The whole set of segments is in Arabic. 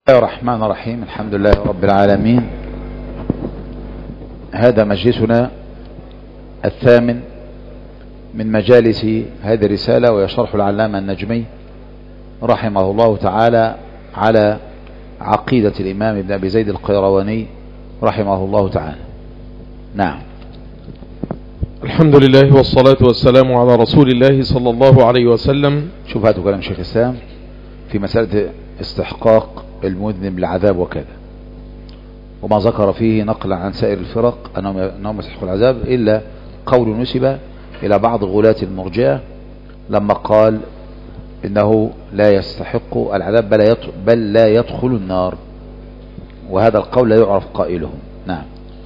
الله الرحمن الرحيم. الحمد لله رب العالمين. هذا مجلسنا الثامن من مجالس هذه الرسالة، وهي شرح العلامة النجمي رحمه الله تعالى على عقيدة الإمام ابن أبي زيد القيرواني رحمه الله تعالى. نعم. الحمد لله والصلاة والسلام على رسول الله صلى الله عليه وسلم. شوف هاتوا كلام شيخ الإسلام في مسألة استحقاق المذنب العذاب وكذا، وما ذكر فيه نقلا عن سائر الفرق أنهم يستحقوا العذاب، إلا قول نسب إلى بعض غلاة المرجئة لما قال إنه لا يستحق العذاب بل لا يدخل النار، وهذا القول لا يعرف قائله. نعم.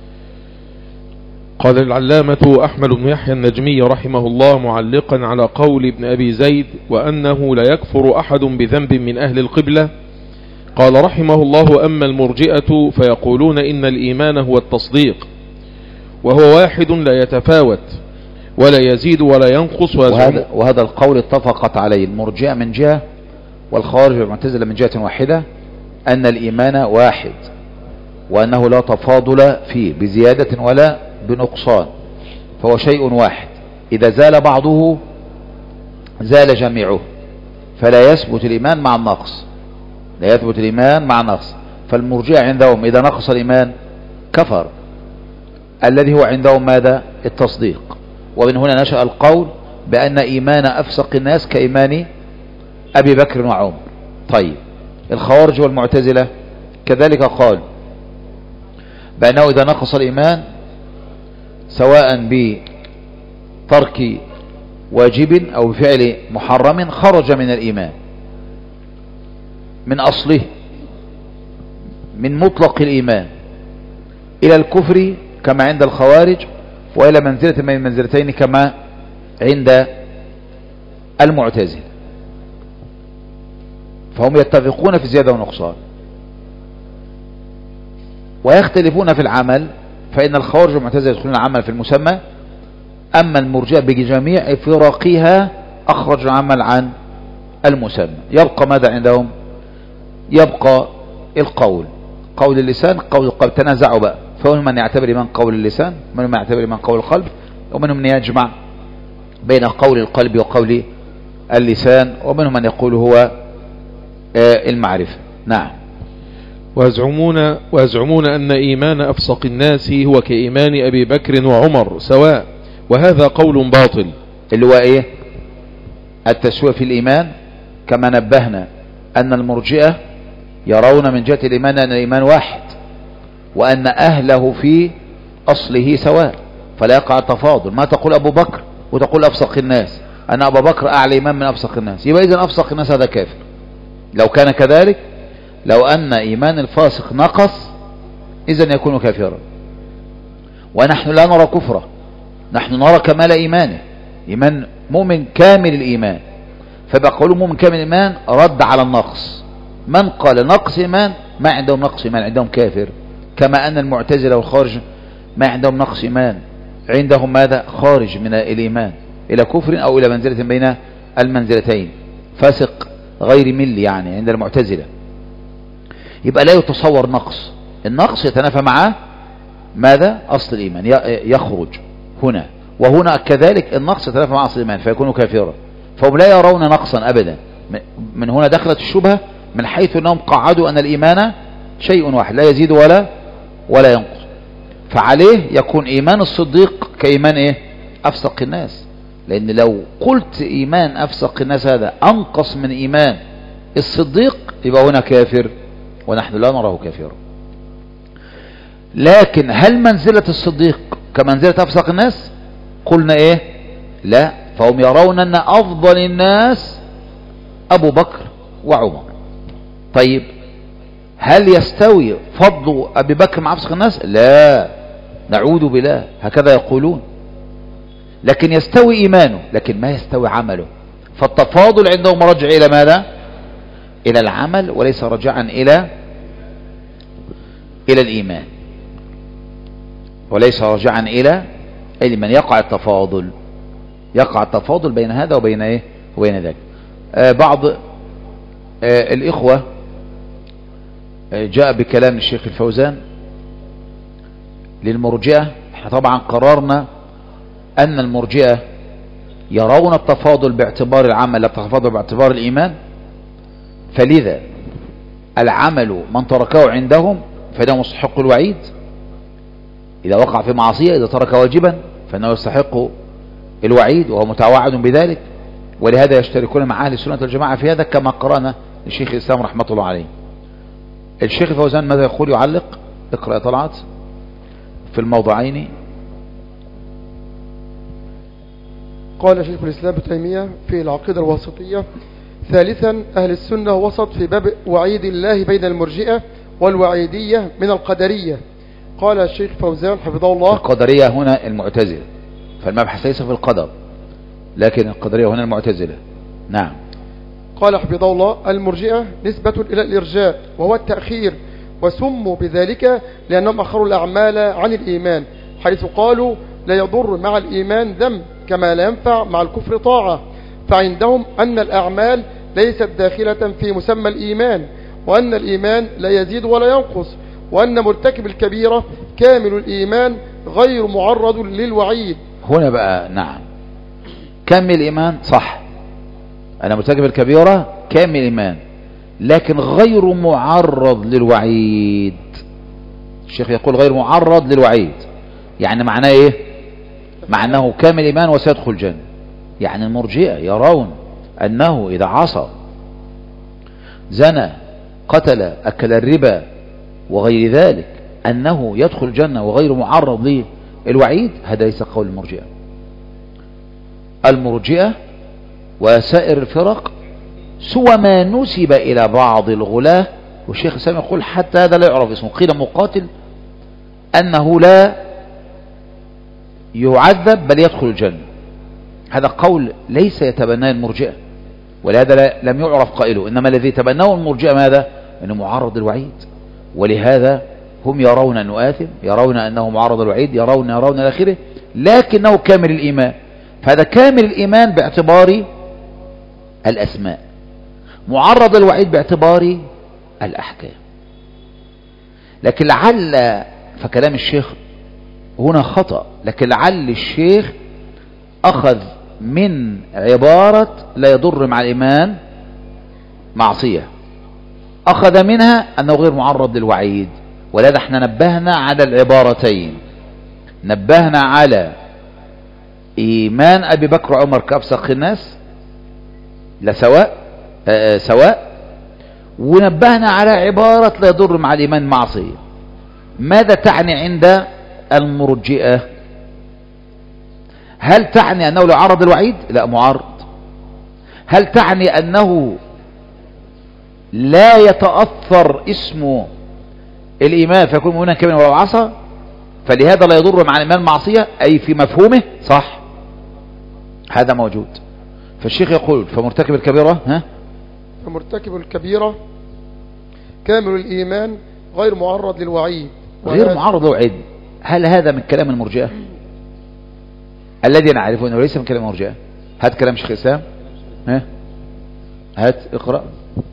قال العلامة أحمد بن يحيى النجمي رحمه الله معلقا على قول ابن أبي زيد: وأنه لا يكفر أحد بذنب من أهل القبلة. قال رحمه الله: أما المرجئة فيقولون إن الإيمان هو التصديق، وهو واحد لا يتفاوت ولا يزيد ولا ينقص. وهذا القول اتفقت عليه المرجئة من جهة، والخوارج والمعتزلة من جهة واحدة، أن الإيمان واحد، وأنه لا تفاضل فيه بزيادة ولا بنقصان، فهو شيء واحد، إذا زال بعضه زال جميعه، فلا يثبت الإيمان مع النقص، لا يثبت الإيمان مع النقص. فالمرجئة عندهم إذا نقص الإيمان كفر، الذي هو عندهم ماذا؟ التصديق. ومن هنا نشأ القول بأن إيمان أفسق الناس كإيمان أبي بكر وعمر. طيب، الخوارج والمعتزلة كذلك قال بأنه إذا نقص الإيمان سواء بترك واجب أو بفعل محرم خرج من الإيمان من أصله، من مطلق الإيمان إلى الكفر كما عند الخوارج، وإلى منزلة من المنزلتين كما عند المعتزلة. فهم يتفقون في زيادة ونقصان ويختلفون في العمل، فإن الخوارج والمعتزلة يدخلون العمل في المسمى، أما المرجئة بجميع فرقها أخرج العمل عن المسمى. يبقى ماذا عندهم؟ يبقى القول، قول اللسان، قول القلب. تنازعوا بقى، فمنهم من يعتبر من قول اللسان، ومنهم من يعتبر من قول القلب، ومنهم من يجمع بين قول القلب وقول اللسان، ومنهم من يقول هو المعرفة. نعم. ويزعمون أن إيمان أفسق الناس هو كإيمان أبي بكر وعمر سواء، وهذا قول باطل. اللي هو إيه؟ التسوية في الإيمان، كما نبهنا أن المرجئة يرون من جهة الإيمان أن الإيمان واحد، وأن أهله في أصله سواء، فلا يقع التفاضل. ما تقول أبو بكر وتقول أفسق الناس، أن أبا بكر أعلى إيمان من أفسق الناس، يبقى إذن أفسق الناس هذا كافر. لو كان كذلك، لو أن إيمان الفاسق نقص، إذن يكون كافرا. ونحن لا نرى كفره، نحن نرى كمال إيمانه، إيمان مؤمن كامل الإيمان. فبقولوا مؤمن كامل الإيمان رد على النقص. من قال نقص إيمان، ما عندهم نقص إيمان، عندهم كافر. كما أن المعتزلة والخارج ما عندهم نقص إيمان، عندهم ماذا؟ خارج من الإيمان إلى كفر أو إلى منزلة بين المنزلتين، فاسق غير ملي يعني عند المعتزلة. يبقى لا يتصور نقص، النقص يتنافى معه ماذا؟ أصل الإيمان يخرج هنا، وهنا كذلك النقص يتنافى مع أصل الإيمان فيكون كافرا. فهم لا يرون نقصا أبدا. من هنا دخلت الشبهة، من حيث أنهم قعدوا أن الإيمان شيء واحد لا يزيد ولا ينقص. فعليه يكون إيمان الصديق كإيمان إيه؟ أفسق الناس، لأن لو قلت إيمان أفسق الناس هذا أنقص من إيمان الصديق، يبقى هنا كافر، ونحن لا نراه كافرا. لكن هل منزلة الصديق كمنزلة أفسق الناس؟ قلنا إيه؟ لا، فهم يرون أن أفضل الناس أبو بكر وعمر. طيب، هل يستوي فضل أبي بكر مع أفسق الناس؟ لا، نعوذ بالله، هكذا يقولون. لكن يستوي إيمانه، لكن ما يستوي عمله. فالتفاضل عندهم رجع إلى ماذا؟ إلى العمل، وليس رجعا إلى الإيمان، وليس رجعا إلى الإيمان. يقع التفاضل بين هذا وبين إيه؟ وبين ذلك. بعض الإخوة جاء بكلام الشيخ الفوزان للمرجئة. احنا طبعا قررنا أن المرجئة يرون التفاضل باعتبار العمل لا التفاضل باعتبار الإيمان، فلذا العمل من تركه عندهم فإنه مستحق الوعيد إذا وقع في معصية، إذا ترك واجبا فإنه يستحق الوعيد وهو متوعد بذلك، ولهذا يشتركون مع أهل السنة والجماعة في هذا كما قرأنا للشيخ الإسلام رحمة الله عليه. الشيخ الفوزان ماذا يقول؟ يعلق. اقرأ طلعت في الموضعين. قال شيخ الإسلام ابن تيمية في العقيدة الواسطية: ثالثا، أهل السنة وسط في باب وعيد الله بين المرجئة والوعيدية من القدرية. قال الشيخ فوزان حفظه الله: القدرية هنا المعتزلة، فالمبحث ليس في القدر لكن القدرية هنا المعتزلة. نعم. قال حفظه الله: المرجئة نسبة إلى الإرجاء وهو التأخير، وسموا بذلك لأنهم أخروا الأعمال عن الإيمان، حيث قالوا لا يضر مع الإيمان ذنب كما لا ينفع مع الكفر طاعة، فعندهم أن الأعمال ليست داخلة في مسمى الإيمان، وأن الإيمان لا يزيد ولا ينقص، وأن مرتكب الكبيرة كامل الإيمان غير معرض للوعيد. هنا بقى نعم، كامل الإيمان صح، أنا مرتكب الكبيرة كامل الإيمان لكن غير معرض للوعيد. الشيخ يقول غير معرض للوعيد، يعني معناه ايه؟ معناه كامل إيمان وسيدخل الجنة. يعني المرجئة يرون أنه إذا عصى زنى قتل أكل الربا وغير ذلك أنه يدخل الجنة وغير معرض للوعيد. هذا ليس قول المرجئة. المرجئة وسائر الفرق سوى ما نسب إلى بعض الغلاة، والشيخ الإسلام يقول حتى هذا لا يعرف اسمه، قيل مقاتل أنه لا يعذب بل يدخل الجنة. هذا قول ليس يتبناه المرجئة، ولهذا لم يعرف قائله، إنما الذي تبناه المرجئة ماذا؟ أنه معرض للوعيد، ولهذا هم يرون أنه آثم، يرون أنه معرض للوعيد، يرون إلى آخره، لكنه كامل الإيمان. فهذا كامل الإيمان باعتبار الأسماء، معرض للوعيد باعتبار الأحكام. لكن لعل، فكلام الشيخ هنا خطأ، لكن لعل الشيخ أخذ من عبارة لا يضر مع الإيمان معصية، أخذ منها أنه غير معرض للوعيد. ولذا احنا نبهنا على العبارتين، نبهنا على إيمان أبي بكر وعمر كأفسق الناس لسواء سواء، ونبهنا على عبارة لا يضر مع الإيمان معصية. ماذا تعني عند المرجئة؟ هل تعني أنه لا عرض الوعيد؟ لا، معرض. هل تعني أنه لا يتأثر اسم الإيمان فيكون هنا كاملا ولو عصى؟ فلهذا لا يضر مع الإيمان معصية، أي في مفهومه صح، هذا موجود. فالشيخ يقول فمرتكب الكبيرة فمرتكب الكبيرة كامل الإيمان غير معرض للوعيد. غير معرض للوعيد، هل هذا من كلام المرجئة الذي نعرفه أنه ليس من كلام المرجئة؟ هات كلام شيخ الإسلام، هات اقرأ.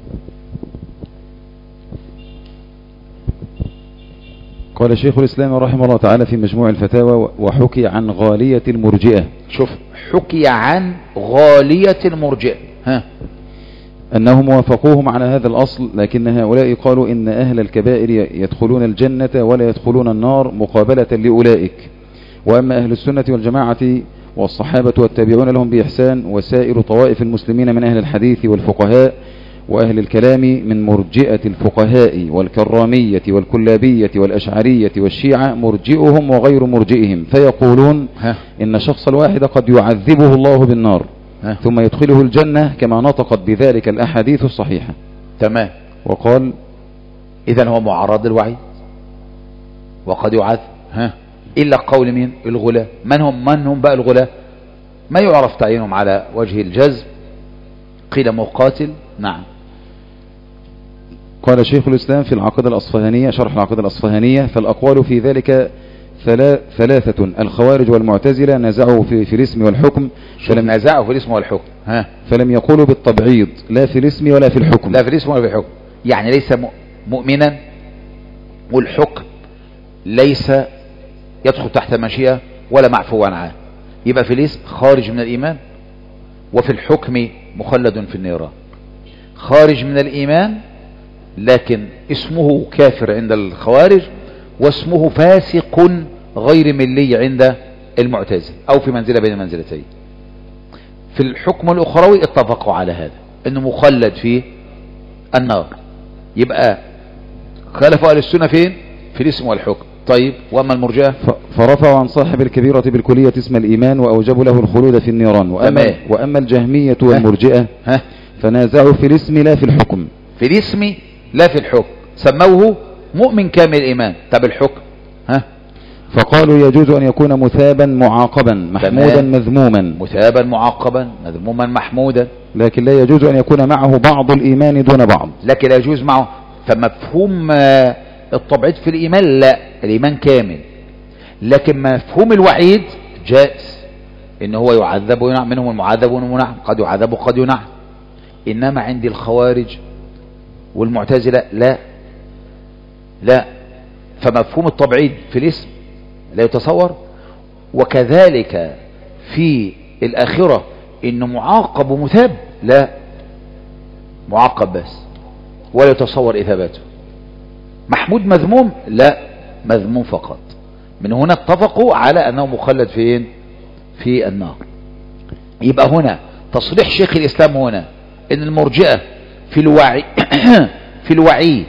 قال شيخ الإسلام رحمه الله تعالى في مجموع الفتاوى: وحكي عن غالية المرجئة. شوف، حكي عن غالية المرجئة أنهم وافقوهم على هذا الأصل، لكن هؤلاء قالوا إن أهل الكبائر يدخلون الجنة ولا يدخلون النار مقابلة لأولئك. وأما أهل السنة والجماعة والصحابة والتابعون لهم بإحسان وسائر طوائف المسلمين من أهل الحديث والفقهاء وأهل الكلام من مرجئة الفقهاء والكرامية والكلابية والأشعرية والشيعة مرجئهم وغير مرجئهم، فيقولون إن شخص الواحد قد يعذبه الله بالنار ثم يدخله الجنة كما نطقت بذلك الأحاديث الصحيحة. تمام. وقال إذن هو معرض للوعي وقد يعذب إلا قول مين؟ الغلاة. من هم بقى الغلاة؟ ما يعرف تعيينهم على وجه الجزم، قيل مقاتل. نعم. قال شيخ الإسلام في العقيدة الأصفهانية، شرح العقيدة الأصفهانية: فالأقوال في ذلك ثلاثة: الخوارج والمعتزلة نزعوا في الاسم والحكم، فلم نزعوا في الاسم والحكم فلم يقولوا بالتبعيض لا في الاسم ولا في الحكم. لا في الاسم ولا في الحكم، يعني ليس مؤمنا والحكم ليس يدخل تحت مشيئة ولا معفوا عنه، يبقى في الاسم خارج من الإيمان، وفي الحكم مخلد في النيران. خارج من الإيمان لكن اسمه كافر عند الخوارج، واسمه فاسق غير ملي عند المعتزلة، أو في منزلة بين المنزلتين. في الحكم الأخروي اتفقوا على هذا أنه مخلد في النار. يبقى خالفوا أهل السنة فين؟ في الاسم والحكم. طيب وأما المرجئة فرفعوا عن صاحب الكبيرة بالكلية اسم الإيمان وأوجبوا له الخلود في النيران. وأما الجهمية والمرجئة فنازعوا في الاسم لا في الحكم. في الاسم لا في الحكم، سموه مؤمن كامل الإيمان. طب الحكم فقالوا يجوز أن يكون مثابا معاقبا محمودا مذموما. مثابا معاقبا مذموما محمودا، لكن لا يجوز أن يكون معه بعض الإيمان دون بعض. لكن لا يجوز معه. فمفهوم التبعيض في الإيمان لا، الإيمان كامل. لكن مفهوم الوعيد جائز، إن هو يعذب وينعم، منهم المعذب والمنعم، قد يعذب وقد ينعم. إنما عند الخوارج والمعتزلة لا. فمفهوم التبعيض في الاسم لا يتصور. وكذلك في الآخرة إنه معاقب ومثاب، لا، معاقب بس ولا يتصور إثاباته. محمود مذموم، لا، مذموم فقط. من هنا اتفقوا على أنه مخلد فين؟ في النار. يبقى هنا تصريح شيخ الإسلام هنا إن المرجئة في الوعيد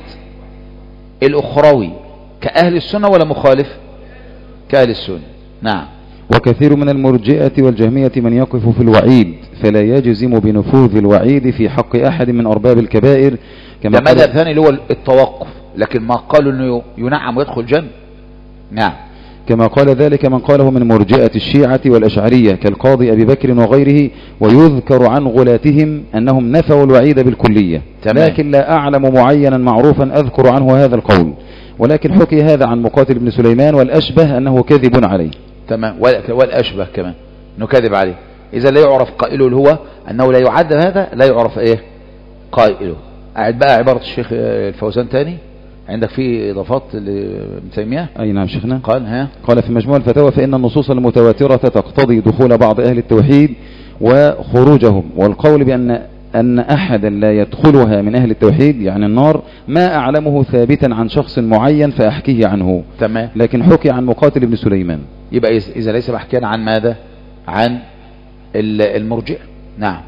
الأخروي كأهل السنة ولا مخالف؟ كأهل السنة. نعم. وكثير من المرجئة والجهمية من يقف في الوعيد فلا يجزم بنفوذ الوعيد في حق أحد من أرباب الكبائر، كما ده مذهب ثاني اللي هو التوقف، لكن ما قالوا أنه ينعم ويدخل جنة. نعم. كما قال ذلك من قاله من مرجئة الشيعة والأشعرية كالقاضي أبي بكر وغيره، ويذكر عن غلاتهم أنهم نفوا الوعيد بالكلية. لكن لا أعلم معينا معروفا أذكر عنه هذا القول، ولكن حكي هذا عن مقاتل بن سليمان، والأشبه أنه كذب عليه. تمام. والأشبه كمان أنه كذب عليه. إذا لا يعرف قائله اللي هو أنه لا يعد هذا، لا يعرف قائله. قاعد بقى عبارة الشيخ الفوزان تاني، عندك في إضافات لابن تيمية؟ أي نعم شيخنا. قال في مجموع الفتاوى فإن النصوص المتواترة تقتضي دخول بعض أهل التوحيد وخروجهم، والقول بأن أحدا لا يدخلها من أهل التوحيد يعني النار ما أعلمه ثابتا عن شخص معين فأحكيه عنه. تمام. لكن حكي عن مقاتل بن سليمان. يبقى إذا ليس محكيا عن ماذا؟ عن المرجئة. نعم.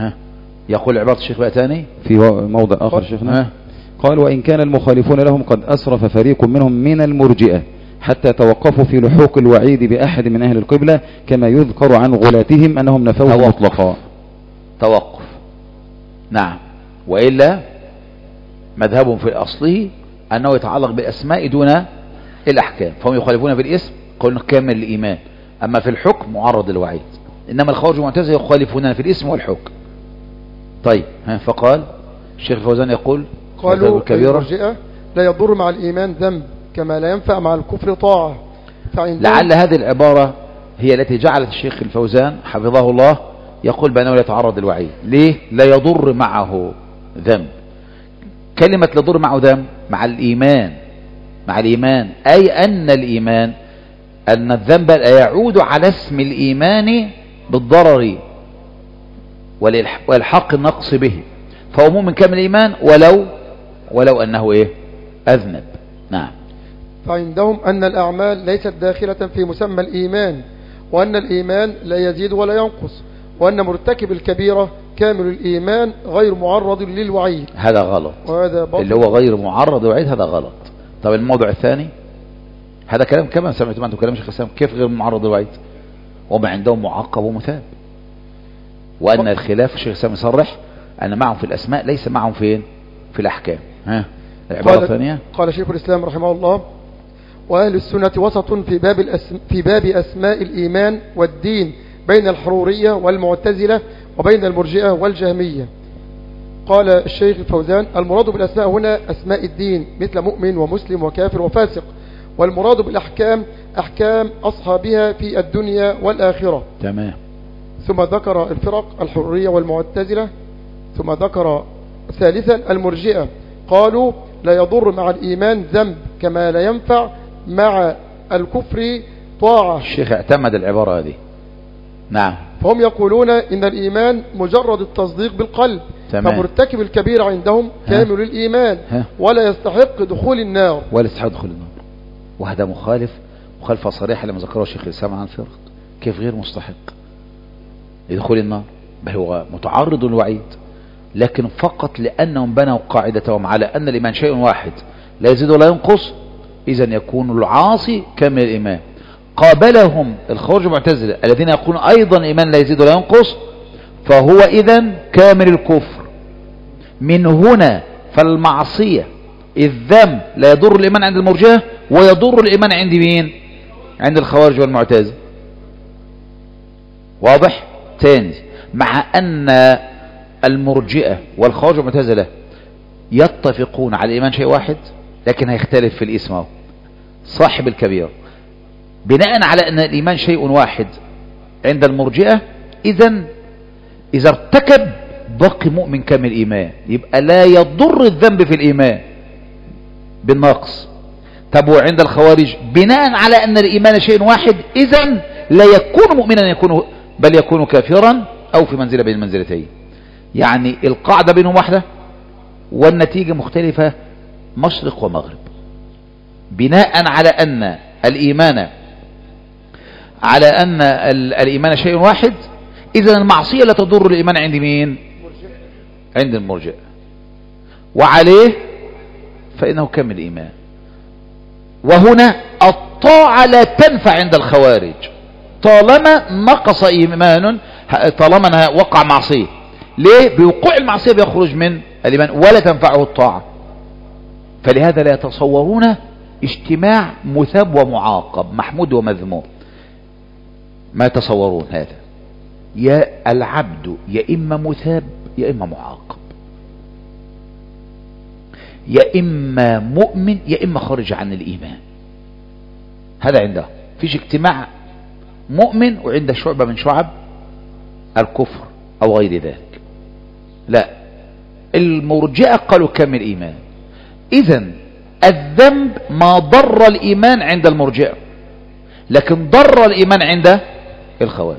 يقول عبارة الشيخ بقى تاني في موضع آخر شيخنا. قال وإن كان المخالفون لهم قد أسرف فريق منهم من المرجئة حتى توقفوا في لحوق الوعيد بأحد من أهل القبلة، كما يذكر عن غلاتهم أنهم نفوه مطلقا. توقف. نعم. وإلا مذهبهم في أصله أنه يتعلق بالأسماء دون الأحكام، فهم يخالفون بالاسم قلنا كامل الإيمان، أما في الحكم معرض الوعيد. إنما الخوارج والمعتزلة يخالفون في الاسم والحكم. طيب فقال الشيخ الفوزان يقول قالوا المرجئة لا يضر مع الإيمان ذنب كما لا ينفع مع الكفر طاعة. لعل هذه العبارة هي التي جعلت الشيخ الفوزان حفظه الله يقول بأنه لا يتعرض الوعيد. ليه؟ لا يضر معه ذنب. كلمة لا يضر معه ذنب مع الإيمان أي أن الإيمان أن الذنب لا يعود على اسم الإيمان بالضرر والحق النقص به، فهو مؤمن كامل الإيمان ولو أنه أذنب. نعم. فعندهم أن الأعمال ليست داخلة في مسمى الإيمان، وأن الإيمان لا يزيد ولا ينقص، وأن مرتكب الكبيرة كامل الإيمان غير معرض للوعيد. هذا غلط، وهذا باطل. اللي هو غير معرض للوعيد هذا غلط. طب الموضوع الثاني هذا كلام كمان سمعتم أنتم كلام شيخ الإسلام، كيف غير معرض للوعيد وما عندهم معقب ومثاب؟ وأن الخلاف الشيخ الإسلام يصرح أن معهم في الأسماء ليس معهم فين؟ في الأحكام. العبارة الثانية قال شيخ الإسلام رحمه الله وأهل السنة وسط في باب أسماء الإيمان والدين بين الحرورية والمعتزلة وبين المرجئة والجهمية. قال الشيخ الفوزان المراد بالأسماء هنا أسماء الدين مثل مؤمن ومسلم وكافر وفاسق، والمراد بالأحكام أحكام أصحابها في الدنيا والآخرة. تمام. ثم ذكر الفرق الحرية والمعتزلة، ثم ذكر ثالثا المرجئة قالوا لا يضر مع الإيمان ذنب كما لا ينفع مع الكفر طاعة. الشيخ اعتمد العبارة هذه. نعم. فهم يقولون إن الإيمان مجرد التصديق بالقلب، تمام. فمرتكب الكبيرة عندهم كامل الإيمان ولا يستحق دخول النار. ولا يستحق دخول النار، وهذا مخالفة صريحة لما ذكره الشيخ الإسلام عن الفرق. كيف غير مستحق لدخول النار؟ بل هو متعرض للوعيد، لكن فقط لأنهم بنوا قاعدتهم على أن الإيمان شيء واحد لا يزيد ولا ينقص، إذن يكون العاصي كامل الإيمان. قابلهم الخوارج المعتزلة الذين يقولون أيضا الإيمان لا يزيد ولا ينقص، فهو إذن كامل الكفر. من هنا فالمعصية الذنب لا يضر الإيمان عند المرجئة ويضر الإيمان عند مين؟ عند الخوارج والمعتزلة. واضح؟ تاني، مع أن المرجئة والخوارج والمعتزلة يتفقون على الإيمان شيء واحد، لكن هيختلف في الاسم. صاحب الكبير بناء على أن الإيمان شيء واحد عند المرجئة، إذا ارتكب باقي مؤمن كامل إيمان، يبقى لا يضر الذنب في الإيمان بالنقص. طب وعند الخوارج بناء على أن الإيمان شيء واحد، إذن لا يكون مؤمنا بل يكون كافرا أو في منزلة بين المنزلتين. يعني القاعدة بينهم واحدة والنتيجة مختلفة مشرق ومغرب. بناء على أن الإيمان شيء واحد، إذن المعصية لا تضر الإيمان عند مين؟ عند المرجئة، وعليه فإنه كامل إيمان. وهنا الطاعة لا تنفع عند الخوارج طالما نقص إيمان، طالما وقع معصية. ليه؟ بوقوع المعصية بيخرج من الإيمان ولا تنفعه الطاعة. فلهذا لا يتصورون اجتماع مثاب ومعاقب، محمود ومذموم، ما يتصورون هذا. يا العبد يا إما مثاب يا إما معاقب، يا إما مؤمن يا إما خارج عن الإيمان. هذا عنده فيش اجتماع مؤمن وعنده شعبة من شعب الكفر أو غير ذلك. لا، المرجئة قالوا كامل إيمان. إذن الذنب ما ضر الإيمان عند المرجئة، لكن ضر الإيمان عند الخوارج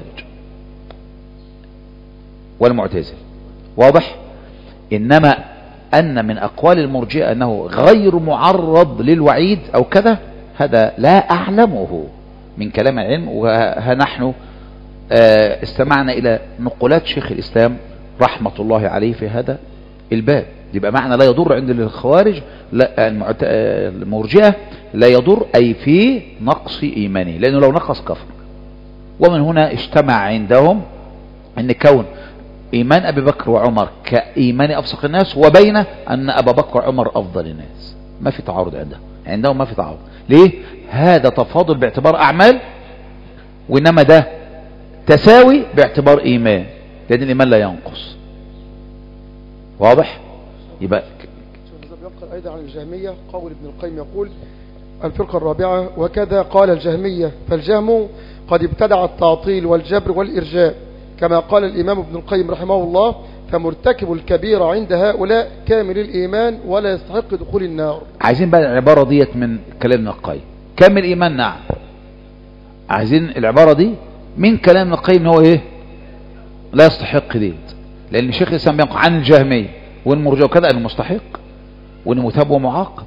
والمعتزلة. واضح؟ إنما أن من أقوال المرجئة أنه غير معرض للوعيد أو كذا، هذا لا أعلمه من كلام العلم. ونحن استمعنا إلى نقولات شيخ الإسلام رحمة الله عليه في هذا الباب. يبقى معنى لا يضر عند الخوارج، لا المرجئة لا يضر أي في نقص إيمانه، لأنه لو نقص كفر. ومن هنا اجتمع عندهم أن كون إيمان أبي بكر وعمر كإيمان أفسق الناس، وبين أن أبا بكر وعمر أفضل الناس. ما في تعارض عندهم ما في تعارض. ليه؟ هذا تفاضل باعتبار أعمال، وإنما ده تساوي باعتبار إيمان، لأن الإيمان لا ينقص. واضح؟ يبقى ينقل أيضا عن الجهمية قول ابن القيم يقول: الفرقة الرابعة: وكذا قال الجهمية، فالجهم قد ابتدع التعطيل والجبر والإرجاء، كما قال الإمام ابن القيم رحمه الله: فمرتكب الكبيرة عند هؤلاء كامل الإيمان ولا يستحق دخول النار. عايزين بقى العبارة ديت من كلام ابن القيم. كامل إيمان، نعم. عايزين العبارة دي من كلام ابن القيم هو ايه؟ لا يستحق ديت، لأن الشيخ الإسلام بينقل عن الجهمية والمرجئة وكذا أنه مستحق وأنه مثاب ومعاقب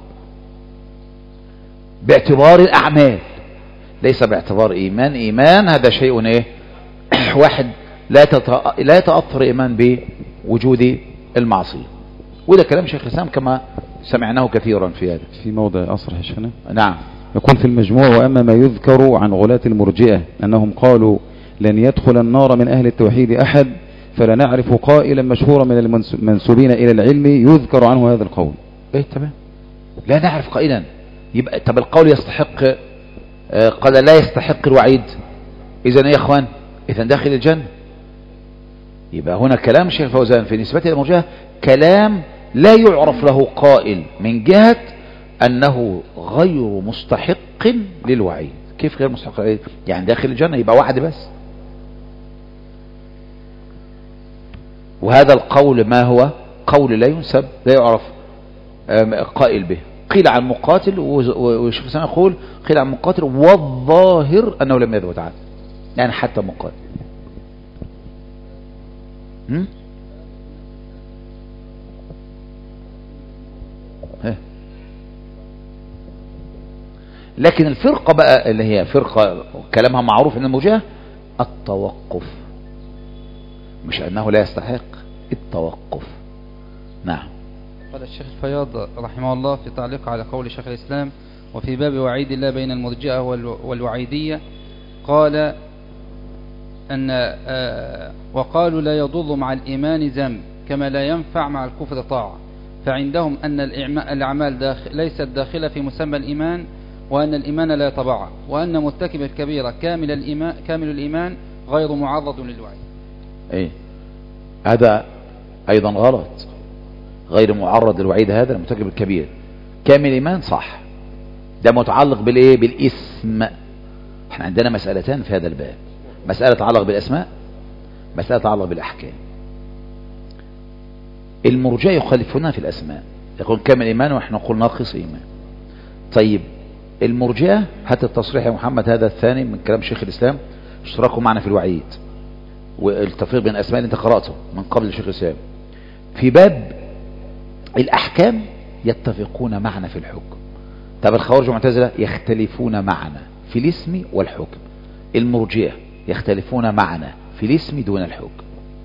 باعتبار الأعمال، ليس باعتبار إيمان هذا شيء ايه؟ واحد لا يتأثر إيمان بوجود المعصية. وده كلام شيخ الإسلام كما سمعناه كثيرا في هذا. في موضع أصرح شيخنا. نعم. يقول في المجموع: وأما ما يذكر عن غلاة المرجئة أنهم قالوا لن يدخل النار من أهل التوحيد أحد، فلا نعرف قائلا مشهورا من المنسوبين إلى العلم يذكر عنه هذا القول. ايه تمام، لا نعرف قائلا. يبقى طب القول يستحق، قال لا يستحق الوعيد، إذن يا إخوان إذن داخل الجنة. يبقى هنا كلام الشيخ فوزان في نسبة إلى المرجئة كلام لا يعرف له قائل من جهة أنه غير مستحق للوعيد. كيف غير مستحق للوعيد؟ يعني داخل الجنة يبقى وعد بس. وهذا القول ما هو قول لا ينسب، لا يعرف قائل به، قيل عن مقاتل، والشيخ الإسلام يقول قيل عن مقاتل والظاهر أنه لم يثبت عنه، يعني حتى مقاتل. لكن الفرقة بقى اللي هي فرقة كلامها معروف ان المرجئة التوقف، مش انه لا يستحق التوقف. نعم. قال الشيخ الفياض رحمه الله في تعليق على قول شيخ الإسلام: وفي باب وعيد الله بين المرجئة والوعيدية، قال أن وقالوا لا يضر مع الإيمان ذنب كما لا ينفع مع الكفر طاعة، فعندهم أن الأعمال ليست داخلة في مسمى الإيمان، وأن الإيمان لا يتبعه، وأن مرتكب الكبيرة كامل الإيمان غير معرض للوعيد. ايه هذا أيضا غلط، غير معرض للوعيد. هذا المرتكب الكبير كامل الإيمان صح، ده متعلق بالإيه؟ بالاسم. احنا عندنا مسألتان في هذا الباب، مسألة تتعلق بالأسماء، مسألة تتعلق بالأحكام. المرجئة يخالفونها في الأسماء، يقول كامل إيمان ونحن نقول ناقص إيمان. طيب المرجئة هات التصريح يا محمد هذا الثاني من كلام شيخ الإسلام، اشتراكوا معنا في الوعيد والتفريق بين الأسماء اللي انت قرأته من قبل شيخ الإسلام. في باب الأحكام يتفقون معنا في الحكم. طب الخوارج والمعتزلة يختلفون معنا في الاسم والحكم، المرجئة يختلفون معنا في الاسم دون الحكم،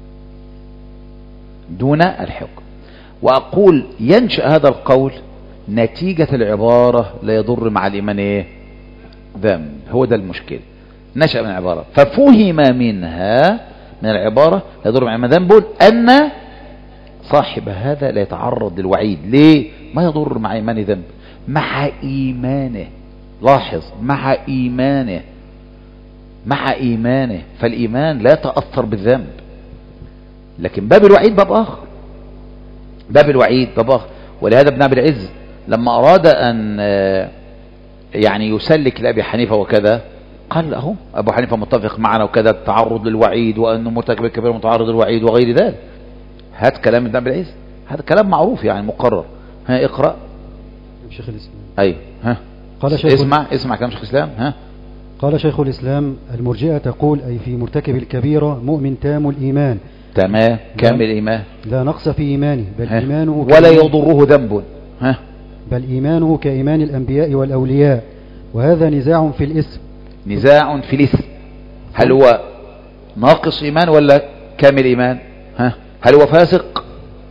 دون الحكم. وأقول ينشأ هذا القول نتيجة العبارة لا يضر مع الإيمان ايه؟ ذنب. هو ده المشكلة، نشأ من العبارة، ففهم منها من العبارة لا يضر مع الإيمان ذنب أن صاحب هذا لا يتعرض للوعيد. ليه؟ ما يضر مع إيمان ذنب، مع إيمانه. لاحظ، مع إيمانه، مع إيمانه، فالإيمان لا يتأثر بالذنب. لكن باب الوعيد باب آخر، باب الوعيد باب آخر. ولهذا ابن عبد العز لما أراد أن يعني يسلك لأبي حنيفة وكذا، قال أهو أبو حنيفة متفق معنا وكذا التعرض للوعيد، وأنه مرتكب الكبير متعرض للوعيد وغير ذلك. هذا كلام ابن عبد العز، هذا كلام معروف يعني مقرر. ها اقرأ شيخ الإسلام. أيوه ها قال شيخ اسمع كلام شيخ الإسلام. ها قال شيخ الإسلام: المرجئة تقول أي في مرتكب الكبيرة مؤمن تام الإيمان. تمام، كامل الإيمان، لا نقص في إيمانه، بل إيمانه ولا يضره ذنب. ها بل إيمانه كإيمان الأنبياء والأولياء، وهذا نزاع في الاسم. نزاع في الاسم، هل هو ناقص إيمان ولا كامل إيمان؟ ها هل هو فاسق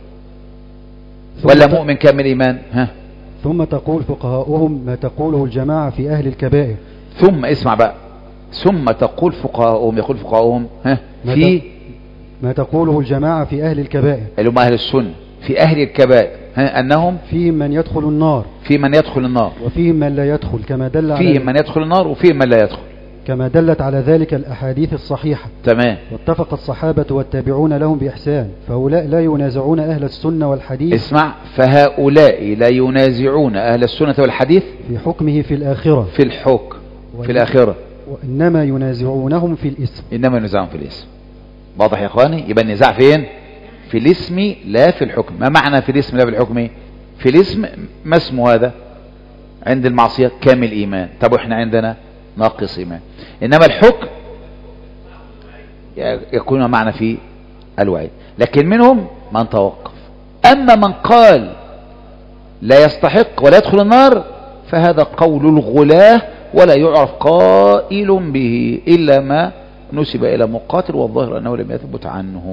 ولا مؤمن كامل إيمان؟ ها ثم تقول فقهاؤهم ما تقوله الجماعة في أهل الكبائر. ثم اسمع بقى، ثم تقول فقهاؤهم، يقول فقهاؤهم ها في ما تقوله الجماعة في أهل الكبائر، اللي هم أهل السنة، في أهل الكبائر أنهم فيهم من يدخل النار، في من يدخل النار، وفيهم من لا يدخل، كما دل فيهم من يدخل النار وفيهم من لا يدخل، كما دلت على ذلك الأحاديث الصحيحة. تمام. واتفق الصحابة والتابعون لهم بإحسان، فهؤلاء لا ينازعون أهل السنة والحديث. اسمع، فهؤلاء لا ينازعون أهل السنة والحديث في حكمه في الآخرة، في الحكم في الآخرة، وإنما ينازعونهم في الاسم. إنما ينازعون في الاسم. واضح يا إخواني؟ يبقى النزاع فين؟ في الاسم لا في الحكم. ما معنى في الاسم لا في الحكم؟ في الاسم ما اسمه هذا عند المعصية؟ كامل إيمان. طب وإحنا عندنا ناقص إيمان. إنما الحكم يكون معنا في الوعيد. لكن منهم من توقف. أما من قال لا يستحق ولا يدخل النار فهذا قول الغلاة، ولا يعرف قائل به إلا ما نسب إلى مقاتل، والظاهر أنه لم يثبت عنه.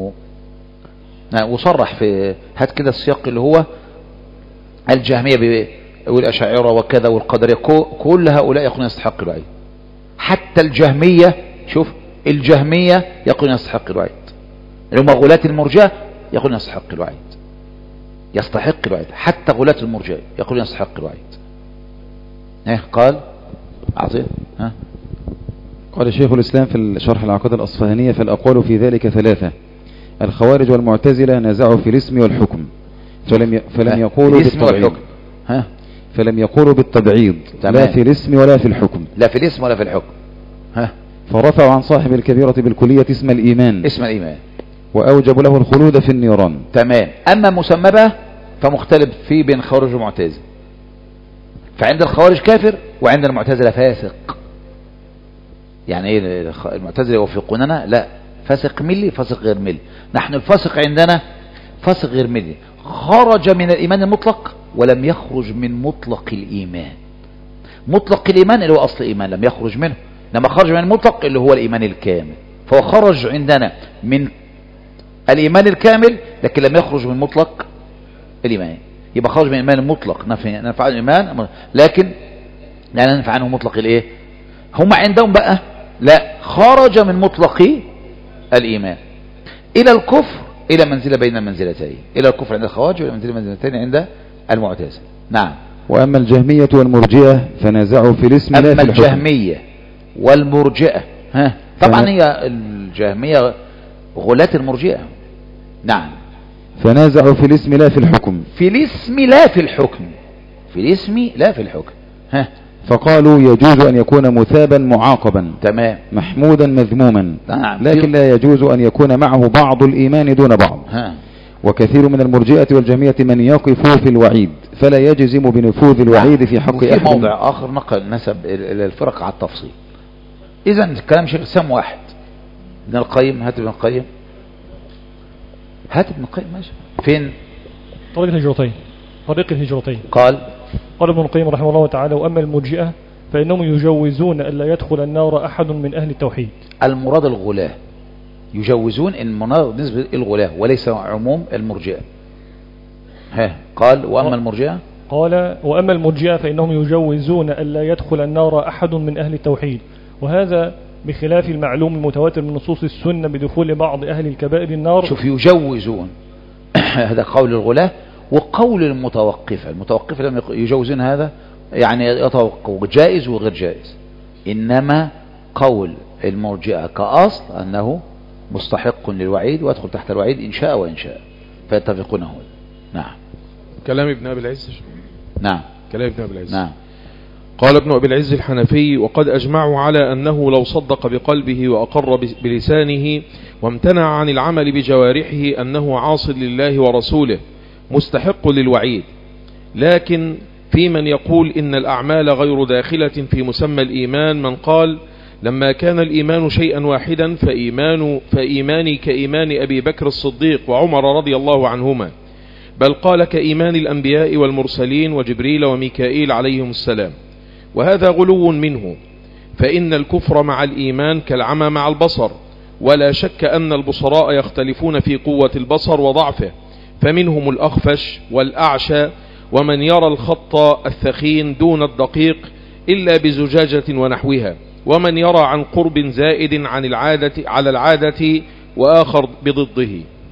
وصرح في هات كده السياق اللي هو الجهمية والأشاعرة وكذا والقدرية، كل هؤلاء يقولون يستحق الوعيد. حتى الجهمية، شوف الجهمية يقولون يستحق الوعيد، اللي هم غلاة المرجئة يقولون يستحق الوعيد، يستحق الوعيد. حتى غلاة المرجئة يقولون يستحق الوعيد. قال عظيم. قال شيخ الإسلام في شرح العقيدة الأصفهانية: فالأقوال في ذلك ثلاثة: الخوارج والمعتزلة نزعوا في الاسم والحكم، فلم يقولوا بالتبعيض، فلم يقولوا بالتبعيض، لا في الاسم ولا في الحكم، لا في الاسم ولا في الحكم. فرفعوا عن صاحب الكبيرة بالكلية اسم الإيمان، اسم الإيمان، وأوجبوا له الخلود في النيران. تمام. أما مسمى فمختلف فيه بين خوارج ومعتزلة. فعند الخوارج كافر وعند المعتزلة فاسق. يعني ايه المعتزلة يوافقوننا؟ لا، فاسق ملي فاسق غير ملي. نحن الفاسق عندنا فاسق غير ملي، خرج من الإيمان المطلق ولم يخرج من مطلق الإيمان. مطلق الإيمان اللي هو أصل الإيمان لم يخرج منه، لما خرج من المطلق اللي هو الإيمان الكامل، فهو خرج عندنا من الإيمان الكامل لكن لم يخرج من مطلق الإيمان. يبقى خرج من الإيمان المطلق ننفع عنه الإيمان لكن لا ننفع عنه مطلق الإيه. هم عندهم بقى لا، خرج من مطلق الإيمان إلى الكفر، إلى منزلة بين المنزلتين، إلى الكفر عند الخوارج وإلى منزلة منزلتين عند المعتزلة. نعم. وأما الجهمية والمرجئة فنازعوا في الاسم لا في أما الحكم. الجهمية والمرجئة طبعا هي الجهمية غلاة المرجئة. نعم. فنازعوا في الاسم لا في الحكم. في الاسم لا في الحكم. في الاسم لا في الحكم. فقالوا يجوز أن يكون مثابا معاقبا، تمام، محمودا مذموما، نعم. لكن لا يجوز أن يكون معه بعض الإيمان دون بعض. وكثير من المرجئة والجهمية من يقف في الوعيد فلا يجزم بنفوذ الوعيد في حق في أحد. موضع آخر نقل نسب الفرق على التفصيل. إذن كلام شيخ الإسلام واحد. ابن القيم، هات ابن القيم، هات ابن القيم ماشي. فين؟ طريق الهجرتين. قال ابن القيم رحمه الله تعالى: وأما المرجئة فإنهم يجوزون ألا يدخل النار أحد من أهل التوحيد. المراد الغلاة، يجوزون المنار بالنسبة للغلاة وليس عموم المرجئة. قال وأما المرجئة، قال وأما المرجئة فإنهم يجوزون ألا يدخل النار أحد من أهل التوحيد، وهذا بخلاف المعلوم المتواتر من نصوص السنة بدخول بعض أهل الكبائر النار. شوف، يجوزون هذا قول الغلاة، وقول المتوقفة لم يجوزون هذا، يعني يتوقف جائز وغير جائز. إنما قول المرجئة كأصل أنه مستحق للوعيد ويدخل تحت الوعيد إن شاء وإن شاء، فيتفقون هنا. نعم. كلام ابن أبي العز. نعم. كلام ابن أبي العز. نعم. قال ابن أبي العز الحنفي: وقد أجمعوا على أنه لو صدق بقلبه وأقر بلسانه وامتنع عن العمل بجوارحه أنه عاص لله ورسوله مستحق للوعيد. لكن في من يقول إن الأعمال غير داخلة في مسمى الإيمان من قال: لما كان الإيمان شيئا واحدا فإيماني كإيمان أبي بكر الصديق وعمر رضي الله عنهما، بل قال كإيمان الأنبياء والمرسلين وجبريل وميكائيل عليهم السلام، وهذا غلو منه، فإن الكفر مع الإيمان كالعمى مع البصر، ولا شك أن البصراء يختلفون في قوة البصر وضعفه، فمنهم الأخفش والأعشى ومن يرى الخط الثخين دون الدقيق إلا بزجاجة ونحوها، ومن يرى عن قرب زائد عن على العادة وآخر بضده.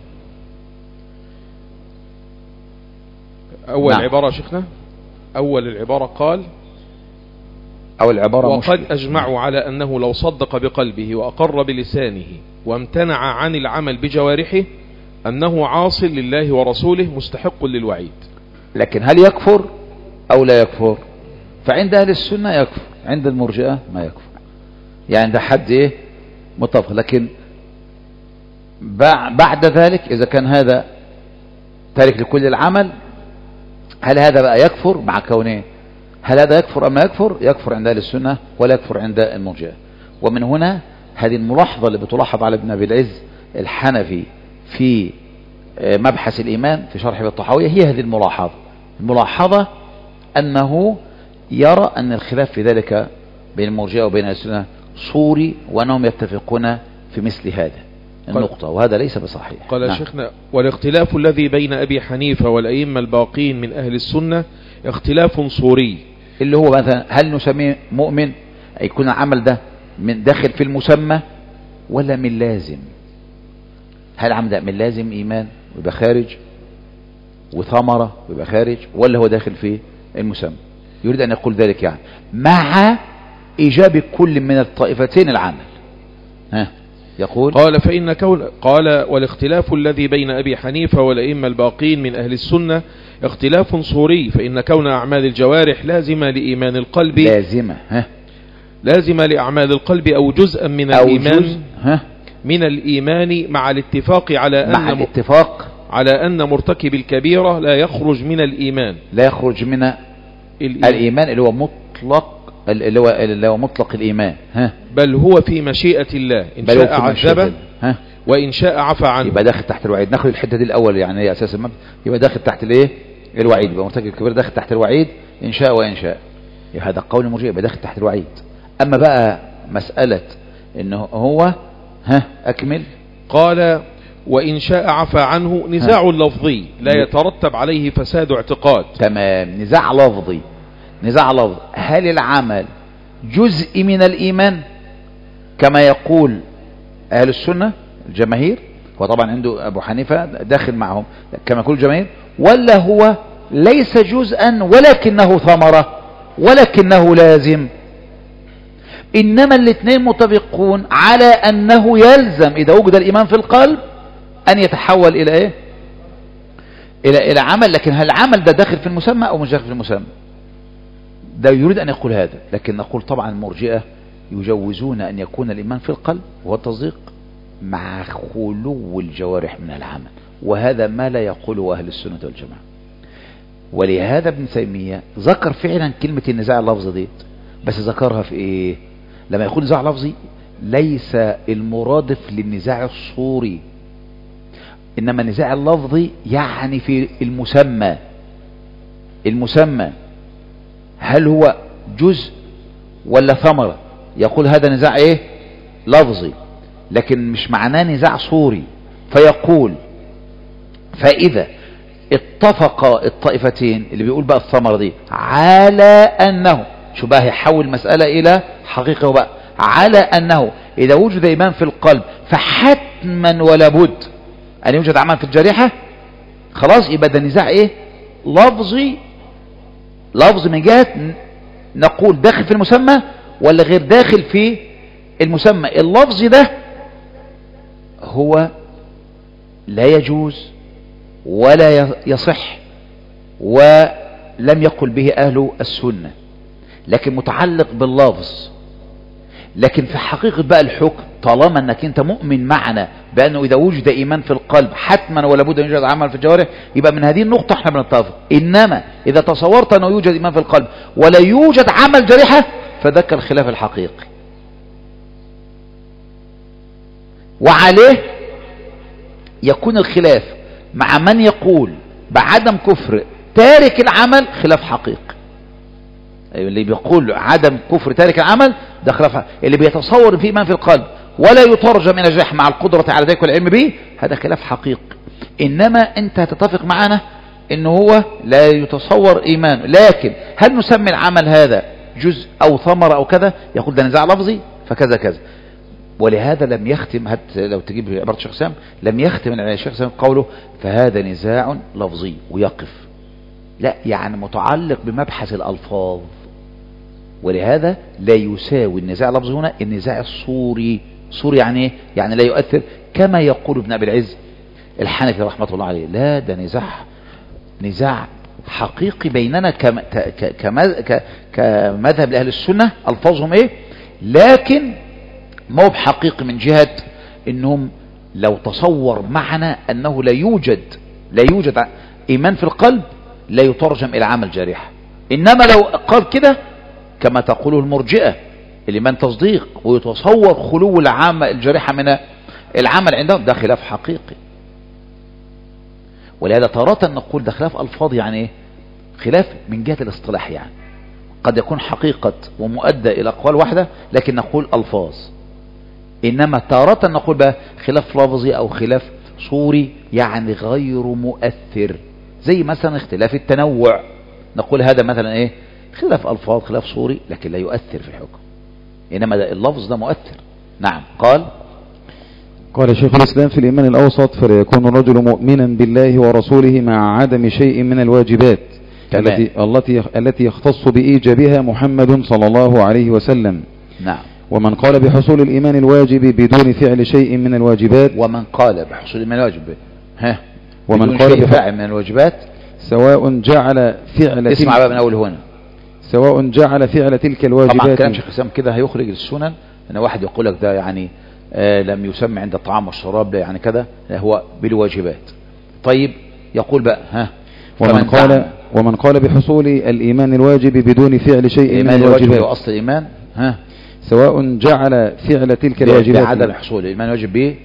أول نعم. عبارة شيخنا، أول العبارة قال: أو العبارة وقد أجمعوا على أنه لو صدق بقلبه وأقر بلسانه وامتنع عن العمل بجوارحه أنه عاص لله ورسوله مستحق للوعيد. لكن هل يكفر أو لا يكفر؟ فعند أهل السنة يكفر، عند المرجئة ما يكفر. يعني ده حد متفق. لكن بعد ذلك إذا كان هذا تارك لكل العمل، هل هذا بقى يكفر مع كونه؟ هل هذا يكفر أم يكفر؟ يكفر عند أهل السنة ولا يكفر عند المرجئة. ومن هنا هذه الملاحظة اللي بتلاحظ على ابن أبي العز الحنفي في مبحث الإيمان في شرح الطحاوية، هي هذه الملاحظة أنه يرى أن الخلاف في ذلك بين المرجئة وبين أهل السنة صوري، وأنهم يتفقون في مثل هذا النقطة، وهذا ليس بصحيح. قال نعم. شيخنا: والاختلاف الذي بين أبي حنيفة والأئمة الباقين من أهل السنة اختلاف صوري، اللي هو مثلا هل نسميه مؤمن يكون العمل ده من داخل في المسمى ولا من لازم؟ هل العمل ده من لازم إيمان ويبقى خارج وثمرة ويبقى خارج، ولا هو داخل في المسمى؟ يريد أن يقول ذلك يعني مع إيجاب كل من الطائفتين العمل. يقول قال والاختلاف الذي بين أبي حنيفة والأئمة الباقين من أهل السنة اختلاف صوري، فإن كون أعمال الجوارح لازمة لإيمان القلب، لازمة لأعمال القلب أو جزءا من الإيمان من الإيمان مع الاتفاق على أن مرتكب الكبيرة لا يخرج من الإيمان، لا يخرج من الإيمان اللي هو مطلق، اللي هو مطلق الإيمان. ها بل هو في مشيئة الله، إن شاء عذبه وإن شاء عفى عنه. يبقى داخل تحت الوعيد. ناخد الحتة دي الأول، يعني هي أساس المبدأ. يبقى داخل تحت الإيه؟ الوعيد. يبقى مرتكب الكبير داخل تحت الوعيد إن شاء وإن شاء. هذا قول المرجئة، يبقى داخل تحت الوعيد. أما بقى مسألة إنه هو أكمل. قال وإن شاء عفى عنه، نزاع لفظي لا يترتب عليه فساد اعتقاد. تمام، نزاع لفظي. نزاع لفظي، هل العمل جزء من الإيمان كما يقول أهل السنة الجماهير، وطبعا عنده أبو حنيفة داخل معهم كما يقول الجماهير، ولا هو ليس جزءا ولكنه ثمرة ولكنه لازم؟ إنما الاثنين متفقون على أنه يلزم إذا وجد الإيمان في القلب أن يتحول إلى إيه؟ إلى عمل. لكن هل العمل ده داخل في المسمى أو مش داخل في المسمى؟ ده يريد أن يقول هذا. لكن نقول طبعا المرجئة يجوزون أن يكون الإيمان في القلب وهو التصديق مع خلو الجوارح من العمل، وهذا ما لا يقوله أهل السنة والجماعة. ولهذا ابن تيمية ذكر فعلا كلمة النزاع اللفظي دي، بس ذكرها في إيه؟ لما يقول نزاع لفظي ليس المرادف للنزاع الصوري، إنما النزاع اللفظي يعني في المسمى. المسمى هل هو جزء ولا ثمرة؟ يقول هذا نزاع ايه؟ لفظي، لكن مش معناه نزاع صوري. فيقول فإذا اتفق الطائفتين، اللي بيقول بقى الثمرة دي على أنه، شو بقى يحول مسألة إلى حقيقة بقى، على أنه إذا وجد إيمان في القلب فحتما ولا بد أن يوجد عمل في الجارحة، خلاص يبقى ده نزاع ايه؟ لفظي. لفظ من جهة نقول داخل في المسمى ولا غير داخل في المسمى. اللفظ ده هو لا يجوز ولا يصح ولم يقل به أهل السنة، لكن متعلق باللفظ. لكن في حقيقة بقى الحكم، طالما انك انت مؤمن معنا بانه اذا وجد ايمان في القلب حتما ولا بد ان يوجد عمل في الجوارح، يبقى من هذه النقطة احنا بنتفق. انما اذا تصورت انه يوجد ايمان في القلب ولا يوجد عمل جارحة فذاك الخلاف الحقيقي. وعليه يكون الخلاف مع من يقول بعدم كفر تارك العمل خلاف حقيقي. اللي بيقول عدم كفر تارك العمل ده خلاف، اللي بيتصور فيه ايمان في القلب ولا يترجم الى جرح مع القدرة على ذلك والعلم به، هذا خلاف حقيقي. انما انت هتتفق معنا انه هو لا يتصور ايمان، لكن هل نسمي العمل هذا جزء او ثمرة او كذا؟ يقول ده نزاع لفظي فكذا كذا. ولهذا لم يختم، لو تجيب عبارة الشيخ سام، لم يختم الشيخ سام قوله فهذا نزاع لفظي ويقف، لا، يعني متعلق بمبحث الألفاظ. ولهذا لا يساوي النزاع اللفظي هنا النزاع الصوري. صوري يعني ايه؟ يعني لا يؤثر كما يقول ابن أبي العز الحنفي رحمة الله عليه. لا، ده نزاع حقيقي بيننا كمذهب لأهل السنة، ألفاظهم ايه، لكن ما هو بحقيقي من جهة انهم لو تصور معنا انه لا يوجد ايمان في القلب لا يترجم الى عمل جارح. انما لو قال كده كما تقوله المرجئة الايمان تصديق ويتصور خلو العامة الجارحة من العمل عندهم، ده خلاف حقيقي. ولهذا تارة نقول ده خلاف الفاظ، يعني ايه؟ خلاف من جهة الاصطلاح، يعني قد يكون حقيقة ومؤدى الى اقوال واحدة لكن نقول الفاظ. انما تارة نقول بقى خلاف لفظي او خلاف صوري، يعني غير مؤثر، زي مثلا اختلاف التنوع، نقول هذا مثلا ايه؟ خلاف الفاظ، خلاف صوري، لكن لا يؤثر في الحكم. انما ده اللفظ ده مؤثر. نعم. قال شيخ الإسلام في الإيمان الأوسط فليكون الرجل مؤمنا بالله ورسوله مع عدم شيء من الواجبات التي يختص بإيجابها محمد صلى الله عليه وسلم. نعم. ومن قال بحصول الإيمان الواجب بدون فعل شيء من الواجبات، ومن قال بحصول الإيمان الواجب ومن قال بفعل من الواجبات، سواء جعل فعل اسمع بقى من أول هنا، سواء جعل فعل تلك الواجبات. طبعا كلام شيخ الإسلام كده هيخرج السنن، ان واحد يقول لك ده يعني لم يسمى عند الطعام والشراب، ده يعني كده هو بالواجبات. طيب يقول بقى ومن قال بحصول الإيمان الواجب بدون فعل شيء من الإيمان الواجب هو الواجبات أصل الإيمان، ها، سواء جعل فعل تلك الواجبات بعدم حصول الإيمان الواجب به.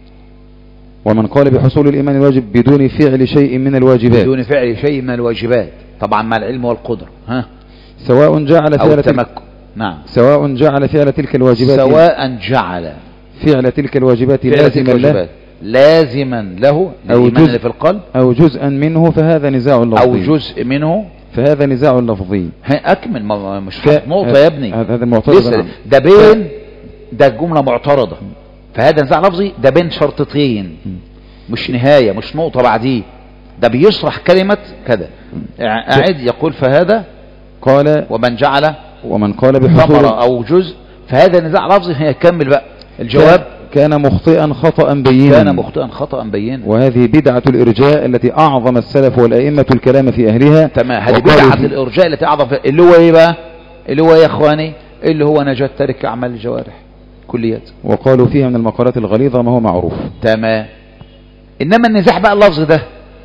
ومن قال بحصول الإيمان الواجب بدون فعل شيء من الواجبات بدون فعل شيء من الواجبات، طبعا مع العلم والقدرة، ها، سواء جعل أو فعل التمكن. نعم، سواء جعل فعل تلك الواجبات سواء جعل فعل تلك الواجبات فعل تلك لازما له الواجبات لازما له للإيمان اللي في القلب، أو جزءا منه، فهذا نزاع لفظي. أو جزء منه، فهذا نزاع لفظي. أكمل، مش نقطة يا ابني، هذا المعترض. لسه ده بين، ده جملة معترضة، فهذا نزاع لفظي، ده بين شرطتين، مش نهاية، مش نقطة بعديه، ده بيشرح كلمة كذا. قاعد يقول فهذا قال ومن قال ثمرة بحصول أو جزء، فهذا نزاع لفظي. هيكمل بقى الجواب. كان مخطئا خطأ بينا. كان مخطئا خطأ بينا. وهذه بدعة الإرجاء التي أعظم السلف والأئمة الكلام في أهلها. تمام، هذه بدعة الإرجاء التي أعظم اللي هو إيه بقى؟ اللي هو يا إخواني، اللي هو نجاة تارك أعمال الجوارح كليات. وقالوا فيها من المقالات الغليظة ما هو معروف. تمام. إنما النزاع بقى اللفظ ده،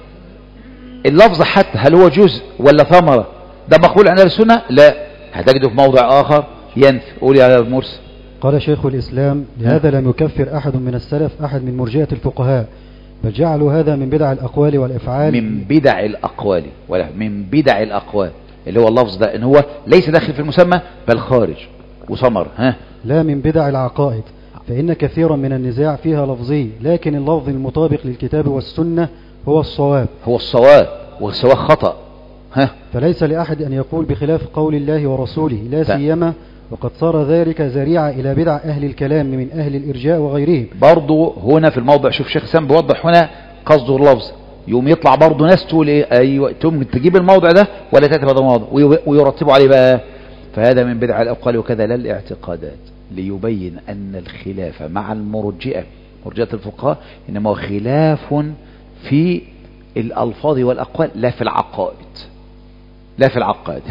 اللفظ حتى هل هو جزء ولا ثمرة، ده مقبول عند السنة؟ لا، هتجده في موضع آخر ينفي. قول يا مرسي. قال شيخ الإسلام: لهذا لم يكفر أحد من السلف أحد من مرجئة الفقهاء، بل جعلوا هذا من بدع الأقوال والأفعال. من بدع الأقوال، ولا من بدع الأقوال، اللي هو اللفظ ده إن هو ليس داخل في المسمى بل خارج وثمر، ها، لا من بدع العقائد، فإن كثيرا من النزاع فيها لفظي، لكن اللفظ المطابق للكتاب والسنة هو الصواب. هو الصواب، والسواء خطأ، ها. فليس لأحد أن يقول بخلاف قول الله ورسوله، لا سيما وقد صار ذلك ذريعة إلى بدع أهل الكلام من أهل الإرجاء وغيرهم. برضو هنا في الموضع، شوف شيخ سام بيوضح هنا قصده اللفظ، يوم يطلع برضو ناس تقول ايه، ايوه تقوم تجيب الموضع ده ولا تأتي بهذا الموضع ويرتبوا عليه بقى فهذا من بدع الأقوال وكذا لا الاعتقادات، ليبين أن الخلاف مع المرجئة، مرجئة الفقهاء، إنما هو خلاف في الألفاظ والأقوال لا في العقائد، لا في العقائد،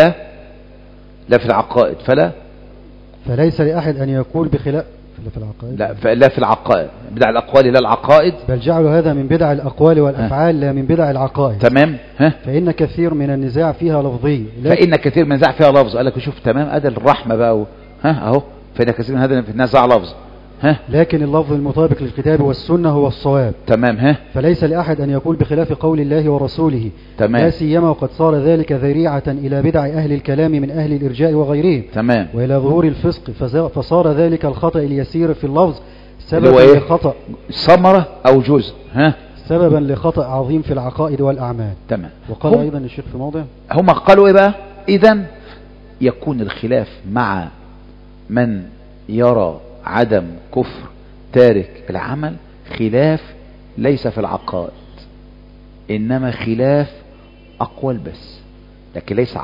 لا في العقائد، فليس لأحد أن يقول بخلاف في العقائد، لا في العقائد، بدع الأقوال لا العقائد، بل جعلوا هذا من بدع الأقوال والأفعال لا من بدع العقائد. تمام. فإن كثير من النزاع فيها لفظي، فإن كثير من النزاع فيها لفظ. قال لك شوف تمام، أدى الرحمة بقى أهو، فإن كثير من هذا في النزاع لفظ، لكن اللفظ المطابق للكتاب والسنة هو الصواب. تمام. فليس لأحد أن يقول بخلاف قول الله ورسوله، تمام. لا سيما وقد صار ذلك ذريعة إلى بدع أهل الكلام من أهل الإرجاء وغيرهم، تمام، وإلى ظهور الفسق، فصار ذلك الخطأ اليسير في اللفظ سببا لخطأ ثمرة أو جزء، سببا لخطأ عظيم في العقائد والأعمال. تمام. وقال أيضا الشيخ في موضع، هم قالوا إيه بقى؟ إذن يكون الخلاف مع من يرى عدم كفر تارك العمل خلاف ليس في العقائد، إنما خلاف أقوال بس، لكن ليس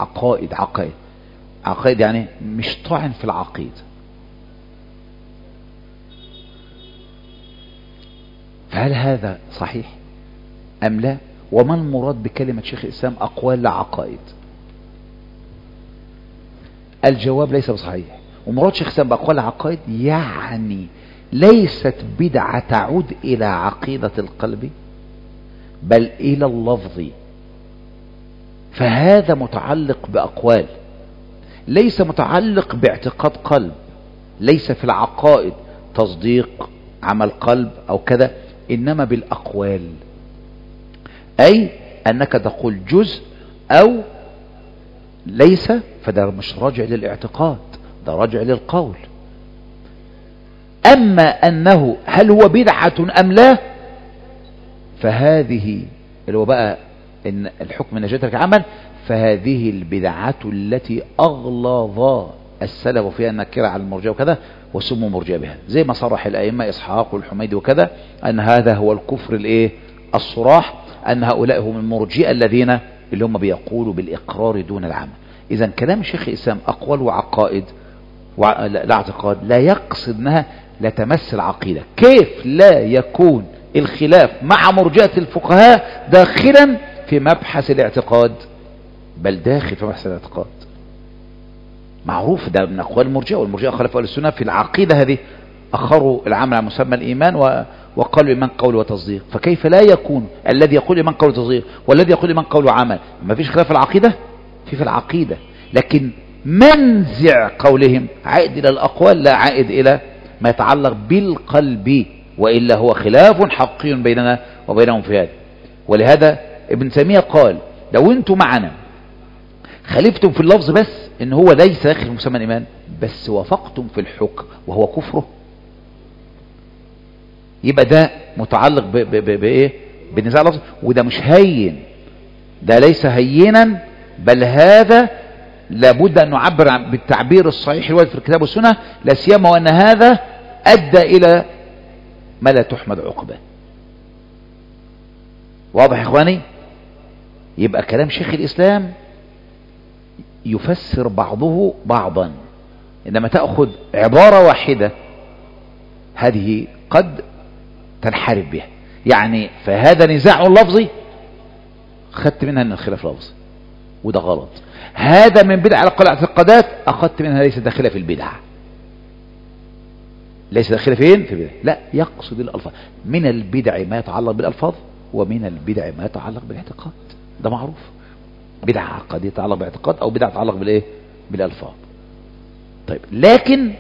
عقائد يعني مش طعن في العقيدة. فهل هذا صحيح أم لا؟ وما المراد بكلمة شيخ الإسلام أقوال لا عقائد؟ الجواب ليس بصحيح. ومراد شيخ الإسلام بأقوال عقائد يعني ليست بدعة تعود إلى عقيدة القلب بل إلى اللفظ، فهذا متعلق بأقوال، ليس متعلق باعتقاد قلب، ليس في العقائد تصديق عمل قلب أو كذا، إنما بالأقوال، أي أنك تقول جزء أو ليس، فده مش راجع للاعتقاد، ده راجع للقول. أما أنه هل هو بدعة أم لا، فهذه اللي هو بقى إن الحكم نجاة ترك عمل، فهذه البدعة التي أغلظ السلف فيها النكرة على المرجئة وكذا وسموا مرجئة بها، زي ما صرح الأئمة إسحاق والحميدي وكذا أن هذا هو الكفر الصراح، أن هؤلاء هم المرجئة الذين اللي هم بيقولوا بالإقرار دون العمل. إذا كلام شيخ الإسلام أقوال وعقائد لا اعتقاد لا يقصد أنها لا تمس العقيدة. كيف لا يكون الخلاف مع مرجئة الفقهاء داخلا في مبحث الاعتقاد، بل داخل في مبحث الاعتقاد، معروف ده من أقوال المرجئة، والمرجئة خلفوا أهل السنة في العقيدة هذه، أخروا العمل على مسمى الإيمان وقالوا الإيمان قول وتصديق، فكيف لا يكون الذي يقول الإيمان قول وتصديق والذي يقول الإيمان قول وعمل؟ ما فيش خلاف في العقيدة، في العقيدة، لكن منزع قولهم عائد إلى الأقوال لا عائد إلى ما يتعلق بالقلب، وإلا هو خلاف حقيقي بيننا وبينهم في هذا. ولهذا ابن تيمية قال لو انتم معنا خالفتم في اللفظ بس ان هو ليس داخل في مسمى الإيمان، بس وافقتم في الحكم وهو كفره، يبقى ده متعلق بايه؟ بالنزاع اللفظ، وده مش هين، ده ليس هينا، بل هذا لابد ان نعبر بالتعبير الصحيح الوارد في الكتاب والسنة، لا سيما وان هذا ادى الى ما لا تحمد عقبه. واضح يا اخواني؟ يبقى كلام شيخ الاسلام يفسر بعضه بعضا، انما تأخذ عبارة واحدة هذه قد تنحرف بها، يعني فهذا نزاع لفظي اخذت منها ان الخلاف لفظي وده غلط، هذا من بدع على قول اعتقادات اخذت منها ليس داخله في البدع، ليس داخله فين؟ في البدع، لا، يقصد الالفاظ، من البدع ما يتعلق بالالفاظ ومن البدع ما يتعلق بالاعتقاد، ده معروف، بدعة عقدية تتعلق بالاعتقاد او بدعة تتعلق بالايه؟ بالالفاظ. طيب لكن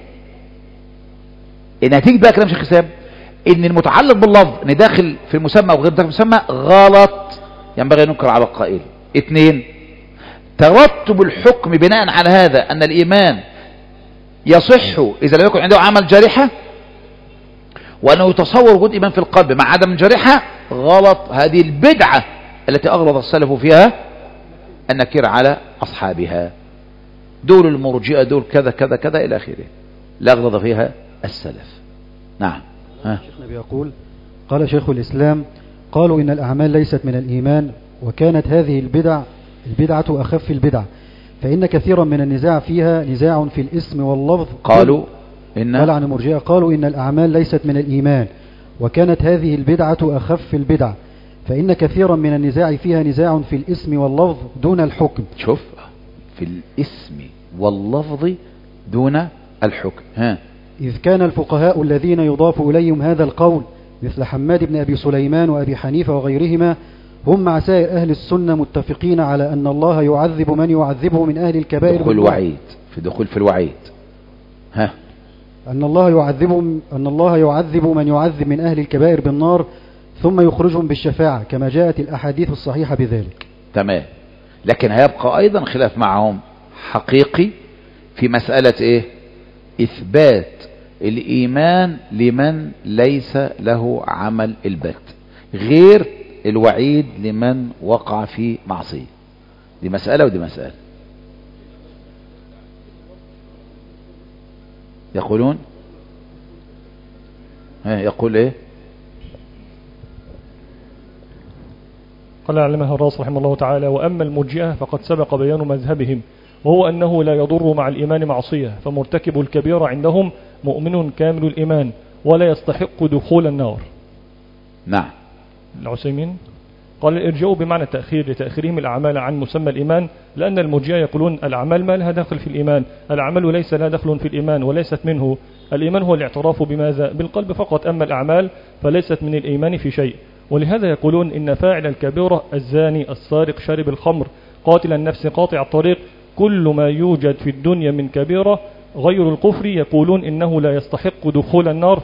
نتيجة بقى كلام شيخ الاسلام ان المتعلق باللفظ ان داخل في المسمى وغير داخل في المسمى غلط، ينبغي ان ننكر على القائل. 2 ترتب الحكم بناء على هذا ان الايمان يصح اذا لم يكن عنده عمل جارحة، وانه يتصور وجود ايمان في القلب مع عدم الجارحة، غلط. هذه البدعة التي اغلظ السلف فيها النكير على اصحابها، دول المرجئة، دول كذا كذا كذا الى اخره، لا اغلظ فيها السلف. نعم. شيخنا بيقول قال شيخ الإسلام قالوا إن الأعمال ليست من الإيمان، وكانت هذه البدعة أخف البدع، فإن كثيرا من النزاع فيها نزاع في الاسم واللفظ. قالوا قال عن المرجئة قالوا إن الأعمال ليست من الإيمان، وكانت هذه البدعة أخف البدع، فإن كثيرا من النزاع فيها نزاع في الاسم واللفظ دون الحكم. شوف، في الاسم واللفظ دون الحكم. إذ كان الفقهاء الذين يضاف إليهم هذا القول مثل حماد بن أبي سليمان وأبي حنيفة وغيرهما هم مع سائر أهل السنة متفقين على أن الله يعذب من يعذبه من أهل الكبائر. دخول وعيد، في دخول في الوعيد. أن الله يعذب من يعذب من أهل الكبائر بالنار ثم يخرجهم بالشفاعة، كما جاءت الأحاديث الصحيحة بذلك. تمام. لكن هيبقى أيضا خلاف معهم حقيقي في مسألة إيه؟ إثبات الإيمان لمن ليس له عمل البت، غير الوعيد لمن وقع في معصية. دي مسألة ودي مسألة. يقولون يقول إيه؟ قال علمها الراس رحمه الله تعالى: وأما المرجئة فقد سبق بيان مذهبهم، وهو أنه لا يضر مع الإيمان معصية، فمرتكب الكبيرة عندهم مؤمن كامل الإيمان ولا يستحق دخول النار. نعم. العثيمين قال: الإرجاء بمعنى التأخير لتأخيرهم الأعمال عن مسمى الإيمان، لأن المرجئة يقولون الأعمال ما لها دخل في الإيمان، الأعمال ليس لها دخل في الإيمان وليست منه، الإيمان هو الاعتراف بماذا؟ بالقلب فقط، أما الأعمال فليست من الإيمان في شيء. ولهذا يقولون إن فاعل الكبيرة الزاني السارق شارب الخمر قاتل النفس قاطع الطريق، كل ما يوجد في الدنيا من كبيرة غير الكفر، يقولون إنه لا يستحق دخول النار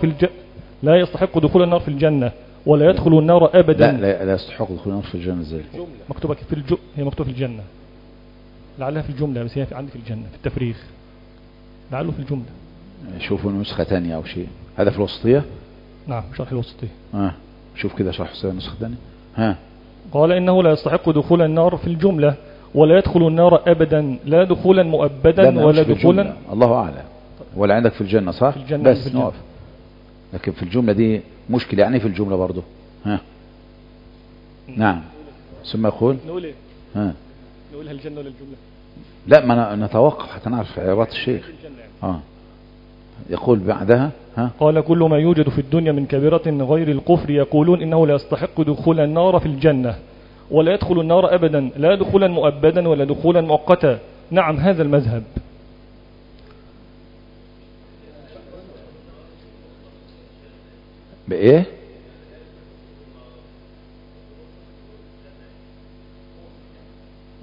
في الجنة ولا يدخل النار أبدا. لا يستحق دخول النار في الجنة. ازاي؟ مكتوبة هي مكتوبة في الجنة، لعلها في الجملة، بس هي عندي في الجنة في التفريغ، لعله في الجملة. شوفوا نسخة تانية أو شيء. هذا في الوسطية. نعم، شرح الوسطية. شوف كده شرح نسخة تانية. قال إنه لا يستحق دخول النار في الجملة ولا يدخل النار أبدا، لا دخولا مؤبدا ولا دخولا. الله أعلم. ولا عندك في الجنة صح؟ في الجنة بس نقف. لكن في الجملة دي مشكلة، يعني في الجملة برضو. نعم. ثم يقول نقول ايه؟ نقولها الجنة ولا الجملة؟ لا، ما نتوقف حتى نعرف عبارات الشيخ. يقول بعدها قال: كل ما يوجد في الدنيا من كبيرة غير الكفر يقولون إنه لا يستحق دخول النار في الجنة ولا يدخل النار أبدا، لا دخولا مؤبدا ولا دخولا مؤقتا. نعم، هذا المذهب. بإيه؟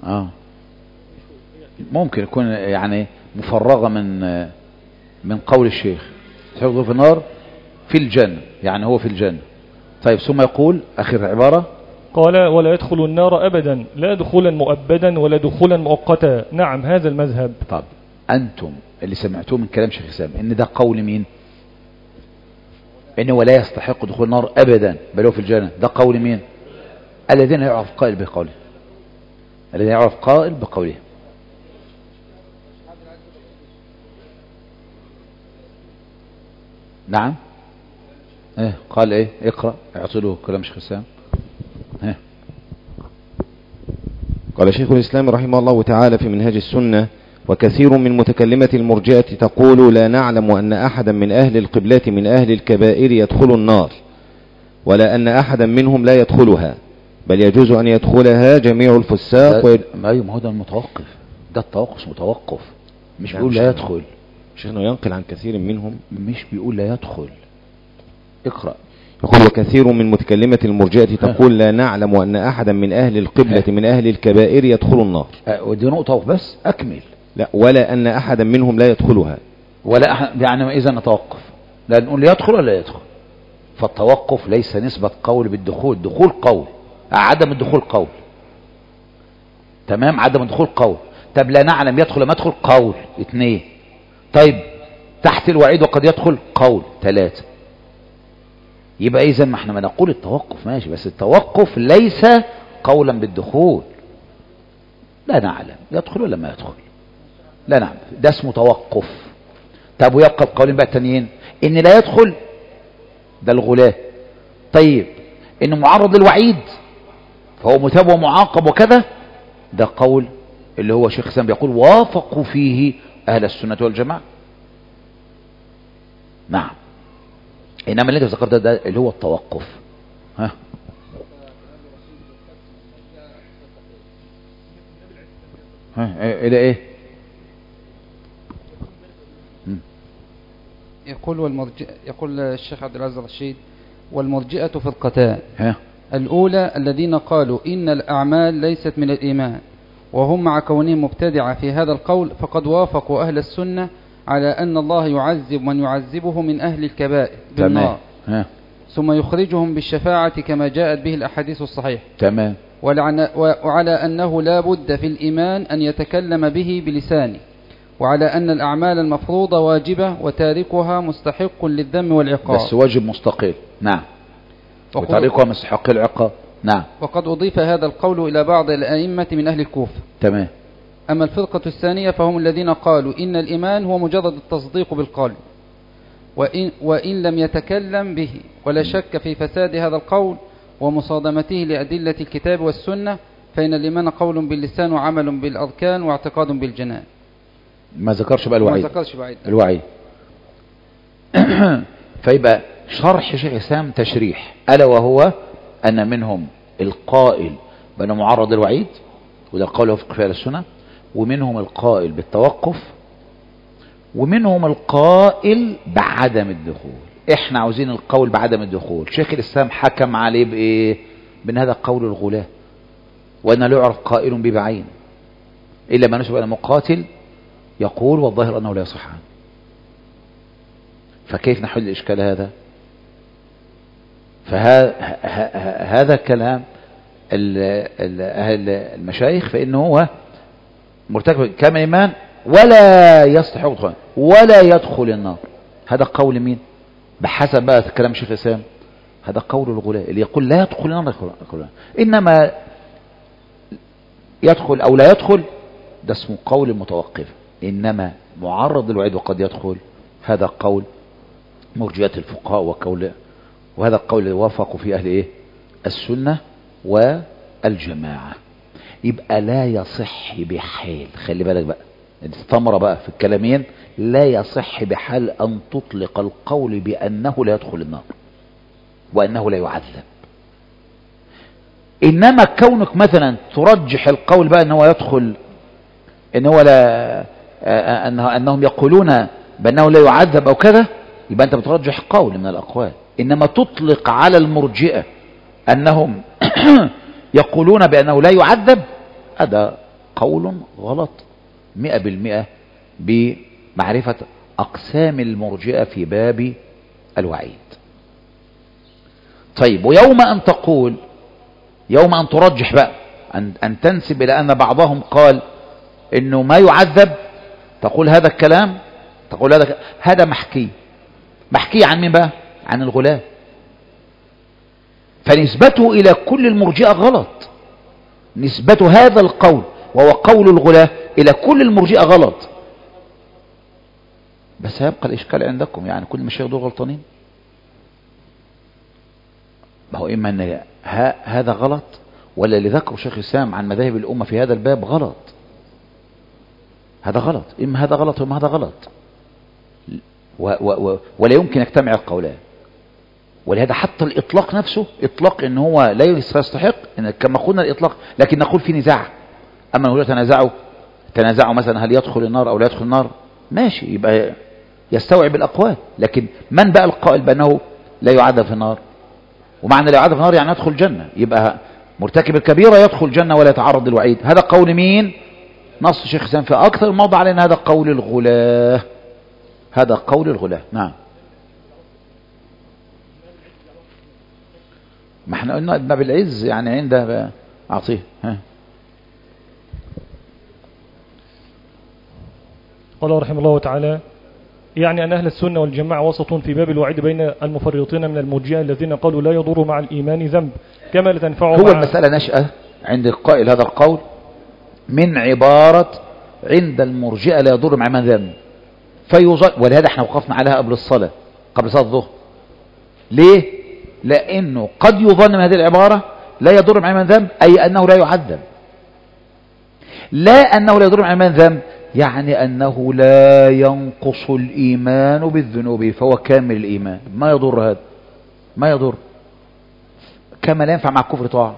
ممكن يكون يعني مفرغة من قول الشيخ يدخل في النار في الجنة، يعني هو في الجنة. طيب ثم يقول آخر عبارة قال ولا يدخل النار أبدا لا دخولا مؤبدا ولا دخولا مؤقتا. نعم هذا المذهب. طب أنتم اللي سمعتوه من كلام شيخ الإسلام إن ده قول مين؟ إنه ولا يستحق دخول النار أبدا بل هو في الجنة، ده قول مين؟ الذين يعرف قائل بقوله، الذين يعرف قائل بقوله. نعم قال ايه؟ اقرأ اعطله كلام شيخ الإسلام. قال شيخ الإسلام رحمه الله تعالى في منهاج السنة: وكثير من متكلمة المرجئة تقول لا نعلم أن أحدا من أهل القبلة من أهل الكبائر يدخل النار، ولا أن أحدا منهم لا يدخلها، بل يجوز أن يدخلها جميع الفساق. ما هو ده المتوقف، ده التوقف متوقف، مش بيقول لا يدخل. شيخنا ينقل عن كثير منهم، مش بيقول لا يدخل. اقرأ. يقول: وكثير من متكلمة المرجئة تقول لا نعلم أن أحدا من أهل القبلة من أهل الكبائر يدخل النار. ودي نقطة بس أكمل. لا، ولا أن أحدا منهم لا يدخلها. ولا أحد، يعني إذا نتوقف، لا نقول يدخل ولا لا يدخل. فالتوقف ليس نسبة قول بالدخول، دخول قول، عدم الدخول قول. تمام، عدم الدخول قول. طب لا نعلم يدخل ما يدخل قول 2. طيب تحت الوعيد وقد يدخل قول 3. يبقى إذا ما احنا ما نقول التوقف ماشي، بس التوقف ليس قولا بالدخول. لا نعلم يدخل ولا ما يدخل، لا نعلم، ده اسمه توقف. طب ويبقى القولين بقى التانيين ان لا يدخل، ده الغلاة. طيب ان معرض للوعيد فهو متاب ومعاقب وكذا، ده قول اللي هو شيخ الإسلام بيقول وافقوا فيه أهل السنة والجماعة. نعم. إنما اللي انت ذكرت ده اللي هو التوقف. إلى إيه؟ يقول الشيخ عبد العزيز الرشيد: والمرجئة فرقتان. الأولى الذين قالوا إن الأعمال ليست من الإيمان، وهم مع كونهم مبتدعة في هذا القول فقد وافقوا أهل السنة على أن الله يعذب من يعذبه من أهل الكبائر بالنار، ثم يخرجهم بالشفاعة كما جاءت به الأحاديث الصحيحة. تمام. وعلى أنه لا بد في الإيمان أن يتكلم به بلسانه، وعلى أن الأعمال المفروضة واجبة وتاركها مستحق للذم والعقاب. بس واجب مستقل. نعم. وتاركها مستحق العقاب. نعم. وقد أضيف هذا القول إلى بعض الأئمة من أهل الكوفة. تمام. أما الفرقة الثانية فهم الذين قالوا إن الإيمان هو مجرد التصديق بالقلب وإن لم يتكلم به، ولا شك في فساد هذا القول ومصادمته لأدلة الكتاب والسنة، فإن الإيمان قول باللسان وعمل بالأركان واعتقاد بالجنان. ما ذكرش بقى الوعيد. ما ذكرش الوعيد. فيبقى شرح شيخ الإسلام تشريح، ألا وهو أن منهم القائل بأنه معرض الوعيد، وده القول وفق فيه السنة، ومنهم القائل بالتوقف، ومنهم القائل بعدم الدخول. احنا عاوزين القول بعدم الدخول. شيخ الإسلام حكم عليه بإيه؟ بأن هذا قول الغلاة، وأن لا يعرف قائل به بعين إلا ما نسب إلى مقاتل يقول والظاهر أنه لا يصح عنه. فكيف نحل الإشكال هذا؟ فهذا كلام أهل المشايخ، فإنه هو مرتكب كامل الإيمان ولا يستحق الدخول ولا يدخل النار. هذا قول مين؟ بحسب بقى كلام شيخ الإسلام هذا قول الغلاة اللي يقول لا يدخل النار يدخل. إنما يدخل أو لا يدخل ده اسمه قول المتوقف. إنما معرض للوعيد وقد يدخل هذا قول مرجئة الفقهاء وهذا القول اللي وافقوا فيه أهل إيه؟ السنة والجماعة. يبقى لا يصح بحال، خلي بالك بقى الثمرة بقى في الكلامين، لا يصح بحال أن تطلق القول بأنه لا يدخل النار وأنه لا يعذب. إنما كونك مثلا ترجح القول بقى أنه يدخل، أنه لا أنهم يقولون بأنه لا يعذب أو كذا، يبقى أنت بترجح قول من الأقوال. إنما تطلق على المرجئة أنهم يقولون بأنه لا يعذب، هذا قول غلط 100% بمعرفة أقسام المرجئة في باب الوعيد. طيب، ويوم أن تقول، يوم أن ترجح بقى، أن تنسب إلى أن بعضهم قال إنه ما يعذب، تقول هذا الكلام، تقول هذا محكي عن مين بقى؟ عن الغلاة. فنسبته إلى كل المرجئة غلط، نسبة هذا القول وهو قول الغلاة إلى كل المرجئة غلط. بس هيبقى الإشكال عندكم، يعني كل المشايخ دول غلطانين؟ ما هو إما أن هذا غلط، ولا اللي ذكره شيخ الإسلام عن مذاهب الأمة في هذا الباب غلط. هذا غلط، إما هذا غلط وإما هذا غلط، ولا يمكن يجتمع القولان. ولهذا حتى الإطلاق نفسه إطلاق إن هو لا يستحق إن كما قلنا الإطلاق، لكن نقول في نزاع. أما نقول تنازعوا مثلا هل يدخل النار أو لا يدخل النار، ماشي، يبقى يستوعب الأقوال. لكن من بقى القائل بأنه لا يعذب في النار؟ ومعنى لا يعذب في النار يعني يدخل الجنة، يبقى مرتكب الكبيرة يدخل الجنة ولا يتعرض للوعيد. هذا قول مين؟ نص شيخ الإسلام في أكثر موضع على أن هذا قول الغلاة، هذا قول الغلاة. نعم، ما احنا قلنا ابن ابي العز يعني عنده اعطيه. قال رحمه الله تعالى: يعني أن أهل السنة والجماعة وسط في باب الوعيد بين المفرطين من المرجئة الذين قالوا لا يضر مع الإيمان ذنب كما لا تنفعه. هو المسألة نشأة عند القائل هذا القول من عبارة عند المرجئة لا يضر مع الإيمان ذنب، ولهذا احنا وقفنا عليها قبل الصلاة، قبل صلاة الظهر. ليه؟ لأنه قد يظن من هذه العبارة لا يضر مع الإيمان ذنب أي أنه لا يعذب، لا أنه لا يضر مع الإيمان ذنب يعني أنه لا ينقص الإيمان بالذنوب، فهو كامل الإيمان، ما يضر هذا، ما يضر، كما لا ينفع مع الكفر طاعة.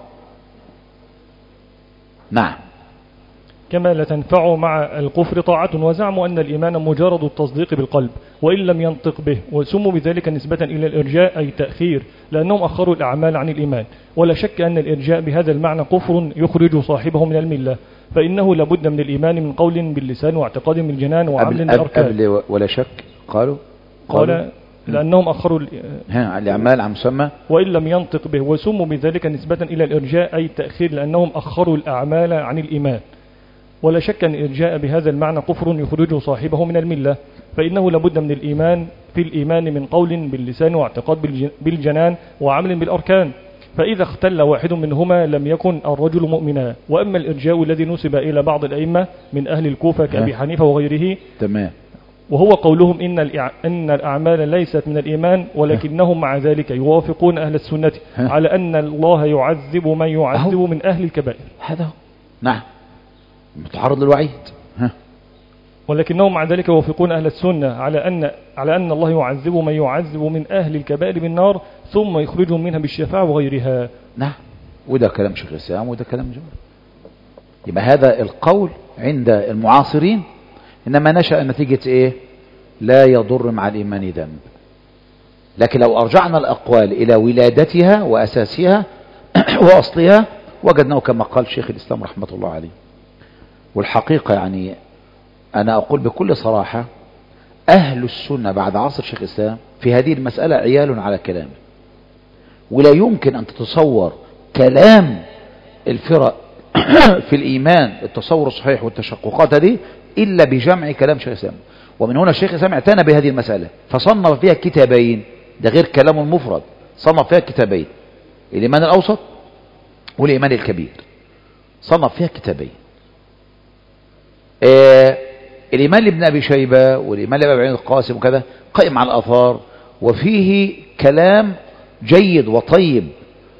نعم، كما لا تنفع مع الكفر طاعة، وزعموا أن الإيمان مجرد التصديق بالقلب وإن لم ينطق به، وسموا بذلك نسبة إلى الإرجاء أي تأخير، لأنهم أخروا الأعمال عن الإيمان. ولا شك أن الإرجاء بهذا المعنى كفر يخرج صاحبه من الملة، فإنه لابد من الإيمان من قول باللسان واعتقاد بالجنان وعمل بالأركان. قبل ولا شك قال لأنهم أخروا الأعمال عن مسمى وإن لم ينطق به، وسموا بذلك نسبة إلى الإرجاء أي تأخير، لأنهم أخروا الأعمال عن الإيمان. ولا شك أن الإرجاء بهذا المعنى كفر يخرج صاحبه من الملة، فإنه لابد من الإيمان في الإيمان من قول باللسان واعتقاد بالجنان وعمل بالأركان، فإذا اختل واحد منهما لم يكن الرجل مؤمنا. وأما الإرجاء الذي نسب إلى بعض الأئمة من أهل الكوفة كأبي حنيفة وغيره، تمام، وهو قولهم إن الأعمال ليست من الإيمان، ولكنهم مع ذلك يوافقون أهل السنة على أن الله يعذب من يعذب من أهل الكبائر. هذا نعم متعرض للوعيد. ولكنهم مع ذلك يوافقون أهل السنة على أن الله يعذب من يعذب من أهل الكبائر بالنار ثم يخرجهم منها بالشفاعة وغيرها. نعم، وده كلام شيخ الإسلام وده كلام جميل. يبقى هذا القول عند المعاصرين إنما نشأ نتيجة إيه؟ لا يضر مع الإيمان ذنب. لكن لو أرجعنا الأقوال إلى ولادتها وأساسها وأصلها وجدناه كما قال شيخ الإسلام رحمة الله عليه. والحقيقة يعني أنا أقول بكل صراحة أهل السنة بعد عصر شيخ الإسلام في هذه المسألة عيال على كلامه، ولا يمكن أن تتصور كلام الفرق في الإيمان التصور الصحيح والتشققات هذه إلا بجمع كلام شيخ الإسلام. ومن هنا الشيخ الإسلام اعتنى بهذه المسألة فصنف فيها كتابين، ده غير كلامه المفرد، صنف فيها كتابين، الإيمان الأوسط والإيمان الكبير، صنف فيها كتابين. الإيمان لابن أبي شيبة والإيمان لابن أبي القاسم وكذا قائم على الآثار وفيه كلام جيد وطيب،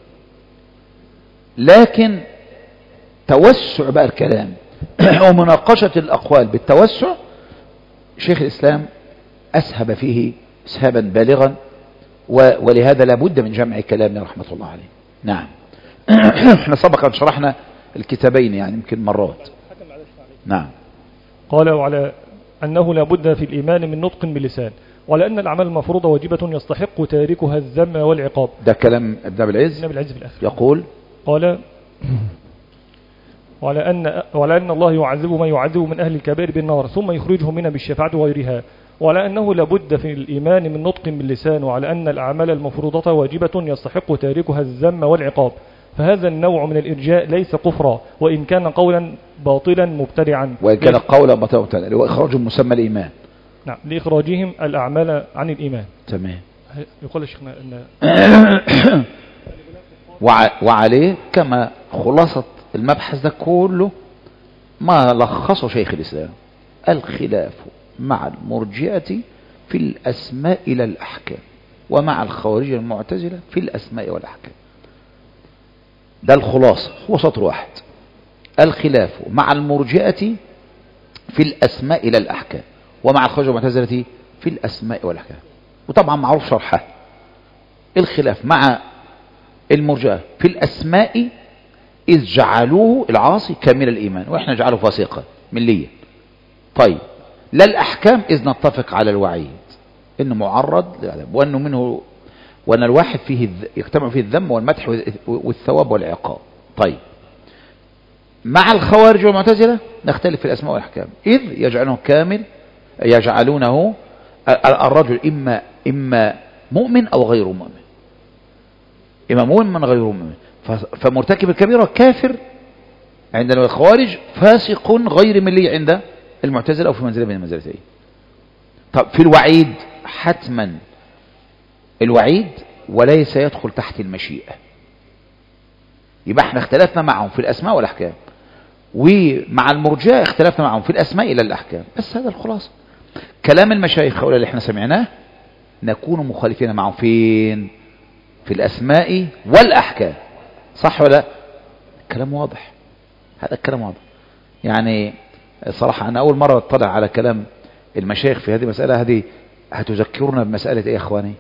لكن توسع بقى الكلام ومناقشة الأقوال بالتوسع شيخ الإسلام أسهب فيه إسهابا بالغا، ولهذا لابد من جمع كلامه رحمة الله عليه. نعم. احنا سبقا شرحنا الكتابين يعني يمكن مرات. نعم. قال وعلى أنه لابد في الإيمان من نطق باللسان، وعلى أن الأعمال المفروضة واجبة يستحق تاركها الذم والعقاب. ده كلام ابن أبي العز. ابن أبي العز في الآخر يقول قال وعلى أن الله يعذب من يعذب من أهل الكبائر بالنار ثم يخرجهم منها بالشفاعة وغيرها، وعلى أنه لابد في الإيمان من نطق باللسان، وعلى أن الأعمال المفروضة واجبة يستحق تاركها الذم والعقاب. فهذا النوع من الإرجاء ليس كفرا، وإن كان قولا باطلا مبتدعا، وإن كان قولا باطلا مبتدعا وإخراج مسمى الإيمان. نعم، لإخراجهم الأعمال عن الإيمان. تمام. يقول الشيخنا أن وعليه كما خلاصة المبحث ده كله ما لخصه شيخ الإسلام: الخلاف مع المرجئة في الأسماء إلى الأحكام، ومع الخوارج المعتزلة في الأسماء والأحكام. ده الخلاصة، هو سطر واحد: الخلاف مع المرجئة في الأسماء إلى الأحكام، ومع الخوارج المعتزلة في الأسماء والأحكام. وطبعا معروف شرحها: الخلاف مع المرجئة في الأسماء إذ جعلوه العاصي كامل الإيمان وإحنا جعله فاسقا مليا. طيب، لا الأحكام إذ نتفق على الوعيد إنه معرض للعذاب، وأنه منه، وأن الواحد فيه يجتمع فيه الذم والمدح والثواب والعقاب. طيب، مع الخوارج والمعتزلة نختلف في الأسماء والأحكام، إذ يجعلونه الرجل إما مؤمن أو غير مؤمن، إما مؤمن من غير مؤمن، فمرتكب الكبيرة كافر عند الخوارج، فاسق غير ملي عند المعتزلة، أو في منزلة من المنزلتين. طب في الوعيد حتما الوعيد وليس يدخل تحت المشيئة، يبقى احنا اختلفنا معهم في الأسماء والأحكام، ومع المرجئة اختلفنا معهم في الأسماء إلى الأحكام. بس هذا الخلاصة. كلام المشايخ اللي احنا سمعناه نكون مخالفين معهم فين؟ في الأسماء والأحكام. صح ولا؟ كلام واضح، هذا الكلام واضح. يعني صراحة أنا أول مرة اطلع على كلام المشايخ في هذه المسألة. هذه هتذكرنا بمسألة إيه يا أخواني؟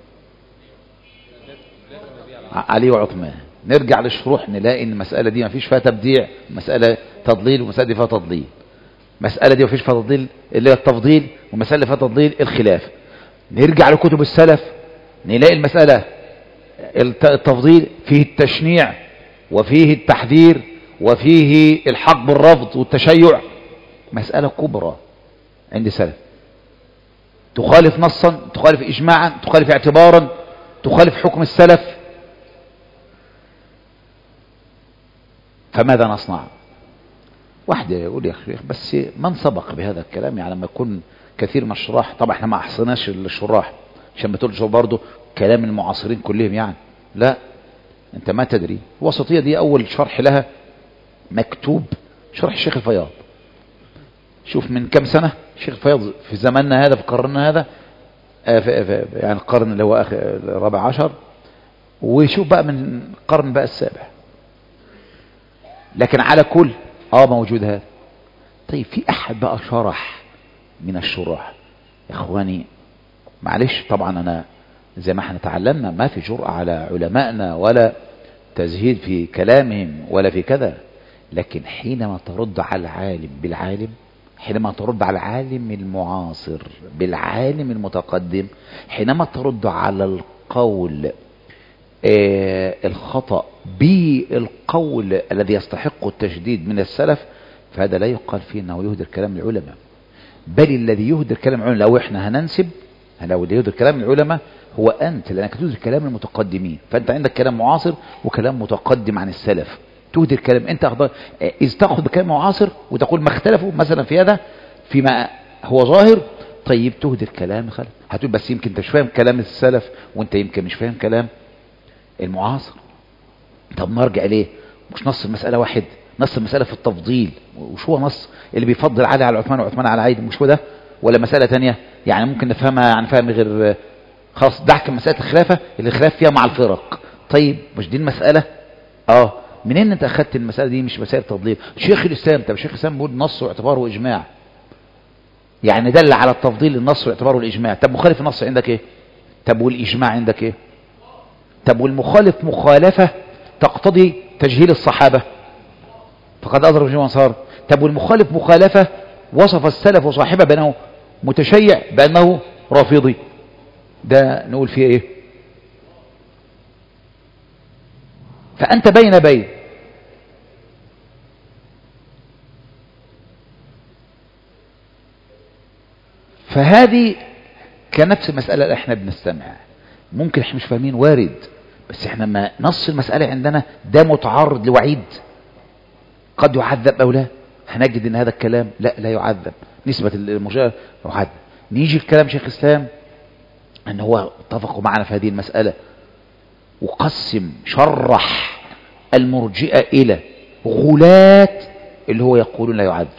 علي وعثمان. نرجع للشروح نلاقي إن المسألة دي ما فيش فيها تبديع، مسألة تضليل، ومسألة دي فيها تضليل. مسألة دي ما فيش فيها تضليل اللي هي التفضيل، ومسألة فيها تضليل الخلاف. نرجع لكتب السلف نلاقي المسألة التفضيل فيه التشنيع وفيه التحذير وفيه الحق بالرفض والتشيع. مسألة كبرى عند السلف، تخالف نصا، تخالف إجماعا، تخالف اعتبارا، تخالف حكم السلف. فماذا نصنع؟ واحد يقول يا أخي بس من سبق بهذا الكلام؟ يعني لما يكون كثير من الشراح، طبعا احنا ما أحصناش الشراح عشان ما تقولش برضه كلام المعاصرين كلهم، يعني لا، انت ما تدري. الوسطية دي أول شرح لها مكتوب شرح الشيخ الفياض. شوف من كم سنة الشيخ الفياض في زماننا هذا، في قرننا هذا، يعني القرن اللي هو الرابع عشر، وشوف بقى من القرن بقى السابع. لكن على كل موجود هذا. طيب في أحد بقى شرح من الشراح يا إخواني؟ معلش طبعا أنا زي ما احنا تعلمنا ما في جرأة على علمائنا ولا تزهيد في كلامهم ولا في كذا، لكن حينما ترد على العالم بالعالم، حينما ترد على العالم المعاصر بالعالم المتقدم، حينما ترد على القول الخطأ بالقول الذي يستحق التشديد من السلف، فهذا لا يقال فيه انه يهدر كلام العلماء، بل الذي يهدر كلام العلماء لو احنا هننسب، لو اللي يهدر كلام العلماء هو انت، لانك تهدر كلام المتقدمين. فانت عندك كلام معاصر وكلام متقدم عن السلف، تهدر كلام انت اذ تاخذ بكلام معاصر وتقول ما اختلفوا مثلا في هذا فيما هو ظاهر، طيب تهدر كلام خلف. هتقول بس يمكن انت مش فاهم كلام السلف وانت يمكن مش فاهم كلام المعاصر. طب نرجع ليه؟ مش نص المسألة واحد، نص المسألة في التفضيل. وش هو نص اللي بيفضل علي على عثمان وعثمان على علي؟ مش هو ده؟ ولا مسألة تانية يعني ممكن نفهمها يعني فهم غير خلاص دعك مسألة الخلافة اللي الخلاف فيها مع الفرق. طيب مش دي المسألة؟ منين انت اخدت المسألة دي؟ مش مسألة تضليل. شيخ الإسلام، طب شيخ الإسلام بيقول نص واعتباره إجماع، يعني دل على التفضيل النص واعتباره الإجماع. طب مخالف النص عندك ايه؟ طب والإجماع عندك ايه؟ طب والمخالف مخالفة تقتضي تجهيل الصحابة فقد أضرب جميع الأنصار. طب والمخالف مخالفة وصف السلف وصاحبه بأنه متشيع بأنه رافضي، ده نقول فيه ايه؟ فأنت بين فهذه كنفس المسألة اللي احنا بنستمع، ممكن احنا مش فاهمين وارد، بس احنا ما نص المسألة عندنا ده متعرض لوعيد قد يعذب او لا، هنجد ان هذا الكلام لا يعذب نسبة المرجئة يعذب. نيجي الكلام شيخ الاسلام ان هو اتفقوا معنا في هذه المسألة وقسم شرح المرجئة الى غلات اللي هو يقولون لا يعذب،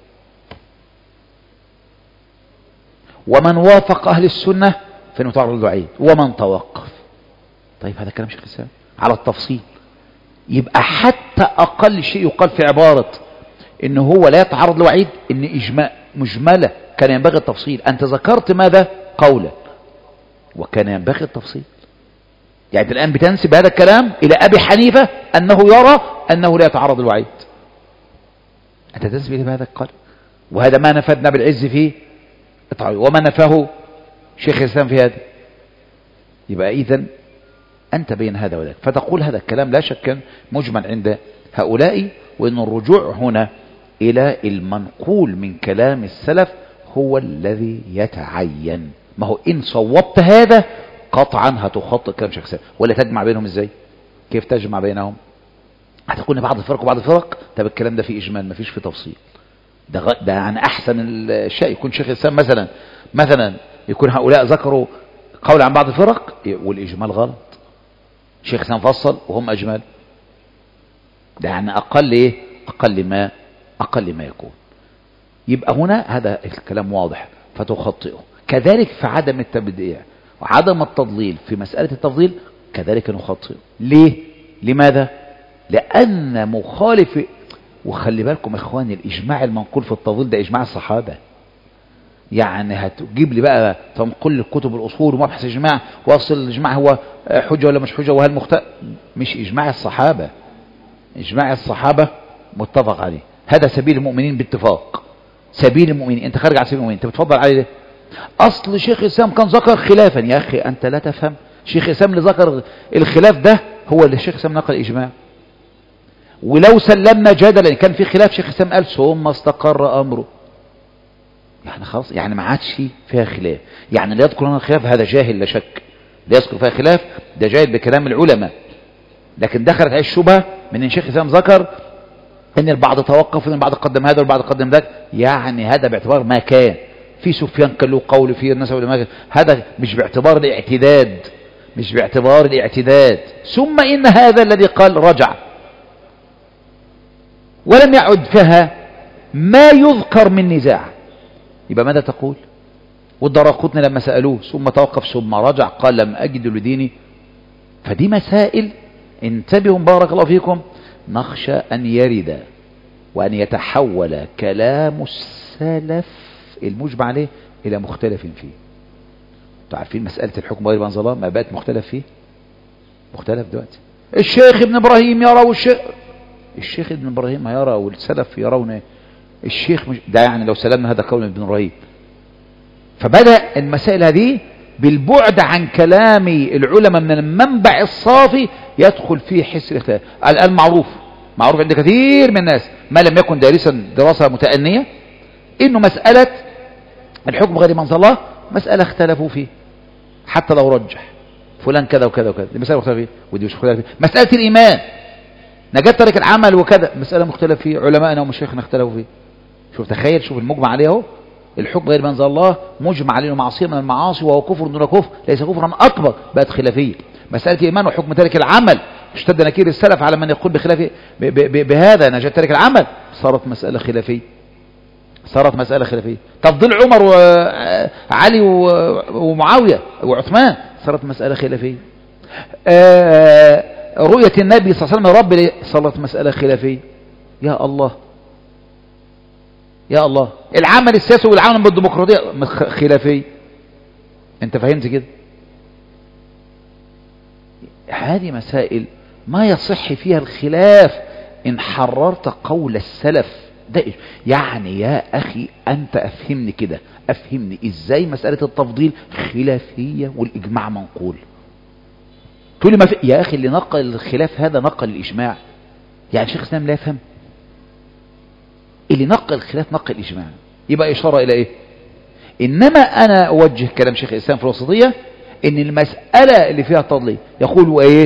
ومن وافق اهل السنة فانه تعرض للوعيد، ومن توقف. طيب هذا كلام شيخ الاسلام على التفصيل، يبقى حتى اقل شيء يقال في عبارة ان هو لا يتعرض لوعيد ان اجماع مجملة كان ينبغي التفصيل. انت ذكرت ماذا؟ قولا، وكان ينبغي التفصيل. يعني انت الان بتنسب هذا الكلام الى ابي حنيفة انه يرى انه لا يتعرض للوعيد، انت تنسب الى هذا القول، وهذا ما نفدنا بالعز فيه وما نفاه شيخ الاسلام في هذا. يبقى اذا انت بين هذا وذاك، فتقول هذا الكلام لا شك مجمل عند هؤلاء، وان الرجوع هنا الى المنقول من كلام السلف هو الذي يتعين. ما هو ان صوبت هذا قطعا هتخطئ كلام شيخ الاسلام، ولا تجمع بينهم ازاي؟ كيف تجمع بينهم؟ هتقول بعض الفرق وبعض الفرق، طب الكلام ده فيه اجمال ما فيش فيه تفصيل. ده عن احسن الشيء يكون شيخ الاسلام مثلا يكون هؤلاء ذكروا قول عن بعض الفرق والاجمال غلط، شيخ الاسلام فصل وهم اجمال، ده يعني اقل ما يكون. يبقى هنا هذا الكلام واضح فتخطئه. كذلك في عدم التبديع وعدم التضليل في مسألة التفضيل كذلك نخطئه. ليه؟ لماذا؟ لأن مخالف، وخلي بالكم اخواني الإجماع المنقول في التفضيل ده إجماع الصحابة. يعني هتجيب لي بقى تنقل الكتب الأصول ومبحث الإجماع وأصل الإجماع هو حجة ولا مش حجة وهل مش إجماع الصحابة. إجماع الصحابة متفق عليه، هذا سبيل المؤمنين باتفاق. سبيل المؤمنين، انت خارج على سبيل المؤمنين، انت بتفضل عليه ليه؟ اصل شيخ الاسلام كان ذكر خلافا. يا اخي انت لا تفهم، شيخ الاسلام اللي ذكر الخلاف ده هو اللي شيخ الاسلام نقل اجماع. ولو سلمنا جدلا كان في خلاف شيخ الاسلام قال ثم استقر امره، يعني خلاص، يعني ما عادش فيها خلاف. يعني اللي يذكر هنا الخلاف هذا جاهل لا شك، اللي يذكر فيها خلاف ده جاهل بكلام العلماء. لكن دخلت عليه الشبهه من ان شيخ الاسلام ذكر ان البعض توقف وان البعض قدم هذا والبعض قدم ذاك، يعني هذا باعتبار ما كان في سفيان كان له قول في الناس ولا ما كان، هذا مش باعتبار الاعتداد، مش باعتبار الاعتداد. ثم ان هذا الذي قال رجع ولم يعد فيها ما يذكر من نزاع، يبقى ماذا تقول؟ والدراقطني لما سألوه ثم توقف ثم رجع قال لم أجد لديني. فدي مسائل انتبهوا بارك الله فيكم، نخشى أن يرد وأن يتحول كلام السلف المجمع عليه إلى مختلف فيه. تعرفين مسألة الحكم غير بأنزل الله ما بقت مختلف فيه؟ مختلف دلوقتي. الشيخ ابن إبراهيم يرى الشيخ ابن إبراهيم يرى والسلف يرون الشيخ مش ده، يعني لو سلمنا هذا قول ابن إبراهيم. فبدأ المسائل هذه بالبعد عن كلام العلماء من المنبع الصافي يدخل فيه حس الاختلاف. الآن معروف عند كثير من الناس ما لم يكن دارسا دراسة متأنية إنه مسألة الحكم غير منزل الله مسألة اختلفوا فيه، حتى لو رجح فلان كذا وكذا وكذا، دي مسألة مختلف فيه ودي مش مختلف فيه. مسألة الإيمان نجاة ترك العمل وكذا مسألة مختلف فيه، علماءنا ومشايخنا اختلفوا فيه. شوف تخيل، شوف المجمع عليه اهو، الحكم غير منزل الله مجمع عليه معصية من المعاصي وهو كفر دون كفر ليس كفرا أكبر، بقت خلافية. مسألة الإيمان وحكم ترك العمل اشتد نكير السلف على من يقول بخلاف بهذا نجاة ترك العمل، صارت مسألة خلافية. تفضيل عمر وعلي ومعاوية وعثمان صارت مسألة خلافية. رؤية النبي صلى الله عليه وسلم رب صارت مسألة خلافية. يا الله يا الله، العمل السياسي والعمل بالديمقراطية خلافية. انت فهمت كده؟ هذه مسائل ما يصح فيها الخلاف إن حررت قول السلف. ده يعني يا أخي أنت أفهمني كده، أفهمني إزاي مسألة التفضيل خلافية والإجماع منقول. تقول لي ما في يا أخي، اللي نقل الخلاف هذا نقل الإجماع. يعني شيخ الإسلام لا يفهم، اللي نقل الخلاف نقل الإجماع. يبقى إشارة إلى إيه؟ إنما أنا أوجه كلام شيخ الإسلام في الوسطية إن المسألة اللي فيها تضليل يقول إيه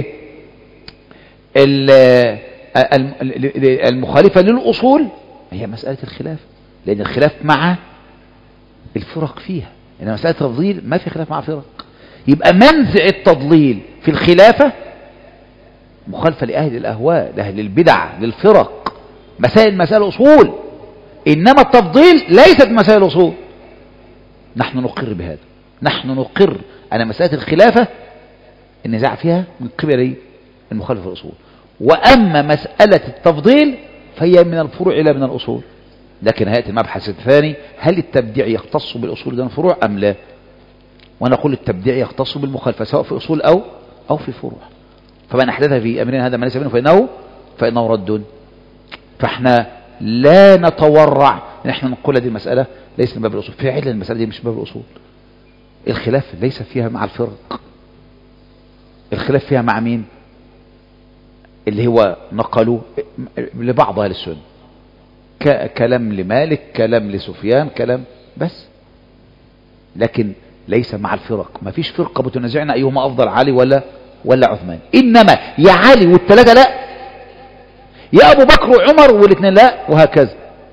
المخالفة للأصول هي مسألة الخلاف، لأن الخلاف مع الفرق فيها، إن مسألة التضليل ما في خلاف مع فرق. يبقى منزع التضليل في الخلافة مخالفة لأهل الأهواء، لأهل البدع، للفرق. مسائل أصول، إنما التفضيل ليست مسائل أصول. نحن نقر بهذا، نحن نقر أن مسألة الخلافة النزاع فيها من قبل المخالفة الأصول، وأما مسألة التفضيل فهي من الفروع إلى من الأصول. لكن هيأتي المبحث الثاني، هل التبديع يختص بالأصول دون الفروع أم لا؟ ونقول التبديع يختص بالمخالفة سواء في أصول أو في فروع. فمن أحدث في أمرنا هذا ما ليس منه فإنه رد. فإحنا لا نتورع ان احنا نقول هذه المسألة ليس من باب الأصول. فعلا المسألة دي مش من باب الأصول. الخلاف ليس فيها مع الفرق، الخلاف فيها مع مين؟ اللي هو نقلوا لبعض أهل السنة، كلام لمالك، كلام لسفيان، كلام بس، لكن ليس مع الفرق. ما فيش فرقة بتنازعنا أيهما أفضل، علي ولا عثمان. إنما يا علي والثلاثة لا، يا أبو بكر وعمر والاثنين لا، وهكذا.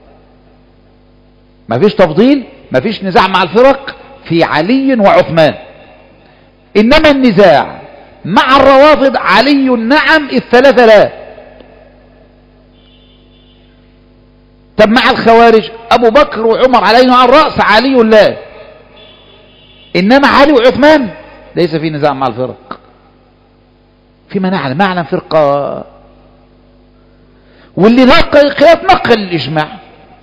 ما فيش تفضيل، ما فيش نزاع مع الفرق في علي وعثمان. إنما النزاع مع الروافض علي نعم، الثلاثة لا. طب مع الخوارج أبو بكر وعمر علينا على الرأس، علي لا. إنما علي وعثمان ليس في نزاع مع الفرق. فيما نعلم فرقة، واللي نقل الخلاف نقل الإجماع.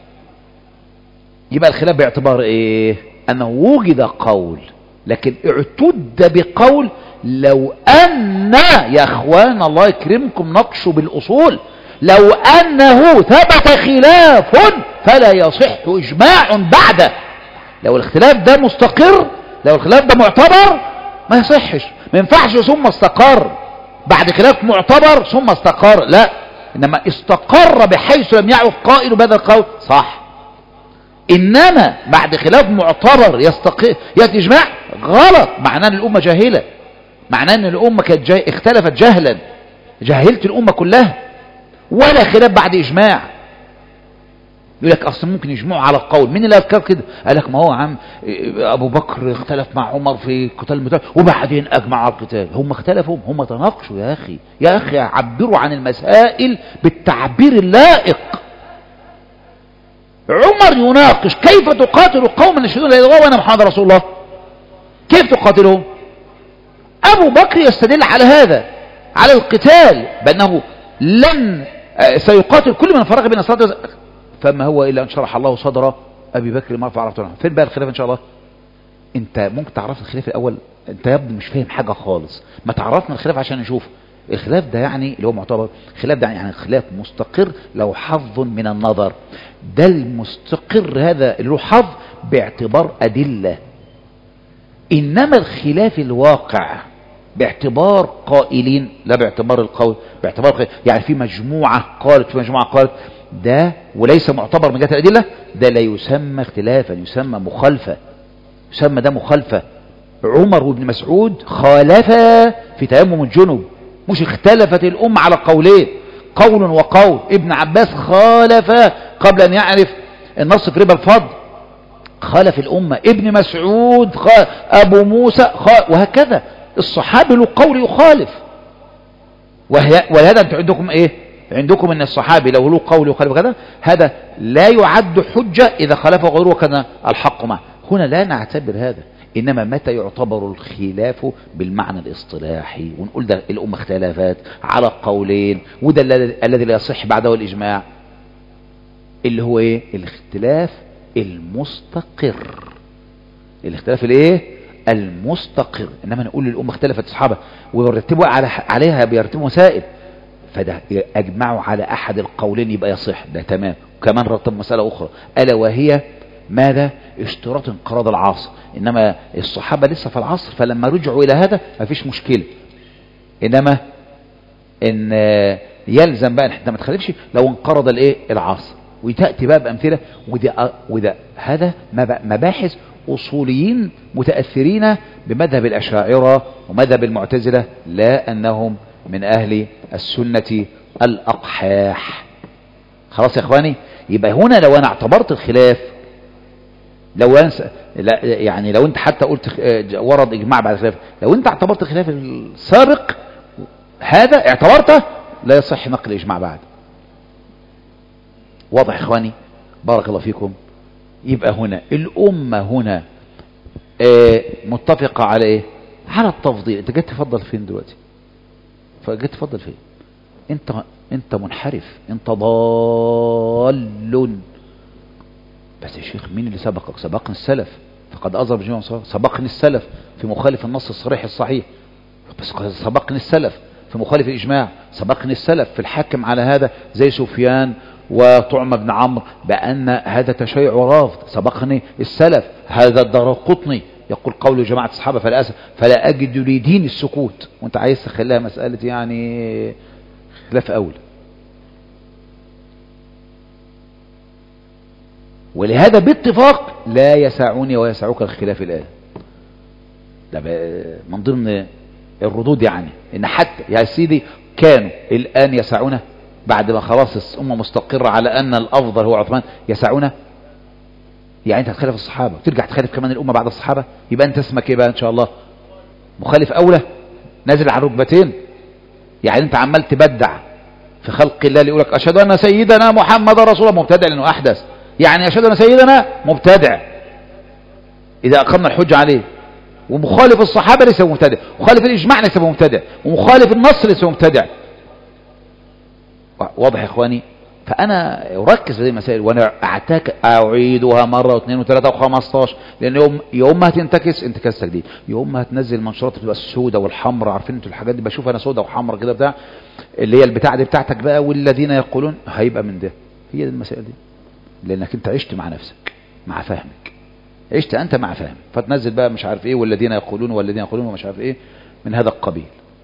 يبقى الخلاف باعتبار إيه؟ أنه وجد قول، لكن اعتد بقول لو أن يا أخوان الله يكرمكم نقشوا بالأصول، لو أنه ثبت خلاف فلا يصح إجماع بعده. لو الاختلاف ده مستقر، لو الخلاف ده معتبر ما يصحش، ما ينفعش ثم استقر بعد خلاف معتبر ثم استقر، لا. إنما استقر بحيث لم يعرف قائل بهذا القول صح. إنما بعد خلاف معتبر يأتي إجماع غلط، معناه أن الأمة جاهلة، معناه أن الأمة كانت اختلفت جهلا، جاهلت الأمة كلها، ولا خلاف بعد إجماع. يقول لك أصلا ممكن يجمعوا على القول. مين اللي أفكر كده؟ قال لك ما هو عم أبو بكر اختلف مع عمر في قتال المتال وبعدين أجمع على القتال. هم اختلفوا، هم تناقشوا. يا أخي عبروا عن المسائل بالتعبير اللائق. عمر يناقش كيف تقاتل قوما يشهدون لا إله إلا الله وأن محمد رسول الله، كيف تقاتلهم؟ أبو بكر يستدل على هذا، على القتال، بأنه لن سيقاتل كل من فرق بين الصلاة، فما هو إلا أن شرح الله صدر أبي بكر ما فعرفت عنه. فين بقى الخلاف إن شاء الله؟ أنت ممكن تعرف الخلاف الأول، أنت يبدو مش فاهم حاجة خالص، ما تعرفنا الخلاف عشان نشوف الخلاف ده يعني اللي هو معتبر. الخلاف ده يعني خلاف مستقر له حظ من النظر، ده المستقر هذا اللي له حظ باعتبار أدلة. إنما الخلاف الواقع باعتبار قائلين، لا باعتبار القول، باعتبار قائل. يعني في مجموعة قالت، في مجموعة قالت، ده وليس معتبر من جهة الأدلة، ده لا يسمى اختلافا، يسمى مخالفة، يسمى ده مخالفة. عمر وابن مسعود خالفا في تيمم الجنب، مش اختلفت الأمة على قولين، قول وقول. ابن عباس خالف قبل أن يعرف النص في ربا الفضل، خالف الأمة. ابن مسعود أبو موسى وهكذا. الصحابي له قول يخالف، ولهذا انتم عندكم ايه؟ عندكم ان الصحابي لو له قول يخالف كذا، هذا لا يعد حجة اذا خالفه غيره وكان الحق معه. هنا لا نعتبر هذا، انما متى يعتبر الخلاف بالمعنى الاصطلاحي، ونقول ده الامة اختلافات على قولين، وده الذي لا يصح بعده الاجماع، اللي هو ايه؟ الاختلاف المستقر. الاختلاف الايه؟ المستقر. انما نقول للامه اختلفت الصحابه ويرتبوا عليها بيرتبوا مسائل، فده اجمعوا على احد القولين يبقى يصح، ده تمام. وكمان رتب مساله اخرى الا وهي ماذا؟ اشتراط انقراض العصر. انما الصحابه لسه في العصر، فلما رجعوا الى هذا ما فيش مشكله. انما ان يلزم بقى انت ما تخالفش لو انقرض الايه؟ العصر. وتأتي بقى بأمثلة. وده هذا مباحث أصوليين متأثرين بمذهب الأشاعرة ومذهب المعتزلة، لا أنهم من أهل السنة الأقحاح. خلاص يا إخواني؟ يبقى هنا لو أنا اعتبرت الخلاف، لو يعني لو أنت حتى قلت ورد إجماع بعد الخلاف، لو أنت اعتبرت الخلاف السابق هذا اعتبرته، لا يصح نقل إجماع بعد. واضح يا إخواني؟ بارك الله فيكم. يبقى هنا الأمة هنا متفقة على إيه؟ على التفضيل. أنت جيت تفضل فين دلوقتي؟ فجيت تفضل فين؟ أنت منحرف، أنت ضال. بس يا شيخ مين اللي سبقك؟ سبقني السلف، فقد أضرب جميع سبقني السلف في مخالف النص الصريح الصحيح، بس سبقني السلف في مخالف الإجماع، سبقني السلف في الحكم على هذا زي سفيان وطعم بن عمرو بأن هذا تشيع ورافض، سبقني السلف. هذا الدارقطني يقول قول جماعة الصحابة فلا أجد لدين السكوت، وانت عايز تخليها مسألة يعني خلاف أول. ولهذا باتفاق لا يسعني ويسعك الخلاف الآن. ده من ضمن الردود يعني ان حتى يا سيدي كانوا الآن يسعونه بعد ما خلاص الأمة مستقرة على أن الأفضل هو عثمان، يسعونه. يعني أنت هتخالف الصحابة وترجع تخالف كمان الأمة بعد الصحابة، يبقى أنت اسمك إيه بقى إن شاء الله؟ مخالف أولى نازل على الركبتين. يعني أنت عمال تبدع في خلق الله، اللي يقولك أشهد أن سيدنا محمد رسول الله، مبتدع لأنه أحدث. يعني أشهد أن سيدنا مبتدع إذا أقمنا الحجة عليه. ومخالف الصحابة ليس مبتدع، مخالف الإجماع ليس مبتدع، ومخالف النص ليس مبتدع. واضح يا إخواني؟ فأنا أركز في هذه المسائل، وأنا أعيدها مرة واثنين وثلاثة و15، لأن يوم ما هتنتكس انتكاس تجديد، يوم ما هتنزل المنشورات بتبقى السوداء والحمراء، عارفين انتوا الحاجات دي، بشوف أنا سوداء وحمراء كده بتاع اللي هي البتاع دي بتاعتك بقى، والذين يقولون هيبقى من ده. هي دي المسائل دي، لأنك أنت عشت مع نفسك مع فهمك، عشت أنت مع فهم، فتنزل بقى مش عارف إيه والذين يقولون والذين يقولون ومش عارف إيه من هذا القبيل.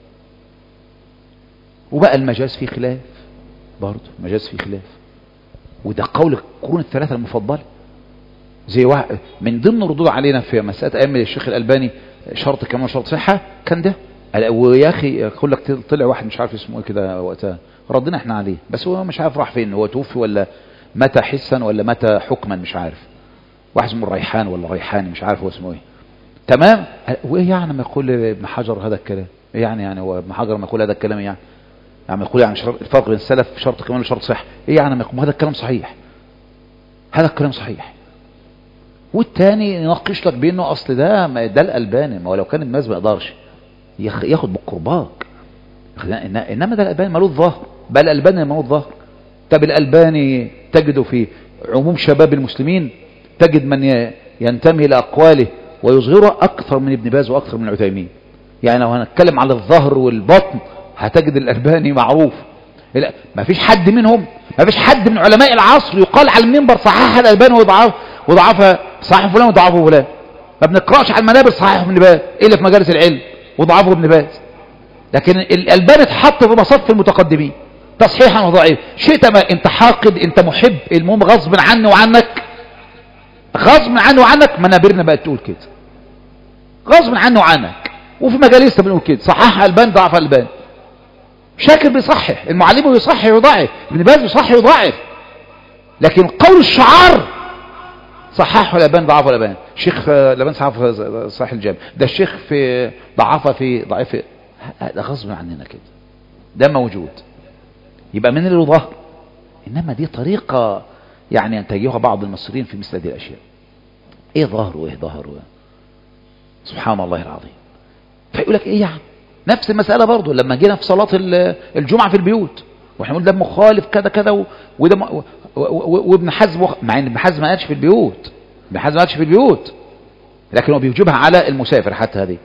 وبقى المجاز فيه خلاف برضه، مجاز فيه خلاف، وده قول القرون الثلاثة المفضلة. زي واحد من ضمن ردود علينا في مسألة أيام الشيخ الألباني شرط كمان شرط صحة كان ده. ويا أخي يقول لك طلع واحد مش عارف اسمه إيه كده وقتها، ردنا إحنا عليه، بس هو مش عارف راح فين، هو توفي ولا متى حسا ولا متى حكما مش عارف. واحد اسمه الريحان ولا ريحاني مش عارف هو اسمه إيه. تمام. وإيه يعني ما يقول ابن حجر هذا الكلام؟ إيه يعني هو ابن حجر ما يقول هذا الكلام يعني يقول يعني الفرق بين السلف شرط كمان شرط صح. ايه يعني هذا الكلام صحيح، هذا الكلام صحيح. والتاني يناقش لك بانه اصل ده الالباني، ما هو لو كان الناس ما يقدرش ياخد بالقرباك، انما ده الالباني مالوش ظهر، بل الالباني مالوش ظهر. طب الالباني تجده في عموم شباب المسلمين، تجد من ينتمي لاقواله ويظهره اكثر من ابن باز واكثر من عثيمين. يعني لو هنتكلم على الظهر والبطن هتجد الألباني معروف. لا ما فيش حد منهم، ما فيش حد من علماء العصر يقال على المنبر صحح الألباني وضعفها صحيح فلان وضعفه فلان. ما بنقرأش على المنابر صحيح ابن باز إلا في مجالس العلم وضعفه ابن باز. لكن الألباني اتحط في مصف المتقدمين تصحيحا وضعيف. شئت ما انت حاقد انت محب، المهم غصب عني وعنك، غصب عني وعنك منابرنا بقت تقول كده، غصب عني وعنك. وفي مجالسنا بنقول كده صحح الألباني ضعف الألباني. شاكر بيصحح، المعلم بيصحح ويضعف، ابن باز بيصحح ويضعف. لكن قول الشعار صححه الألباني ضعفه الألباني، الشيخ الألباني صححه في صحيح الجامع، ده الشيخ في ضعفه في ضعيف، ده غصب عننا كده، ده موجود. يبقى من اللي ظهر، انما دي طريقة يعني ينتهجها بعض المصريين في مثل هذه الاشياء. ايه ظهر وايه ظهر سبحان الله العظيم. فيقول لك ايه يعني نفس المسألة برضو لما جينا في صلاة الجمعة في البيوت، واحنا نقول ده مخالف كذا كذا وده وابن حزم مع ان ابن حزم ما قالش في البيوت، ابن حزم ما قالش في البيوت، لكن هو بيوجبها على المسافر حتى هذه.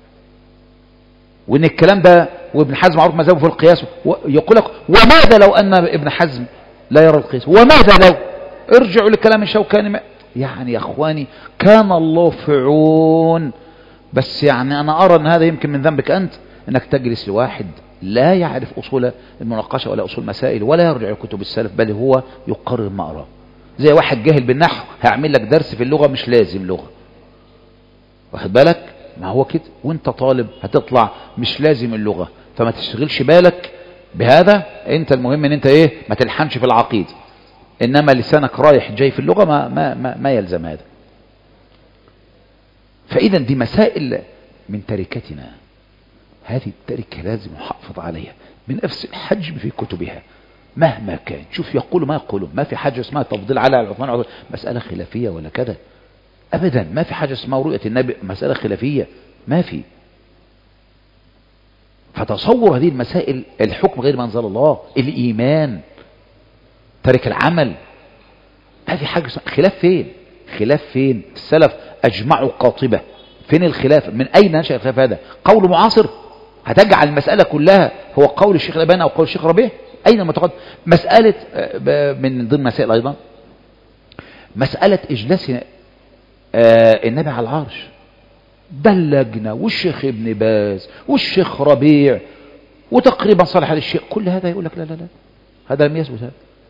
وان الكلام ده وابن حزم معروف مذهبه في القياس، يقول لك وماذا لو ان ابن حزم لا يرى القياس، وماذا لو ارجعوا لكلام الشوكاني. يعني يا اخواني كان الله في عون. بس يعني انا ارى ان هذا يمكن من ذنبك انت، انك تجلس لواحد لا يعرف أصول المناقشة ولا أصول مسائل ولا يرجع لكتب السلف، بل هو يقرر ما أراه. زي واحد جاهل بالنحو هيعمل لك درس في اللغة مش لازم لغة، واخد بالك؟ ما هو كده. وانت طالب هتطلع مش لازم اللغة، فما تشتغلش بالك بهذا. انت المهم ان انت ايه، ما تلحنش في العقيدة، انما لسانك رايح جاي في اللغة ما يلزم هذا. فاذا دي مسائل من تركتنا، هذه التركة لازم نحافظ عليها بنفس الحجم في كتبها مهما كان. شوف يقول ما يقولون، ما في حاجة اسمها تفضيل على عثمان مسألة خلافية ولا كذا ابدا. ما في حاجة اسمها رؤية النبي مسألة خلافية، ما في. فتصور هذه المسائل، الحكم غير ما انزل الله، الايمان، ترك العمل، ما في حاجة اسمها خلاف. فين خلاف؟ فين السلف اجمعوا قاطبة؟ فين الخلاف؟ من اين نشأ الخلاف هذا؟ قول معاصر؟ هتجعل المسألة كلها هو قول الشيخ الألباني او قول الشيخ ربيع؟ اين المعتقد؟ مسألة من ضمن مسائل ايضا مسألة اجلاس النبي على العرش، ده اللجنة والشيخ ابن باز والشيخ ربيع وتقريبا صالح هذا الشيء، كل هذا يقول لك لا لا لا هذا لم يثبت هذا.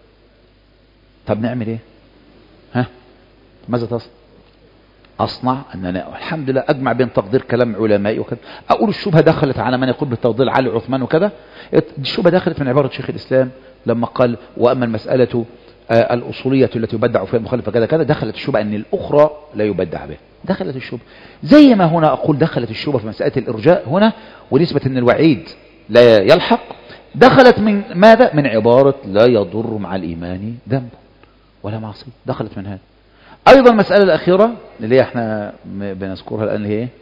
طب نعمل ايه؟ ها ماذا تصنع؟ اصنع ان انا الحمد لله اجمع بين تقدير كلام علمائي وكذا. اقول الشبهه دخلت على من يقول بالتفضيل علي عثمان وكذا. الشبهه دخلت من عباره شيخ الاسلام لما قال واما المساله الاصوليه التي يبدع فيها المخالف كذا كذا، دخلت الشبهه ان الاخرى لا يبدع بها. دخلت الشبهه زي ما هنا اقول دخلت الشبهه في مساله الارجاء هنا ونسبه ان الوعيد لا يلحق، دخلت من ماذا؟ من عباره لا يضر مع الايمان ذنب ولا معصيه، دخلت من هذا. ايضا المسألة الاخيرة اللي احنا بنذكرها الان اللي هي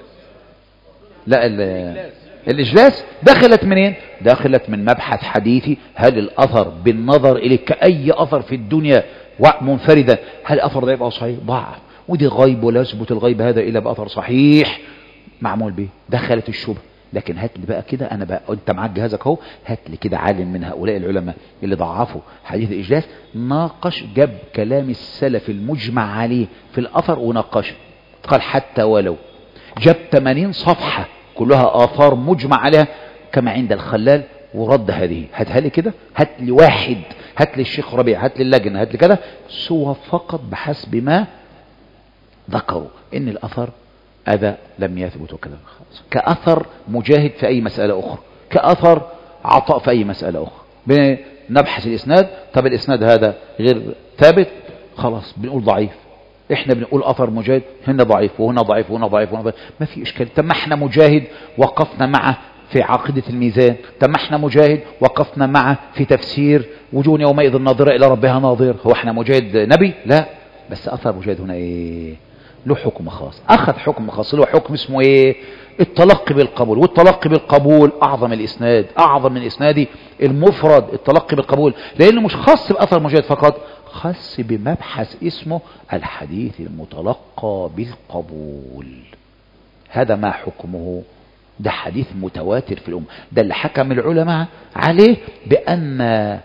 لا الاجلاس، دخلت منين؟ دخلت من مبحث حديثي، هل الاثر بالنظر اليه كأي اثر في الدنيا منفردا، هل الاثر ده يبقى صحيح؟ ضعف، ودي غيب ولا يثبت الغيب هذا الا باثر صحيح معمول به. دخلت الشبهه. لكن هات لي بقى كده، انا بقى انت معاك جهازك اهو، هات لي كده عالم من هؤلاء العلماء اللي ضعفوا حديث الاجلاس، ناقش، جاب كلام السلف المجمع عليه في الاثر وناقشه، قال حتى ولو جاب 80 صفحه كلها اثار مجمع عليها كما عند الخلال ورد هذه. هاتها لي كده، هات لي واحد، هات لي الشيخ ربيع، هات لي اللجنه، هات لي كده، سوى فقط بحسب ما ذكروا ان الاثر هذا لم يثبت وكذا، كأثر مجاهد في أي مسألة أخرى، كأثر عطاء في أي مسألة أخرى. بنبحث الإسناد، طب الإسناد هذا غير ثابت، خلاص بنقول ضعيف. إحنا بنقول أثر مجاهد هنا ضعيف وهنا ضعيف وهنا ضعيف وهنا ضعيف، ما في إشكال. طب ما إحنا مجاهد وقفنا معه في عقيدة الميزان، طب ما إحنا مجاهد وقفنا معه في تفسير وجوه يومئذ ناظرة إلى ربها ناظر. هو إحنا مجاهد نبي؟ لا، بس أثر مجاهد هنا إيه؟ له حكم خاص، اخذ حكم خاص، له حكم اسمه ايه؟ التلقي بالقبول. والتلقي بالقبول اعظم الاسناد، اعظم من اسنادي المفرد التلقي بالقبول، لانه مش خاص باثر مجاهد فقط، خاص بمبحث اسمه الحديث المتلقى بالقبول. هذا ما حكمه، ده حديث متواتر في الامه، ده اللي حكم العلماء عليه بان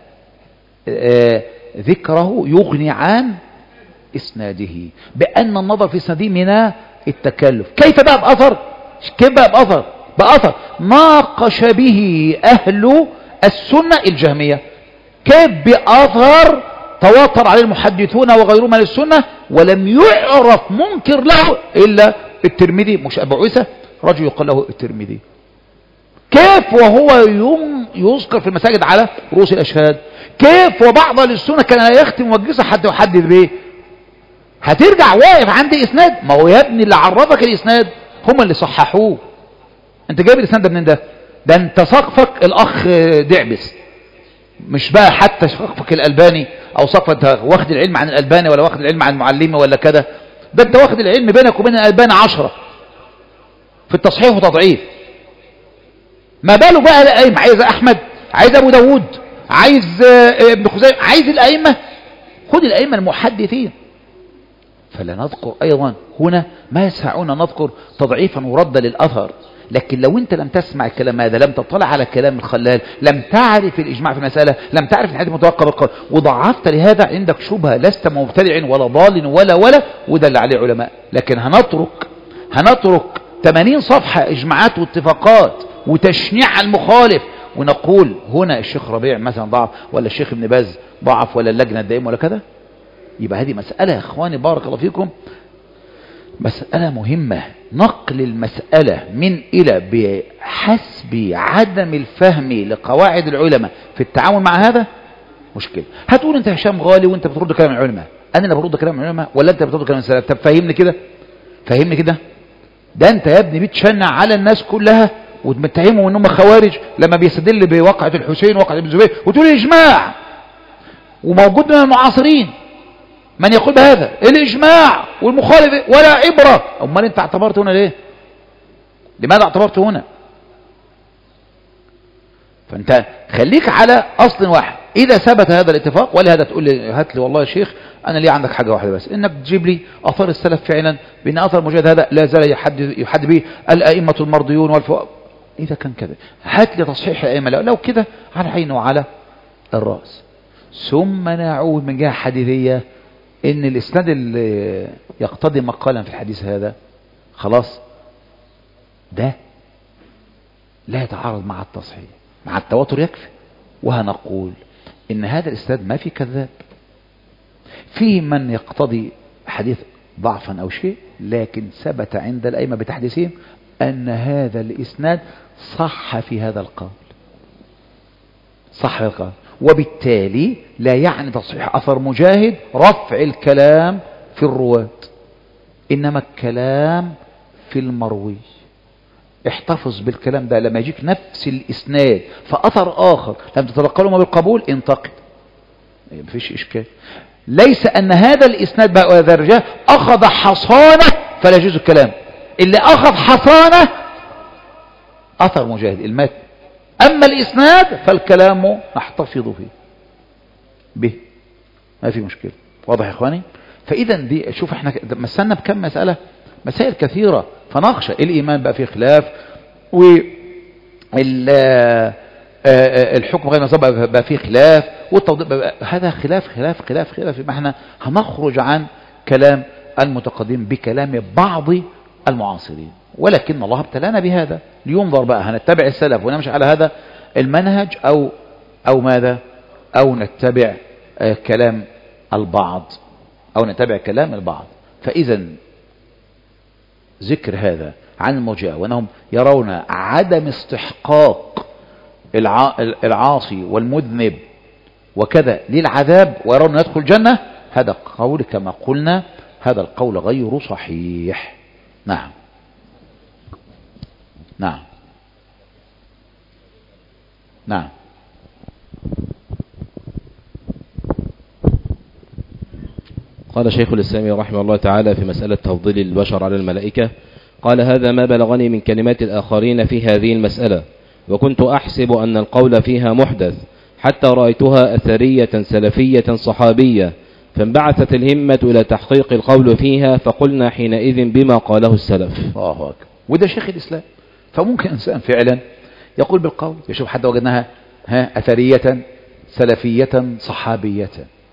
ذكره يغني عن اسناده، بان النظر في اسناده من التكلف. كيف بقى باثر؟ كيف بقى باثر؟ باثر ناقش به اهل السنه الجهميه، كيف باثر تواتر عليه المحدثون وغيرهم من السنه ولم يعرف منكر له الا الترمذي، مش ابو عيسى، رجل يقال له الترمذي. كيف وهو يذكر في المساجد على رؤوس الاشهاد؟ كيف وبعض اهل السنه كان يختم مجلسه حتى يحدث به؟ هترجع واقف عند اسناد؟ ما هو يا ابني اللي عرفك الاسناد هم اللي صححوه. انت جايب الاسناد ده منين؟ ده انت سقفك الاخ دعبس، مش بقى حتى سقفك الالباني او سقفك واخد العلم عن الالباني ولا واخد العلم عن المعلمي ولا كده، ده انت واخد العلم بينك وبين الالباني 10 في التصحيح وتضعيف. ما باله بقى الائمه؟ عايز احمد، عايز ابو داود، عايز ابن خزيمه، عايز الائمه، خد الائمه المحدثين. فلا نذكر ايضا هنا ما يسعنا نذكر تضعيفا وردا للاثر. لكن لو انت لم تسمع الكلام هذا، لم تطلع على كلام الخلال، لم تعرف الاجماع في المساله، لم تعرف الحديث المتوقع بالقول، وضعفت لهذا عندك شبهه، لست مبتدع ولا ضال ولا وده اللي عليه علماء. لكن هنترك 80 صفحه اجماعات واتفاقات وتشنيع المخالف، ونقول هنا الشيخ ربيع مثلا ضعف، ولا الشيخ ابن باز ضعف، ولا اللجنة الدائمة ولا كذا. يبقى هذه مسألة يا اخواني بارك الله فيكم، مسألة مهمة. نقل المسألة من إلى بحسب عدم الفهم لقواعد العلماء في التعامل مع هذا مشكلة. هتقول انت هشام غالي وانت بترد كلام العلماء، انا اللي برد كلام العلماء ولا انت بترد كلام السلف؟ طب فهمني كده، فهمني كده. ده انت يا ابني بتشنع على الناس كلها وتمتهمهم انهم خوارج لما بيستدل بواقعة الحسين وواقعة ابن الزبير وتقول اجماع، وموجود من المعاصرين من يقول بهذا الاجماع والمخالف ولا عبرة. امال انت اعتبرت هنا ليه؟ لماذا اعتبرت هنا؟ فانت خليك على اصل واحد. اذا ثبت هذا الاتفاق، ولهذا تقول لي هات لي والله يا شيخ انا ليه عندك حاجة واحدة بس، انك تجيب لي اثار السلف فعلا بان اثر المجاهد هذا لا زال يحد به الائمة المرضيون والفقهاء. اذا كان كذا هات لي تصحيح الائمة، لو كده على عين وعلى الراس. ثم نعود من جهة حديثية ان الاسناد اللي يقتضي مقالا في الحديث هذا خلاص ده لا يتعارض مع التصحيح، مع التواتر يكفي. وهنقول ان هذا الاسناد ما في كذاب، فيه من يقتضي حديث ضعفا او شيء، لكن ثبت عند الائمه بتحديثهم ان هذا الاسناد صح في هذا القول، صح في القول. وبالتالي لا يعني تصحيح اثر مجاهد رفع الكلام في الرواة، انما الكلام في المروي. احتفظ بالكلام ده، لما يجيك نفس الاسناد فاثر اخر لم تتلقى له بالقبول انتقد، مفيش اشكال. ليس ان هذا الاسناد بقى وهذا الرجال اخذ حصانه فلا يجوز الكلام، اللي اخذ حصانه اثر مجاهد المتن، اما الاسناد فالكلام نحتفظ فيه به، ما في مشكله. واضح يا اخواني؟ فاذا دي شوف احنا مسنا بكم مساله، مسائل كثيره، فنخشى الايمان بقى فيه خلاف، الحكم غير مصاب بقى فيه خلاف، والتوضيح هذا خلاف خلاف خلاف خلاف. يبقى احنا هنخرج عن كلام المتقدم بكلام بعض المعاصرين، ولكن الله ابتلانا بهذا لينظر بقى هنتبع السلف ونمشي على هذا المنهج او ماذا، او نتبع كلام البعض، او نتبع كلام البعض. فاذا ذكر هذا عن المرجئة وانهم يرون عدم استحقاق العاصي والمذنب وكذا للعذاب ويرون يدخل الجنة، هذا قول كما قلنا هذا القول غير صحيح. نعم نعم نعم. قال شيخ الإسلام رحمه الله تعالى في مسألة تفضيل البشر على الملائكة، قال هذا ما بلغني من كلمات الآخرين في هذه المسألة، وكنت أحسب أن القول فيها محدث حتى رأيتها أثرية سلفية صحابية، فانبعثت الهمة إلى تحقيق القول فيها، فقلنا حينئذ بما قاله السلف. الله أكبر. وده شيخ الإسلام. فممكن إنسان فعلا يقول بالقول، يشوف حتى وجدناها أثرية سلفية صحابية،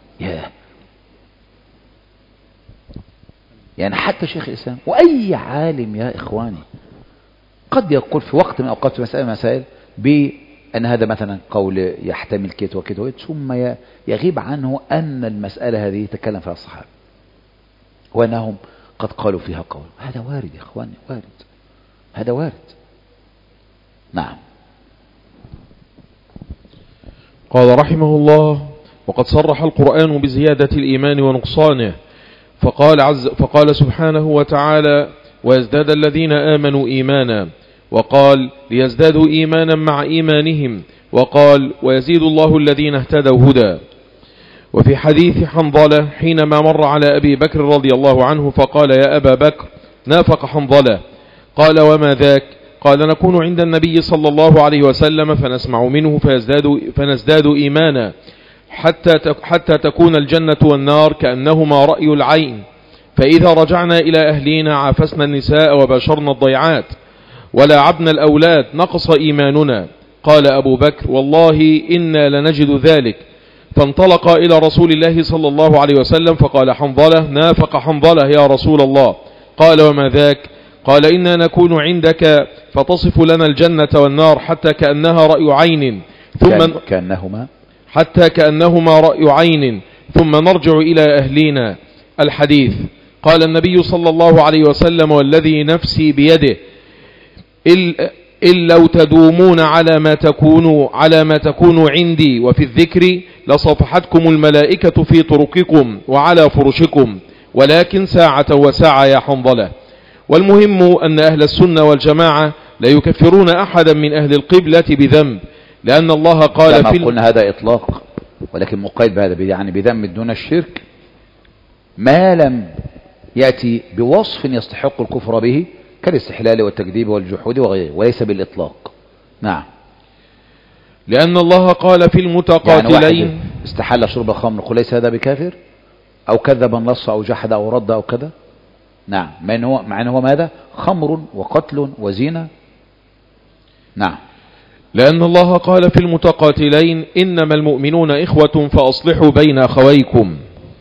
يعني حتى شيخ الإسلام وأي عالم يا إخواني قد يقول في وقت من أوقات في مسائل بأن هذا مثلا قول يحتمل كيت وكيت وكيت، ثم يغيب عنه أن المسألة هذه يتكلم فيها الصحابة وأنهم قد قالوا فيها قول. هذا وارد يا إخواني، وارد، هذا وارد. نعم. قال رحمه الله: وقد صرح القرآن بزيادة الإيمان ونقصانه، فقال سبحانه وتعالى: ويزداد الذين آمنوا إيمانا، وقال: ليزدادوا إيمانا مع إيمانهم، وقال: ويزيد الله الذين اهتدوا هدى. وفي حديث حنظلة حينما مر على أبي بكر رضي الله عنه فقال: يا أبا بكر، نافق حنظلة. قال: وما ذاك؟ قال: نكون عند النبي صلى الله عليه وسلم فنسمع منه فنزداد إيمانا حتى تكون الجنة والنار كأنهما رأي العين، فإذا رجعنا إلى أهلنا عافسنا النساء وباشرنا الضيعات ولاعبنا الأولاد نقص إيماننا. قال أبو بكر: والله إنا لنجد ذلك. فانطلق إلى رسول الله صلى الله عليه وسلم فقال حنظلة: نافق حنظلة يا رسول الله. قال: وما ذاك؟ قال إنا نكون عندك فتصف لنا الجنة والنار حتى كأنها رأي عين حتى كأنهما رأي عين ثم نرجع إلى أهلنا. الحديث. قال النبي صلى الله عليه وسلم والذي نفسي بيده إن لو تدومون على ما تكونوا عندي وفي الذكر لصفحتكم الملائكة في طرقكم وعلى فرشكم ولكن ساعة وساعة يا حنظلة. والمهم أن أهل السنة والجماعة لا يكفرون أحدا من أهل القبلة بذنب، لأن الله قال في قلنا هذا إطلاق، ولكن مقيد بهذا يعني بذنب دون الشرك ما لم يأتي بوصف يستحق الكفر به كالاستحلال والتكذيب والجحود وغيره، وليس بالإطلاق. نعم. لأن الله قال في المتقاتلين يعني استحل شرب الخمر قل ليس هذا بكافر، أو كذب النص أو جحد أو رد أو كذا. نعم. مع أنه ماذا؟ خمر وقتل وزينة. نعم. لأن الله قال في المتقاتلين إنما المؤمنون إخوة فأصلحوا بين أخويكم.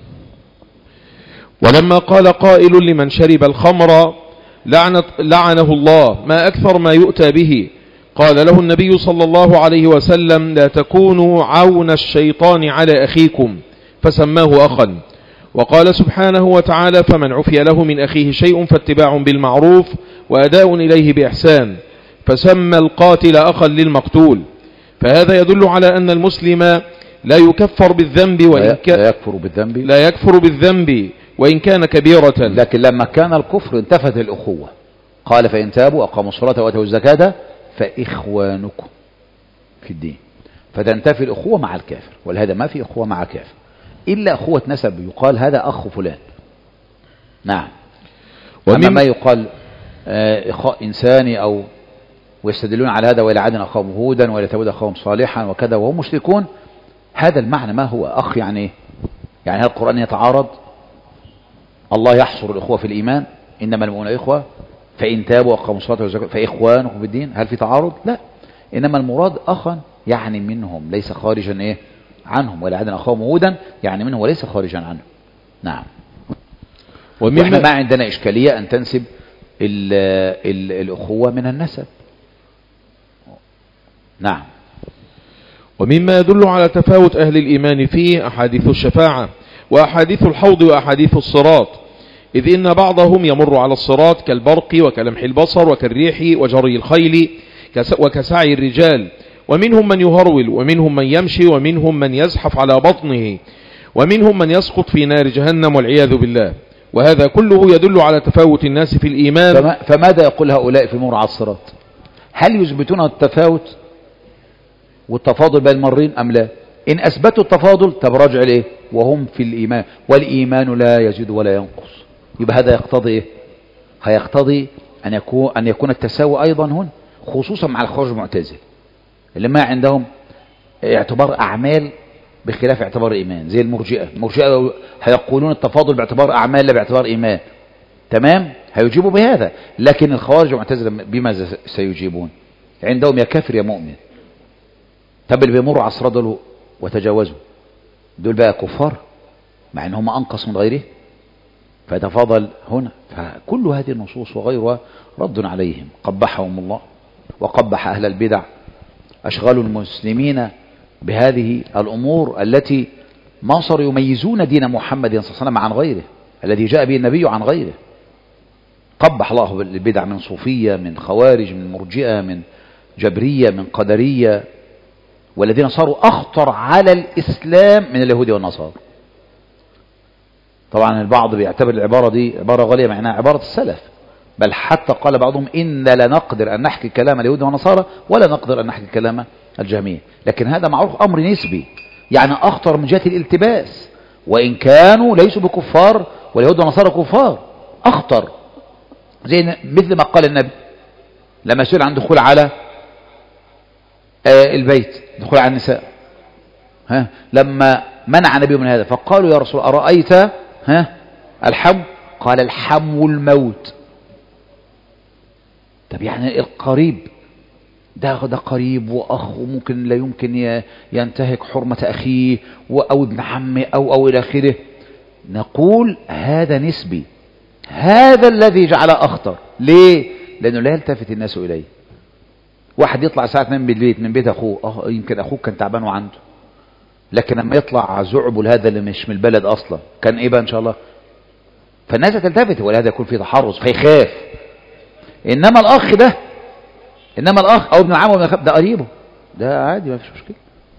ولما قال قائل لمن شرب الخمر لعنه الله ما أكثر ما يؤتى به، قال له النبي صلى الله عليه وسلم لا تكونوا عون الشيطان على أخيكم، فسماه أخا. وقال سبحانه وتعالى فمن عفي له من أخيه شيء فاتباع بالمعروف وأداء إليه بإحسان، فسمى القاتل أخا للمقتول. فهذا يدل على أن المسلم لا يكفر بالذنب لا يكفر بالذنب وإن كان كبيرة. لكن لما كان الكفر انتفت الأخوة، قال فإن تابوا أقاموا الصلاة وآتوا الزكاة فإخوانكم في الدين، فتنتفي الأخوة مع الكافر. ولهذا ما في أخوة مع كافر إلا أخوة نسب، يقال هذا أخ فلان. نعم. أما ما يقال إخاء إنساني أو ويستدلون على هذا وإلى عاد أخاهم هودا وإلى ثمود أخاهم صالحا وكذا وهم مشركون، هذا المعنى ما هو أخ يعني هل القرآن يتعارض؟ الله يحصر الأخوة في الإيمان إنما المؤمنون إخوة فإن تابوا وأقاموا الصلاة والزكاة فإخوانكم في الدين. هل في تعارض؟ لا. إنما المراد أخا يعني منهم ليس خارجا عنهم، ولا عدن أخاهم هودا يعني منهم وليس خارجا عنهم. نعم. وإحنا ما عندنا إشكالية أن تنسب الأخوة من النسب. نعم. ومما يدل على تفاوت أهل الإيمان فيه أحاديث الشفاعة وأحاديث الحوض وأحاديث الصراط، إذ إن بعضهم يمر على الصراط كالبرق وكلمح البصر وكالريح وجري الخيل وكسعي الرجال، ومنهم من يهرول ومنهم من يمشي ومنهم من يزحف على بطنه ومنهم من يسقط في نار جهنم والعياذ بالله. وهذا كله يدل على تفاوت الناس في الإيمان. فماذا يقول هؤلاء في المر على الصراط؟ هل يثبتون التفاوت والتفاضل بين المرين أم لا؟ إن أثبتوا التفاضل تبرجع ليه وهم في الإيمان، والإيمان لا يزيد ولا ينقص، يبقى هذا يقتضي هيقتضي أن يكون التساوي أيضا هنا، خصوصا مع الخروج المعتزل اللي ما عندهم اعتبار أعمال بخلاف اعتبار إيمان، زي المرجئة هيقولون التفاضل باعتبار أعمال لا باعتبار إيمان. تمام، هيجيبوا بهذا. لكن الخوارج المعتزلة بماذا سيجيبون؟ عندهم يا كافر يا مؤمن. طب اللي بيمروا على الصراط دول وتجاوزوا دول بقى كفار مع انهم انقص من غيره، فيتفاضل هنا. فكل هذه النصوص وغيرها رد عليهم، قبحهم الله وقبح أهل البدع، أشغلوا المسلمين بهذه الأمور التي ما صاروا يميزون دين محمد صلى الله عليه وسلم عن غيره الذي جاء به النبي عن غيره. قبح الله البدع من صوفية، من خوارج، من مرجئة، من جبرية، من قدرية، والذين صاروا أخطر على الإسلام من اليهود والنصارى. طبعا البعض بيعتبر العبارة دي عبارة غالية مع أنها عبارة السلف، بل حتى قال بعضهم إن لا نقدر أن نحكي كلام اليهود والنصارى ولا نقدر أن نحكي كلام الجهمية. لكن هذا معروف أمر نسبي، يعني أخطر من جهة الالتباس، وإن كانوا ليسوا بكفار واليهود والنصارى كفار، أخطر. زي مثل ما قال النبي لما سئل عن دخول على البيت، دخول على النساء، لما منع النبي من هذا فقالوا يا رسول أرأيت الحم؟ قال الحم الموت. طب يعني القريب ده قريب وأخ وممكن لا يمكن ينتهك حرمة أخيه أو ابن عمه أو إلى آخره. نقول هذا نسبي، هذا الذي جعل أخطر ليه؟ لانه لا يلتفت الناس اليه. واحد يطلع الساعه 2 بالليل من بيت اخوه، يمكن اخوه كان تعبان وعنده، لكن لما يطلع زعبل هذا اللي مش من البلد اصلا كان ايه بقى ان شاء الله؟ فالناس هتلتفت، ولهذا يكون في تحرز فيخاف. انما الاخ او ابن العم وابن الخال ده قريبه، ده عادي ما فيش مشكله.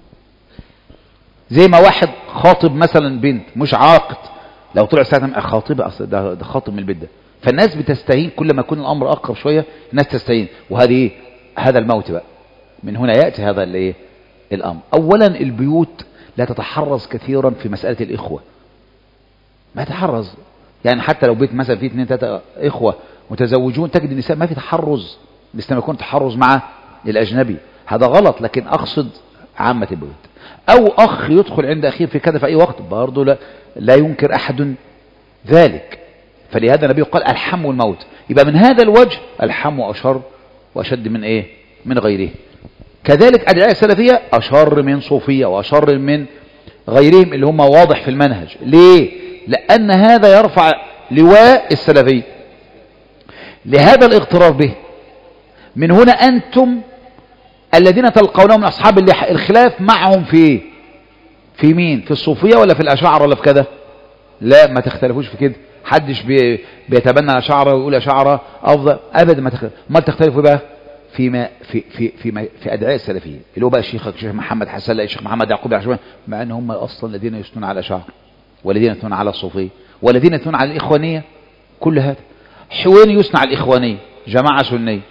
زي ما واحد خاطب مثلا بنت مش عاقد، لو طلع ساعه خاطبه اصلا ده خاطب من البيت ده، فالناس بتستهين. كل ما يكون الامر اقرب شويه الناس تستهين. وهذه ايه؟ هذا الموت بقى. من هنا ياتي هذا الايه الامر. اولا البيوت لا تتحرز كثيرا في مساله الاخوه، ما تحرز. يعني حتى لو بيت مثلا فيه 2 3 اخوه متزوجون تجد النساء ما في تحرز مثل ما يكون تحرز مع الاجنبي، هذا غلط. لكن اقصد عامه البيوت. او اخ يدخل عند اخيه في كذا في اي وقت برضه لا ينكر احد ذلك. فلهذا النبي قال الحم والموت. يبقى من هذا الوجه الحم اشر واشد من ايه؟ من غيره. كذلك ادعياء السلفيه اشر من صوفيه واشر من غيرهم اللي هم واضح في المنهج. ليه؟ لان هذا يرفع لواء السلفي، لهذا الاغترار به. من هنا انتم الذين تلقونهم من اصحاب الخلاف معهم في في مين؟ في الصوفيه ولا في الاشاعره ولا في كذا؟ لا، ما تختلفوش في كده. حدش بيتبنى الاشاعره ويقول اشاعره افضل ابدا. ما تختلفوا بقى فيما في ادعاء السلفيه اللي هو بقى الشيخ محمد حسن، لا الشيخ محمد يعقوب العشوائي، مع ان هم اصلا الذين يثنون على الاشاعره والذين يثنون على الصوفيه والذين يثنون على الاخوانيه. كل هذا حويني يثنى على الاخوانيه جماعه سنيه،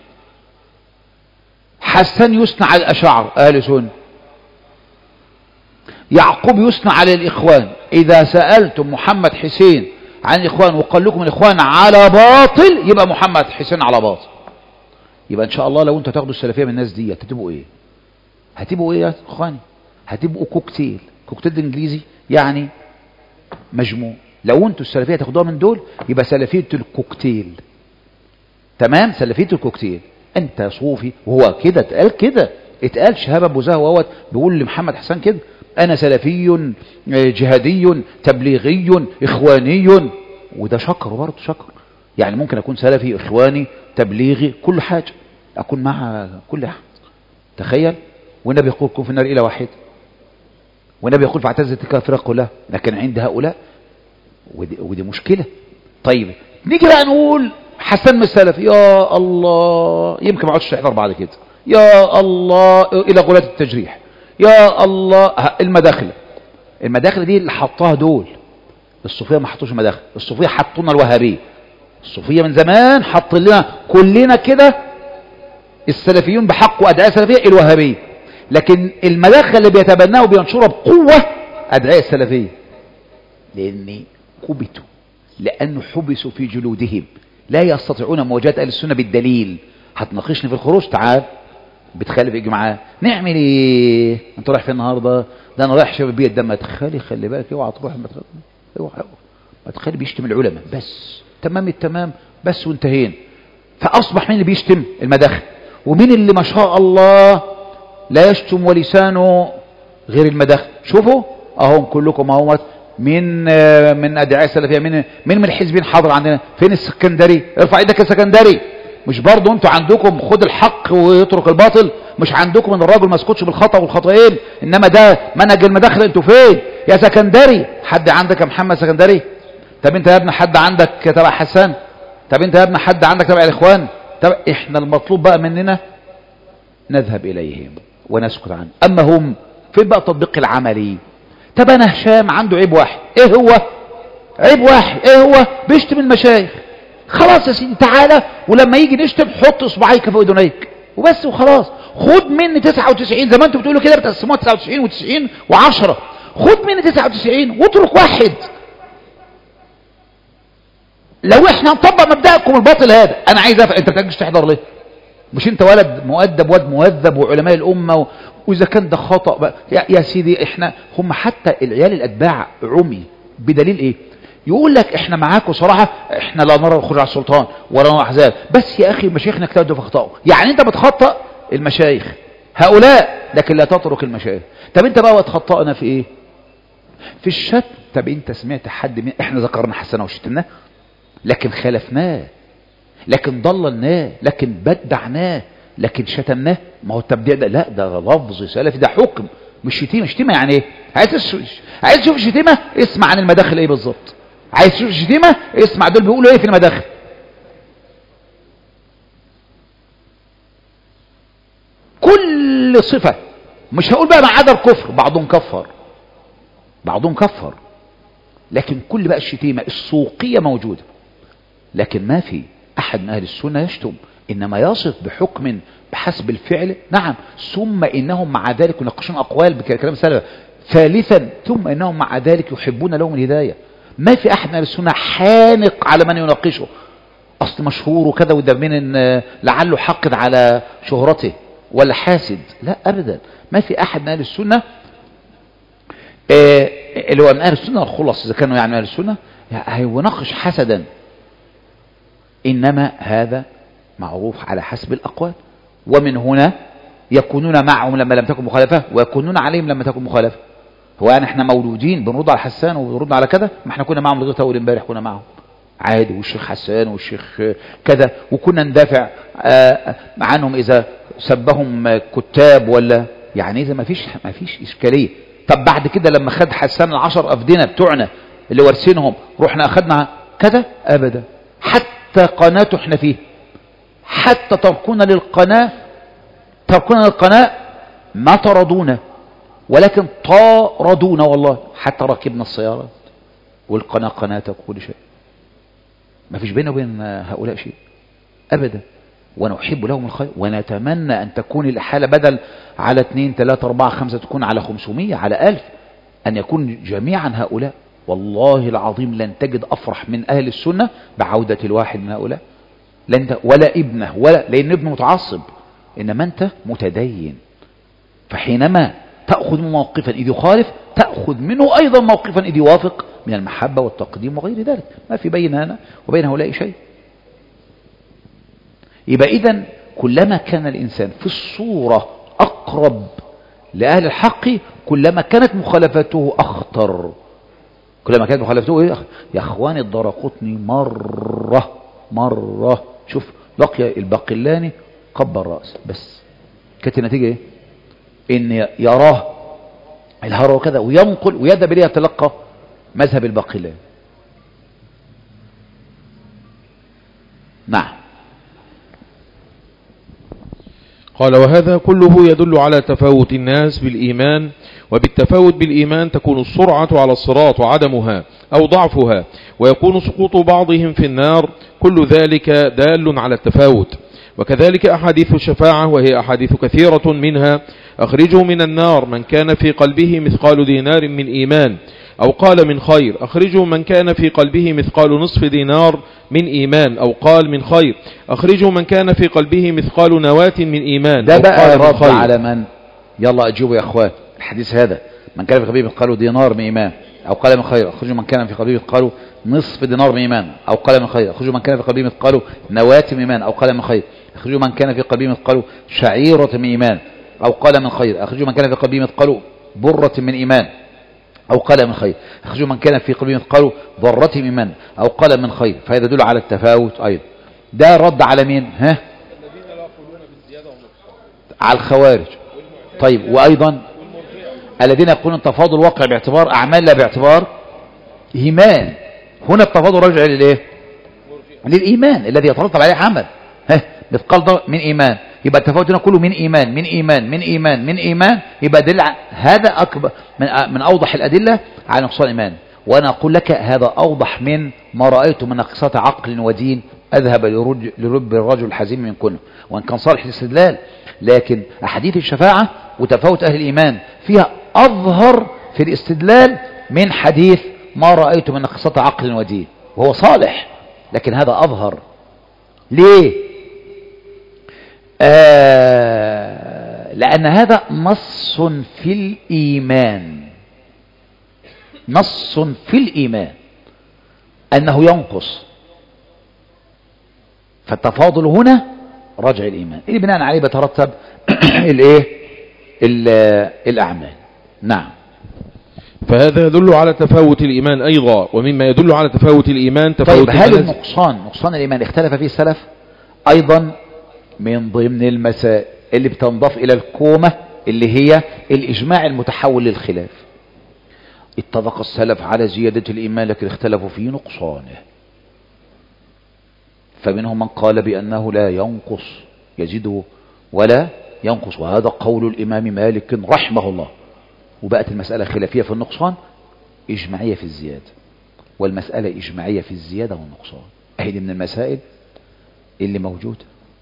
حسن يثنى على الاشاعره اهل سنه، يعقوب يثنى على الاخوان. اذا سالتم محمد حسين عن الاخوان وقال لكم الاخوان على باطل يبقى محمد حسين على باطل. يبقى ان شاء الله لو انتوا تاخدوا السلفيه من الناس دي هتبقوا ايه؟ هتبقوا ايه يا اخواني؟ هتبقوا كوكتيل. كوكتيل ده انجليزي يعني مجموع. لو انتوا السلفيه تاخدوها من دول يبقى سلفيه الكوكتيل. تمام؟ سلفيه الكوكتيل. انت صوفي وهو كده اتقال كده، اتقال شهاب ابو زهو وهو بيقول لمحمد حسن كده انا سلفي جهادي تبليغي اخواني، وده شكر برضه شكر. يعني ممكن اكون سلفي اخواني تبليغي كل حاجه، اكون مع كل احد. تخيل. والنبي يقول كن في النار الى واحد، والنبي يقول فاعتزت تلك الفرق كلها. لكن عند هؤلاء ودي مشكله. طيب نيجي بقى نقول حسن من السلف، يا الله يمكن ما اقعدش تحضر بعد كده، يا الله الى غلاة التجريح، يا الله المداخل دي اللي حطها دول. الصوفيه ما حطوش مداخل، الصوفيه حطونا الوهابيه. الصوفيه من زمان حط لنا كلنا كده السلفيون بحق وادعاء السلفيه الوهابيه، لكن المداخل اللي بيتبناها وبينشرها بقوه ادعاء السلفيه، لان كبتوا، لانه حبسوا في جلودهم لا يستطيعون مواجهه اهل السنه بالدليل. هتناقشني في الخروج؟ تعال. بتخالف اجماعات، نعمل ايه؟ انت رايح فين النهارده؟ ده انا رايح شباب بيه الدم. خلي بالك اوعى تروح، ما تخلي بيشتم العلماء بس. تمام التمام بس وانتهينا. فاصبح مين اللي بيشتم؟ المداخل. ومين اللي ما شاء الله لا يشتم ولسانه غير المداخل؟ شوفوا اهم كلكم اهوت من ادعاء السلفيه. من الحزبين حاضر عندنا. فين السكندري؟ ارفع ايدك يا سكندري. مش برضو انتوا عندكم خد الحق ويترك الباطل؟ مش عندكم ان الراجل ما يسكتش بالخطا والخطأين؟ انما ده منهج المداخل. انتوا فين يا سكندري؟ حد عندك يا محمد سكندري؟ طب انت يا ابن حد عندك تبع حسان؟ طب انت يا ابن حد عندك تبع الاخوان؟ طب احنا المطلوب بقى مننا نذهب اليهم ونسكت عنه. اما هم فين بقى التطبيق العملي؟ طب انا هشام عنده عيب واحد. ايه هو عيب واحد؟ ايه هو؟ بيشتم المشايخ. خلاص يا سيدي تعالى، ولما يجي نشتم حط اصبعيك في اذنيك وبس وخلاص. خد مني 99 زي ما انتوا بتقولوا كده، بتقسموها 99 و90 و10. خد مني 99 واترك واحد. لو احنا نطبق مبدأكم الباطل هذا، انا عايز افهم انت بتجيش تحضر ليه؟ مش انت ولد مؤدب، واد مهذب وعلماء الامه واذا كان ده خطأ بقى يا سيدي. احنا هم حتى العيال الاتباع عمي. بدليل ايه؟ يقول لك احنا معاكم صراحه، احنا لا نرى الخروج على السلطان ولا نرى احزاب، بس يا اخي مشايخنا اجتهدوا فاخطاوا. يعني انت بتخطأ المشايخ هؤلاء لكن لا تترك المشايخ. طب انت بقى تخطأنا في ايه؟ في الشتم. طب انت سمعت حد من احنا ذكرنا حسنا وشتمناه لكن خالفناه؟ لكن ضللناه، لكن بدعناه، لكن شتمناه. ما هو التبديع ده لا، ده لفظ سلفي، ده حكم مش شتيمة. شتيمة يعني ايه؟ عايز تشوف الشتيمة اسمع عن المداخل ايه بالظبط. عايز تشوف الشتيمة اسمع دول بيقولوا ايه في المداخل. كل صفة، مش هقول بقى ما عدا الكفر، بعضهم كفر، لكن كل بقى الشتيمة السوقية موجودة. لكن ما في احد من اهل السنة يشتم، انما يصف بحكم بحسب الفعل. نعم، ثم انهم مع ذلك يناقشون اقوال بكلام سلف. ثالثا ثم انهم مع ذلك يحبون لهم الهداية. ما في احد من اهل السنة حانق على من يناقشه، اصل مشهور وكذا وده من لعله حقد على شهرته ولا حاسد. لا ابدا، ما في احد من اهل السنة اللي هو من اهل السنة الخلص اذا كانوا يعني من اهل السنة هيناقش حسدا. انما هذا معروف على حسب الاقوال، ومن هنا يكونون معهم لما لم تكن مخالفة ويكونون عليهم لما تكن مخالفة. هو يعني احنا مولودين بنرد على حسان وبنرد على كذا؟ ما احنا كنا معهم لغايه اول امبارح، كنا معهم عادي، والشيخ حسان والشيخ كذا، وكنا ندافع عنهم اذا سبهم كتاب ولا يعني اذا ما فيش اشكاليه. طب بعد كده لما خد حسان 10 افدنه بتوعنا اللي وارثينهم رحنا اخذنا كذا؟ ابدا. حتى قناته احنا فيه، حتى تركنا للقناه ما طردونا، ولكن طاردونا والله. حتى ركبنا السيارات والقناه قناتك وكل شيء، ما فيش بيننا وبين هؤلاء شيء ابدا. ونحب لهم الخير، ونتمنى ان تكون الحالة بدل على 2 3 4 5 تكون على 500 على 1000، ان يكون جميعا هؤلاء. والله العظيم لن تجد افرح من اهل السنة بعودة الواحد من هؤلاء، ولا ابنه، ولا لان ابنه متعصب، انما انت متدين. فحينما تأخذ موقفا إذ يخالف تأخذ منه أيضا موقفا إذ يوافق من المحبة والتقديم وغير ذلك. ما في بيننا وبين هؤلاء شيء. يبقى إذن كلما كان الإنسان في الصورة أقرب لأهل الحق كلما كانت مخالفته أخطر. كلما كانت مخالفته إيه؟ يا أخواني الدرقطني مرة شوف لقي الباقلاني قبل الرأس بس، كانت النتيجة إيه؟ إن يراه الهرى وكذا وينقل ويذهب إليه يتلقى مذهب الباقلاني. نعم. قال وهذا كله يدل على تفاوت الناس بالإيمان، وبالتفاوت بالإيمان تكون السرعة على الصراط وعدمها أو ضعفها، ويكون سقوط بعضهم في النار، كل ذلك دال على التفاوت. وكذلك أحاديث الشفاعة، وهي أحاديث كثيرة، منها أخرجوا من النار من كان في قلبه مثقال دينار من إيمان، أو قال من خير أخرجوا من كان في قلبه مثقال نصف دينار من إيمان، أو قال من خير أخرجوا من كان في قلبه مثقال نواة من إيمان. ده بقى رد على من؟ يلا أجيبوا يا أخوان الحديث هذا، من كان في قلبه مثقال دينار من إيمان أو قال من خير أخرجوا من كان في قلبه مثقال نصف دينار من إيمان، أو قال من خير أخرجوا من كان في قلبه مثقال نواة من إيمان، أو قال من خير أخرجوا من كان في قلبه مثقال شعيرة من إيمان، أو قال من خير أخرجوا من كان في قلبه مثقال برة من إيمان، أو قال من خير أخرجوا من كان في قلبه مثقال ذرة من إيمان، أو قال من خير. فهذا يدل على التفاوت أيضا. ده رد على مين؟ على الخوارج. طيب وأيضا الذين يقولون تفاضل الواقع باعتبار أعمال لا باعتبار إيمان. هنا التفاضل راجع للإيه؟ للإيمان الذي يترتب عليه عمل. مثقال من إيمان، يبقى التفاوت هنا كله من إيمان من إيمان من إيمان من إيمان، يبقى دل هذا أكبر من أوضح الأدلة على نقصان الإيمان. وأنا أقول لك هذا أوضح من ما رأيت من نقصات عقل ودين أذهب لرب الرجل الحزين من كنا، وأن كان صالح الاستدلال. لكن أحاديث الشفاعة وتفاوت أهل الإيمان فيها أظهر في الاستدلال من حديث ما رأيت من نقصات عقل ودين، وهو صالح لكن هذا أظهر. ليه؟ لأن هذا نص في الإيمان، نص في الإيمان أنه ينقص، فالتفاضل هنا رجع الإيمان اللي بناء عليه بترتب الإيه؟ الأعمال. نعم. فهذا يدل على تفاوت الإيمان أيضا. ومما يدل على تفاوت الإيمان تفاوت طيب هل النقصان الإيمان اختلف فيه السلف؟ ايضا من ضمن المسائل اللي بتنضاف الى الكومة اللي هي الاجماع المتحول للخلاف. اتفق السلف على زيادة الايمان لكن اختلفوا في نقصانه، فمنهم من قال بانه لا ينقص، يزيد ولا ينقص، وهذا قول الامام مالك رحمه الله. وبقت المسألة خلافية في النقصان، اجماعية في الزيادة، والمسألة اجماعية في الزيادة والنقصان. اهي من المسائل اللي موجودة.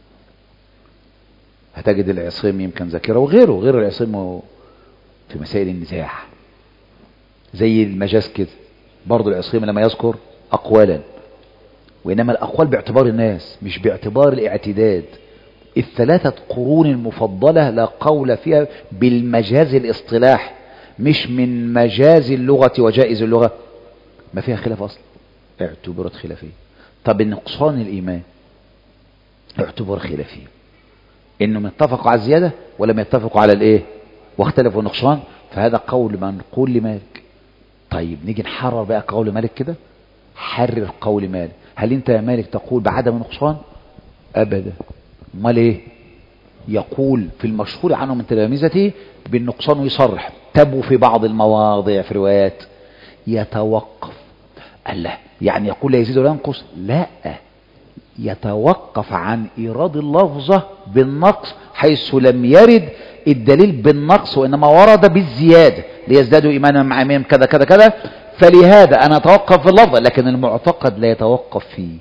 هتجد العصيم يمكن ذاكره وغيره، غير العصيم في مسائل النزاع زي المجاز كده. برضو العصيم لما يذكر اقوالا، وانما الاقوال باعتبار الناس مش باعتبار الاعتداد. الثلاثة قرون المفضلة لا قول فيها بالمجاز الاصطلاح، مش من مجاز اللغة وجائز اللغة، ما فيها خلاف اصلا، اعتبرت خلافية. طب النقصان الايمان اعتبر خلافية، انهم اتفقوا على الزيادة ولم يتفقوا على الايه واختلفوا النقصان، فهذا قول منقول لمالك. طيب نيجي نحرر بقى قول مالك كده، حرر قول مالك. هل انت يا مالك تقول بعدم النقصان؟ ابدا. امال ايه؟ يقول في المشهور عنه من تلامذته بالنقصان ويصرح. تبوا في بعض المواضع في روايات يتوقف. الله، يعني يقول لا يزيد ولا ينقص؟ لا، يتوقف عن ايراد اللفظة بالنقص حيث لم يرد الدليل بالنقص، وانما ورد بالزيادة ليزدادوا ايمانا مع ايمانهم كذا كذا كذا. فلهذا انا اتوقف في اللفظة، لكن المعتقد لا يتوقف فيه.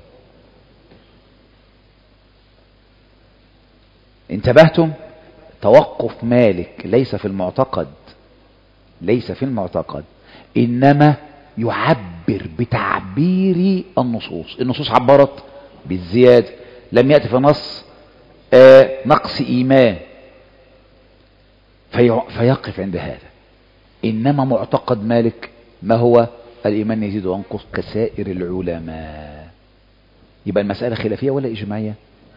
انتبهتم؟ توقف مالك ليس في المعتقد، ليس في المعتقد، انما يعبر بتعبير النصوص. النصوص عبرت بالزيادة، لم يأتي في نص نقص ايمان فيقف عند هذا. انما معتقد مالك ما هو؟ الايمان يزيد وينقص كسائر العلماء. يبقى المسألة خلافية ولا اجماعية؟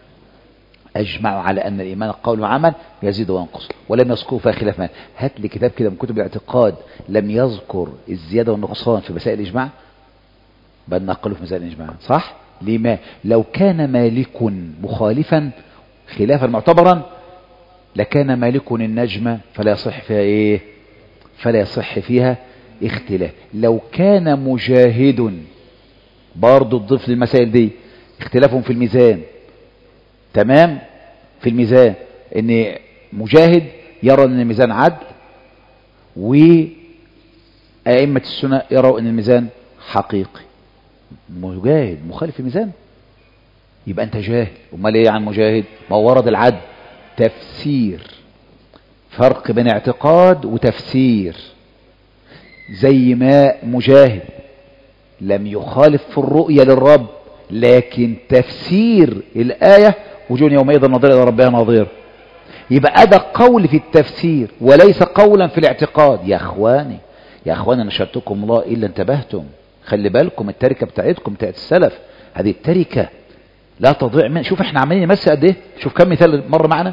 اجمعوا على ان الايمان قول وعمل يزيد وينقص، ولم يذكروا فيها خلاف مال. هات لي كتاب كده من كتب الاعتقاد لم يذكر الزيادة والنقصان في مسائل الاجماع، بل نقلوا في مسائل الاجماع، صح؟ لما؟ لو كان مالك مخالفا خلافا معتبرا لكان مالك النجمة فلا يصح فيها ايه؟ فلا يصح فيها اختلاف. لو كان مجاهد، برضو تضيف للمسائل دي اختلافهم في الميزان، تمام؟ في الميزان ان مجاهد يرى ان الميزان عدل، وأئمة السنة يروا ان الميزان حقيقي. مجاهد مخالف الميزان، يبقى انت جاهل. امال ايه عن مجاهد؟ ما ورد العدل. تفسير، فرق بين اعتقاد وتفسير. زي ما مجاهد لم يخالف في الرؤية للرب، لكن تفسير الآية وجوه يومئذ ناظرة إلى ربها ناظرة، يبقى ده قول في التفسير وليس قولا في الاعتقاد. يا اخواني يا اخواني نشرتكم الله إلا انتبهتم. خلي بالكم التركة بتاعتكم بتاعت السلف، هذه التركة لا تضيع من. شوف احنا عمالين نمسك قد ايه، شوف كم مثال مر معنا،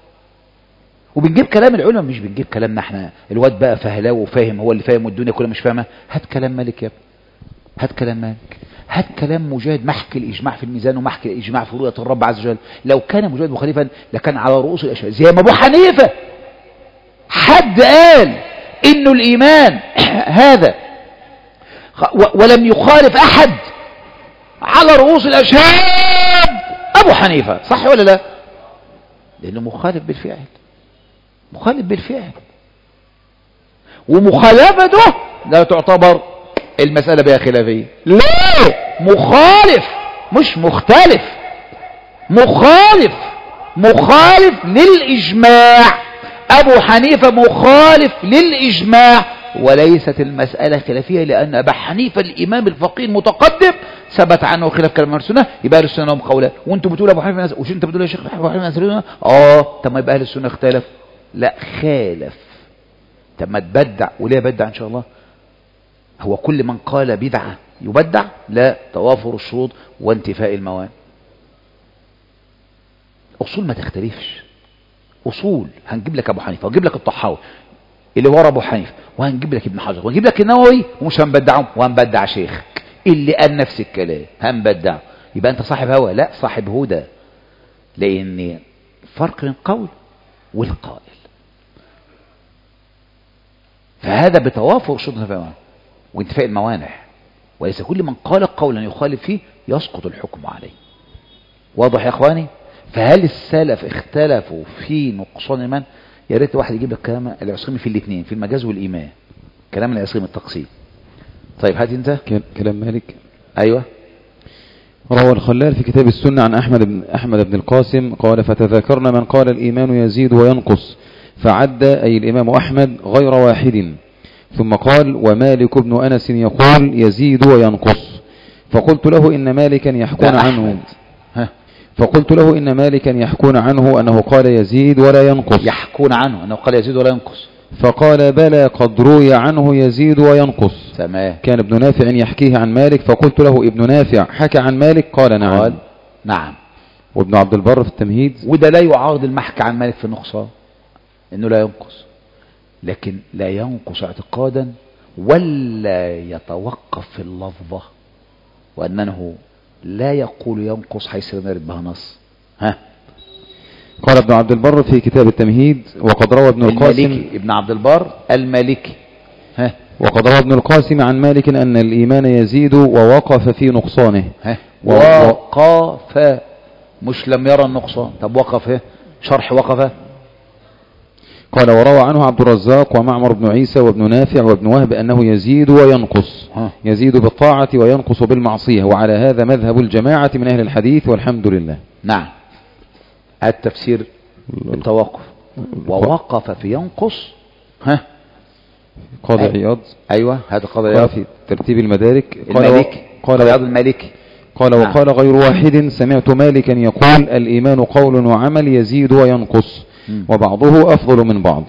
وبنجيب كلام العلماء مش بنجيب كلامنا احنا. الواد بقى فهلاوي وفاهم، هو اللي فاهم والدنيا كلها مش فاهمه. هات كلام مالك يا ابني، هات كلام مالك، هات كلام مجاهد. محكي الاجماع في الميزان ومحكي الاجماع في رؤية الرب عز وجل. لو كان مجاهد مخالفا لكان على رؤوس الاشياء زي ما ابو حنيفة. حد قال انه الايمان هذا ولم يخالف احد على رؤوس الاشهاد؟ ابو حنيفة، صح ولا لا؟ لانه مخالف بالفعل، مخالف بالفعل، ومخالفته لا تعتبر المسألة بها خلافية. ليه؟ مخالف مش مختلف، مخالف، مخالف للإجماع. أبو حنيفة مخالف للإجماع، وليست المسألة خلافية، لأن أبا حنيفة الإمام الفقيه المتقدم ثبت عنه خلاف كلام السنة. يبقى أهل السنة لهم قولان، وأنتم بتقول أبو حنيفة وش أنت بتقول يا شيخ أبو حنيفة؟ طب ما يبقى أهل السنة اختلف. لا، خالف. طب ما تبدع، وليه بدع إن شاء الله؟ هو كل من قال بدعة يبدع؟ لا، توافر الشروط وانتفاء الموانع. أصول ما تختلفش، أصول. هنجيب لك أبو حنيفة وهنجيب لك الطحاوي اللي ورا أبو حنيفة، وهنجيب لك ابن حجر وهنجيب لك النووي، ومش هنبدعهم، وهنبدع شيخك اللي قال نفس الكلام هنبدعه. يبقى أنت صاحب هوى؟ لا، صاحب هدى. لأن فرق بين قول والقائل، فهذا بتوافق شروط الانتفاء وانتفاء الموانع، وليس كل من قال قولا يخالف فيه يسقط الحكم عليه. واضح يا اخواني؟ فهل السلف اختلفوا في نقصان الايمان؟ يا ريت واحد يجيب لك كلام العصيمي في الاثنين، في المجاز والايمان، كلام العصيمي التقسيم. طيب هات انت كلام مالك. ايوه. روى الخلال في كتاب السنة عن أحمد بن القاسم قال: فتذكرنا من قال الإيمان يزيد وينقص، فعد أي الإمام أحمد غير واحد، ثم قال: ومالك بن أنس يقول يزيد وينقص. فقلت له إن مالكا يحكون عنه أنه قال يزيد ولا ينقص. يحكون عنه أنه قال يزيد ولا ينقص. فقال: بلى قد روي عنه يزيد وينقص. تمام. كان ابن نافع يحكيه عن مالك، فقلت له: ابن نافع حكى عن مالك؟ قال: نعم. قال نعم. وابن عبد البر في التمهيد. وده لا يعارض المحكى عن مالك في النقصان، انه لا ينقص، لكن لا ينقص اعتقادا ولا يتوقف في اللفظة، وأنه لا يقول ينقص حيث لم يرد بها نص. قال ابن عبد البر في كتاب التمهيد: وقد روى ابن القاسم ابن عبد البر المالكي وقد روى ابن القاسم عن مالك أن الإيمان يزيد ووقف في نقصانه. وقف، مش لم يرى النقصان. طب وقف، شرح وقف. قال: وروى عنه عبد الرزاق ومعمر بن عيسى وابن نافع وابن وهب أنه يزيد وينقص، يزيد بالطاعة وينقص بالمعصية، وعلى هذا مذهب الجماعة من أهل الحديث والحمد لله. نعم. التفسير التوقف، ووقف في ينقص. قاضي عياض. أيوة، هذا قاضي عياض في ترتيب المدارك. قال عياض المالكي. قال: وقال غير واحد: سمعت مالكا يقول الإيمان قول وعمل يزيد وينقص، وبعضه أفضل من بعض.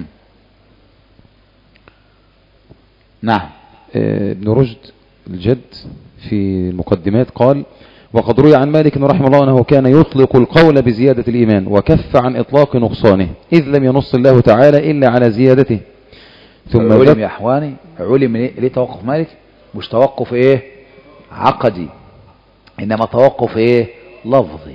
نعم. ابن رشد الجد في المقدمات قال: وقد روي عن مالك رحمه الله أنه كان يطلق القول بزيادة الإيمان وكف عن إطلاق نقصانه، إذ لم ينص الله تعالى إلا على زيادته. ثم علم يا أخواني، علم ليه توقف مالك؟ مش توقف عقدي، إنما توقف لفظي.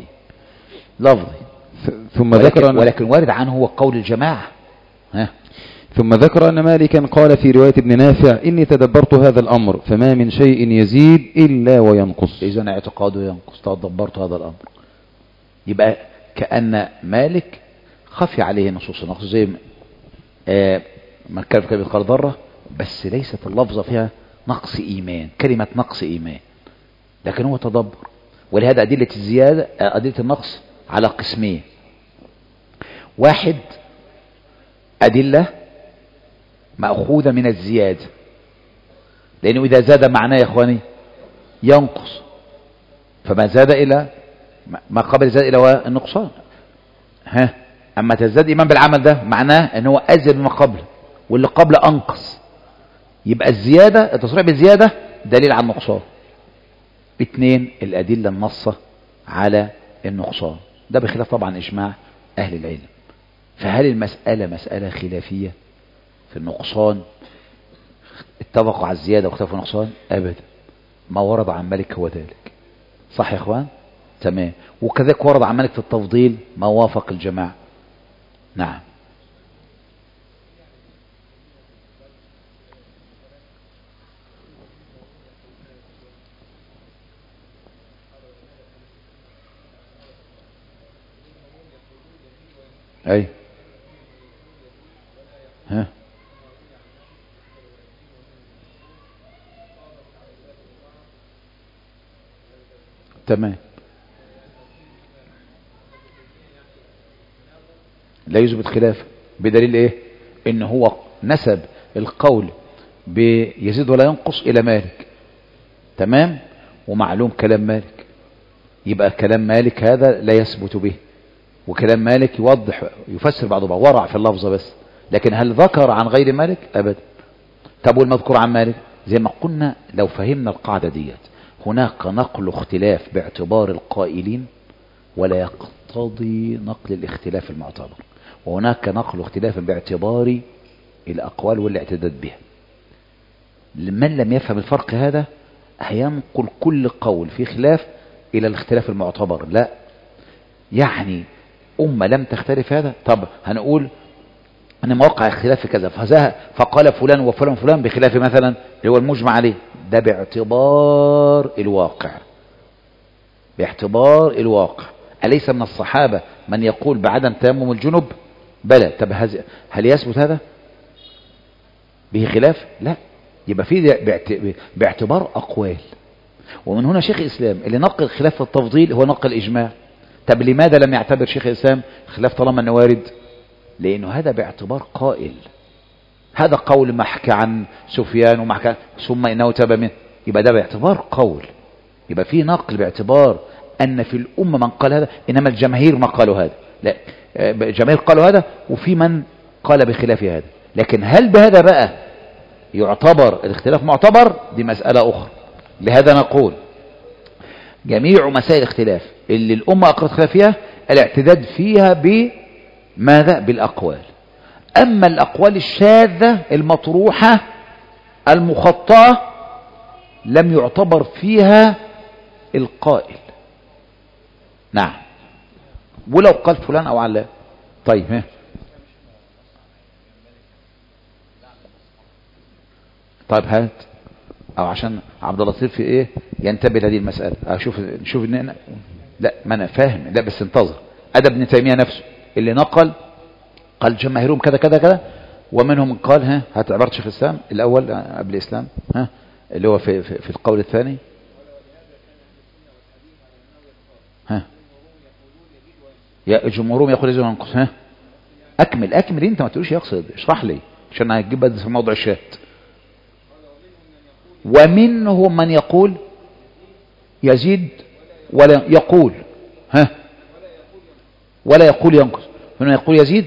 ثم ذكر ولكن وارد عنه هو قول الجماعة. ثم ذكر أن مالكا قال في رواية ابن نافع: إني تدبرت هذا الأمر فما من شيء يزيد إلا وينقص. إذن اعتقاده ينقص. تدبرت هذا الأمر، يبقى كأن مالك خفي عليه نصوص النقص، زي ما كان في كلمة ذرة، بس ليست اللفظة فيها نقص إيمان، كلمة نقص إيمان، لكن هو تدبر. ولهذا أدلة الزيادة، أدلة النقص على قسمين: واحد أدلة مأخوذة من الزيادة، لأنه إذا زاد معناه يا إخواني ينقص، فما زاد إلى ما قبل زاد إلى النقصان. أما تزداد إيمان بالعمل ده معناه أنه أزيد مما قبله، واللي قبل أنقص، يبقى الزيادة، التصريح بالزيادة دليل على النقصان. اثنين، الأدلة النصة على النقصان، ده بخلاف طبعا إجماع أهل العلم. فهل المسألة مسألة خلافية في النقصان؟ اتفقوا على الزيادة واختلفوا النقصان؟ أبدا، ما ورد عن مالك هو ذلك. صح يا إخوان؟ تمام. وكذلك ورد عن مالك في التفضيل ما وافق الجماعة. نعم. أي تمام. لا يثبت خلافه، بدليل ان هو نسب القول بيزيد ولا ينقص الى مالك. تمام. ومعلوم كلام مالك، يبقى كلام مالك هذا لا يثبت به، وكلام مالك يوضح يفسر بعضه بعض، ورع في اللفظة بس، لكن هل ذكر عن غير مالك؟ أبدا. طب والمذكور عن مالك؟ زي ما قلنا، لو فهمنا القاعدة ديت، هناك نقل اختلاف باعتبار القائلين ولا يقتضي نقل الاختلاف المعتبر، وهناك نقل اختلاف باعتبار الأقوال والاعتداد بها. من لم يفهم الفرق هذا هينقل كل قول في خلاف إلى الاختلاف المعتبر. لا، يعني أمة لم تختلف هذا. طب هنقول أن مواقع الخلاف في كذا فقال فلان وفلان وفلان بخلاف مثلا اللي هو المجمع عليه، ده باعتبار الواقع، باعتبار الواقع. أليس من الصحابة من يقول بعدم تيمم الجنب؟ بلى. طب هل يثبت هذا به خلاف؟ لا. يبقى في باعتبار أقوال. ومن هنا شيخ الإسلام اللي نقل الخلاف في التفضيل هو نقل الإجماع. طب لماذا لم يعتبر شيخ الإسلام خلاف طالما أنه وارد؟ لأنه هذا باعتبار قائل، هذا قول محكى عن سفيان ومحكى ثم إنه تاب منه، يبقى ده باعتبار قول، يبقى في نقل باعتبار أن في الأمة من قال هذا، إنما الجماهير ما قالوا هذا. لا، الجماهير قالوا هذا وفي من قال بخلاف هذا. لكن هل بهذا بقى يعتبر الاختلاف معتبر؟ دي مسألة أخرى. لهذا نقول جميع مسائل الاختلاف اللي الأمة أقرت خلاف فيها الاعتداد فيها بماذا؟ بالأقوال. أما الأقوال الشاذة المطروحة المخطئة لم يعتبر فيها القائل. نعم، ولو قال فلان أو علان. طيب طيب هات، او عشان عبد اللطيف في ايه ينتبه لهذه المسألة. نشوف ان لا، ما انا فاهم، لا بس انتظر. ادب ابن تيمية نفسه اللي نقل قال جماهيرهم كذا كذا كذا، ومنهم من قال هات عبارة شيخ الاسلام الاول قبل الاسلام اللي هو في القول الثاني يا جمهورهم يقول يزيد وينقص. اكمل انت ما تقولش يقصد، اشرح لي عشان هتجيب بس في موضوع الشات. ومنهم من يقول يزيد ولا يقول ولا يقول ينقص، منهم يقول يزيد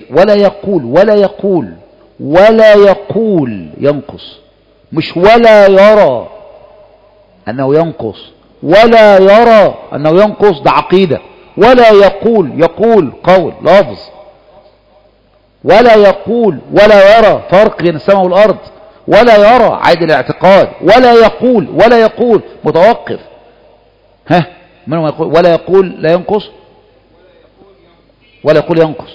ولا يقول ينقص، مش ولا يرى انه ينقص، ولا يرى انه ينقص، ده عقيدة. ولا يقول قول لفظ، ولا يقول ولا يرى، فرق بين السماء والارض. ولا يرى عيد الاعتقاد، ولا يقول متوقف. منهم يقول ولا يقول لا ينقص ولا يقول ينقص،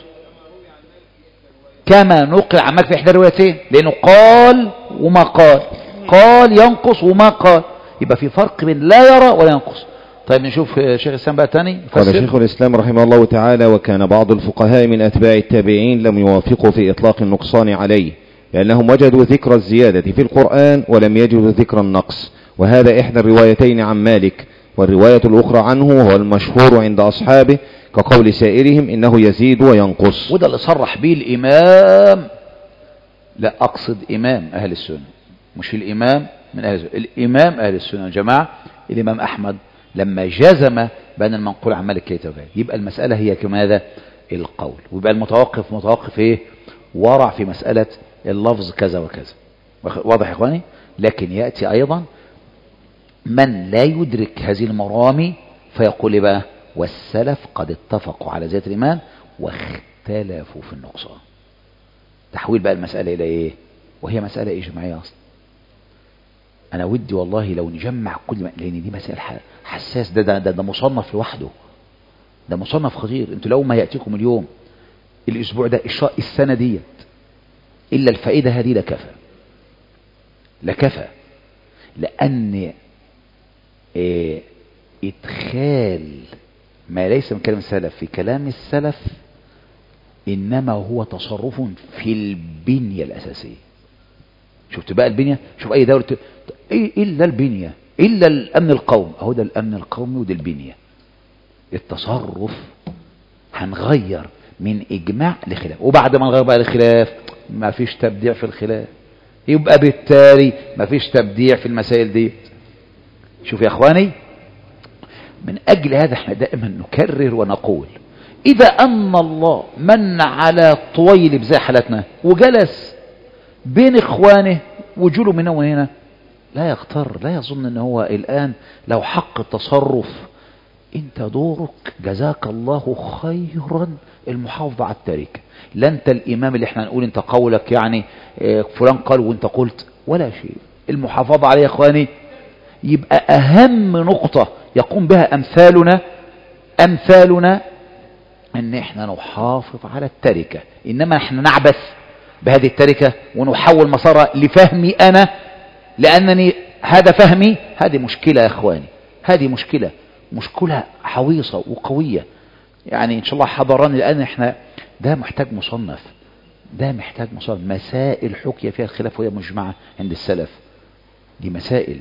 كما نقل عن مالك في احدى الروايتين، لانه قال وما قال ينقص وما قال، يبقى في فرق بين لا يرى ولا ينقص. طيب نشوف شيخ الإسلام بقى تاني. قال شيخ الإسلام رحمه الله تعالى: وكان بعض الفقهاء من أتباع التابعين لم يوافقوا في إطلاق النقصان عليه، لأنهم وجدوا ذكر الزيادة في القرآن ولم يجدوا ذكر النقص، وهذا إحدى الروايتين عن مالك، والرواية الأخرى عنه هو المشهور عند أصحابه كقول سائرهم إنه يزيد وينقص. وده اللي صرح به الإمام، لا أقصد إمام أهل السنة، مش الإمام من أهل السنة، الإمام أهل السنة جماعة، الإمام أحمد لما جزم بأن المنقول عن مالك كيت وكيت، يبقى المسألة هي كماذا؟ القول. ويبقى متوقف إيه؟ ورع في مسألة اللفظ كذا وكذا. واضح يا إخواني؟ لكن يأتي أيضا من لا يدرك هذه المرامي فيقول إيه بقى؟ والسلف قد اتفقوا على ذات الإيمان واختلفوا في النقصان. تحويل بقى المسألة إلى إيه؟ وهي مسألة إجماعية أصلا. أنا ودي والله لو نجمع كل لأن دي مسألة حساس، ده مصنف لوحده، ده مصنف خطير. انتوا لو ما يأتيكم اليوم الأسبوع ده السنة ديت إلا الفائدة هذه لكفى، لأن إدخال ما ليس من كلام السلف في كلام السلف إنما هو تصرف في البنية الأساسية. شفت بقى البنية؟ شوف أي دولة إلا البنية، إلا الأمن القومي، أهو ده الأمن القومي وده البنية. التصرف هنغير من إجماع لخلاف، وبعد ما نغير بقى لخلاف ما فيش تبديع في الخلاف، يبقى بالتالي ما فيش تبديع في المسائل دي. شوف يا أخواني، من أجل هذا احنا دائما نكرر ونقول إذا أن الله من على طويل بزي حالتنا وجلس بين إخوانه وجوله من هنا وهنا، لا يغتر، لا يظن أنه هو الآن لو حق التصرف. انت دورك جزاك الله خيرا المحافظة على التركة، لا انت الإمام اللي احنا نقول انت قولك يعني فلان قال وانت قلت ولا شيء. المحافظة عليه يا اخواني يبقى أهم نقطة يقوم بها أمثالنا ان احنا نحافظ على التركة، انما احنا نعبث بهذه التركة ونحول مسارها لفهمي انا، لانني هذا فهمي. هذه مشكلة يا اخواني، هذه مشكلة حويصة وقوية. يعني ان شاء الله حضراني الان احنا ده محتاج مصنف، ده محتاج مصنف. مسائل حكي فيها الخلاف وهي مجمعة عند السلف، دي مسائل.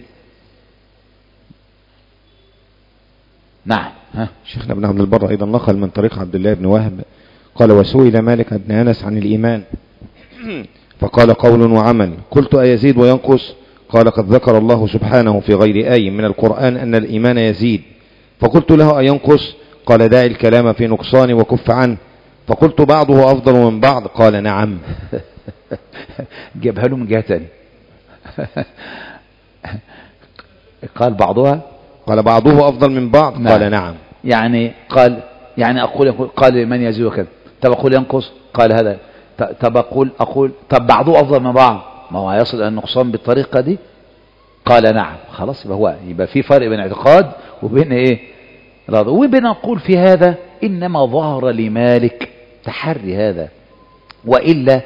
نعم. شيخنا ابن عبد البر أيضا نقل من طريق عبد الله بن وهب قال: وسئل مالك بن أنس عن الإيمان فقال: قول وعمل. قلت: أيزيد وينقص؟ قال: قد ذكر الله سبحانه في غير آية من القرآن أن الإيمان يزيد. فقلت له: أينقص؟ قال: داعي الكلام في نقصان وكف عنه. فقلت: بعضه أفضل من بعض؟ قال: نعم. جابها له من جهة تانية. قال بعضها، قال: بعضه أفضل من بعض؟ نعم. قال: نعم. يعني قال، يعني قال من يزيد وكذا. طب أقول ينقص؟ قال هذا. طب أقول طب بعضه أفضل من بعض، ما هو هيصل إلى النقصان بالطريقة دي؟ قال: نعم. خلاص، يبقى في فرق بين اعتقاد وبين ايه؟ راضي. وبنقول في هذا إنما ظهر لمالك تحري هذا، وإلا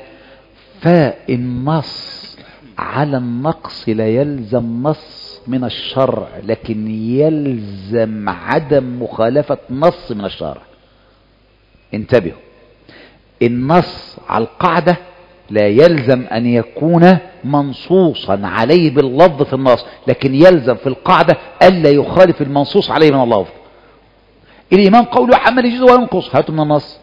فالنص على النقص لا يلزم نص من الشرع، لكن يلزم عدم مخالفة نص من الشرع. انتبهوا، النص على القاعدة لا يلزم أن يكون منصوصا عليه باللفظ في النص، لكن يلزم في القاعدة ألا يخالف المنصوص عليه من اللفظ. الإيمان قول وعمل يجوز وينقص، هاتوا من النص.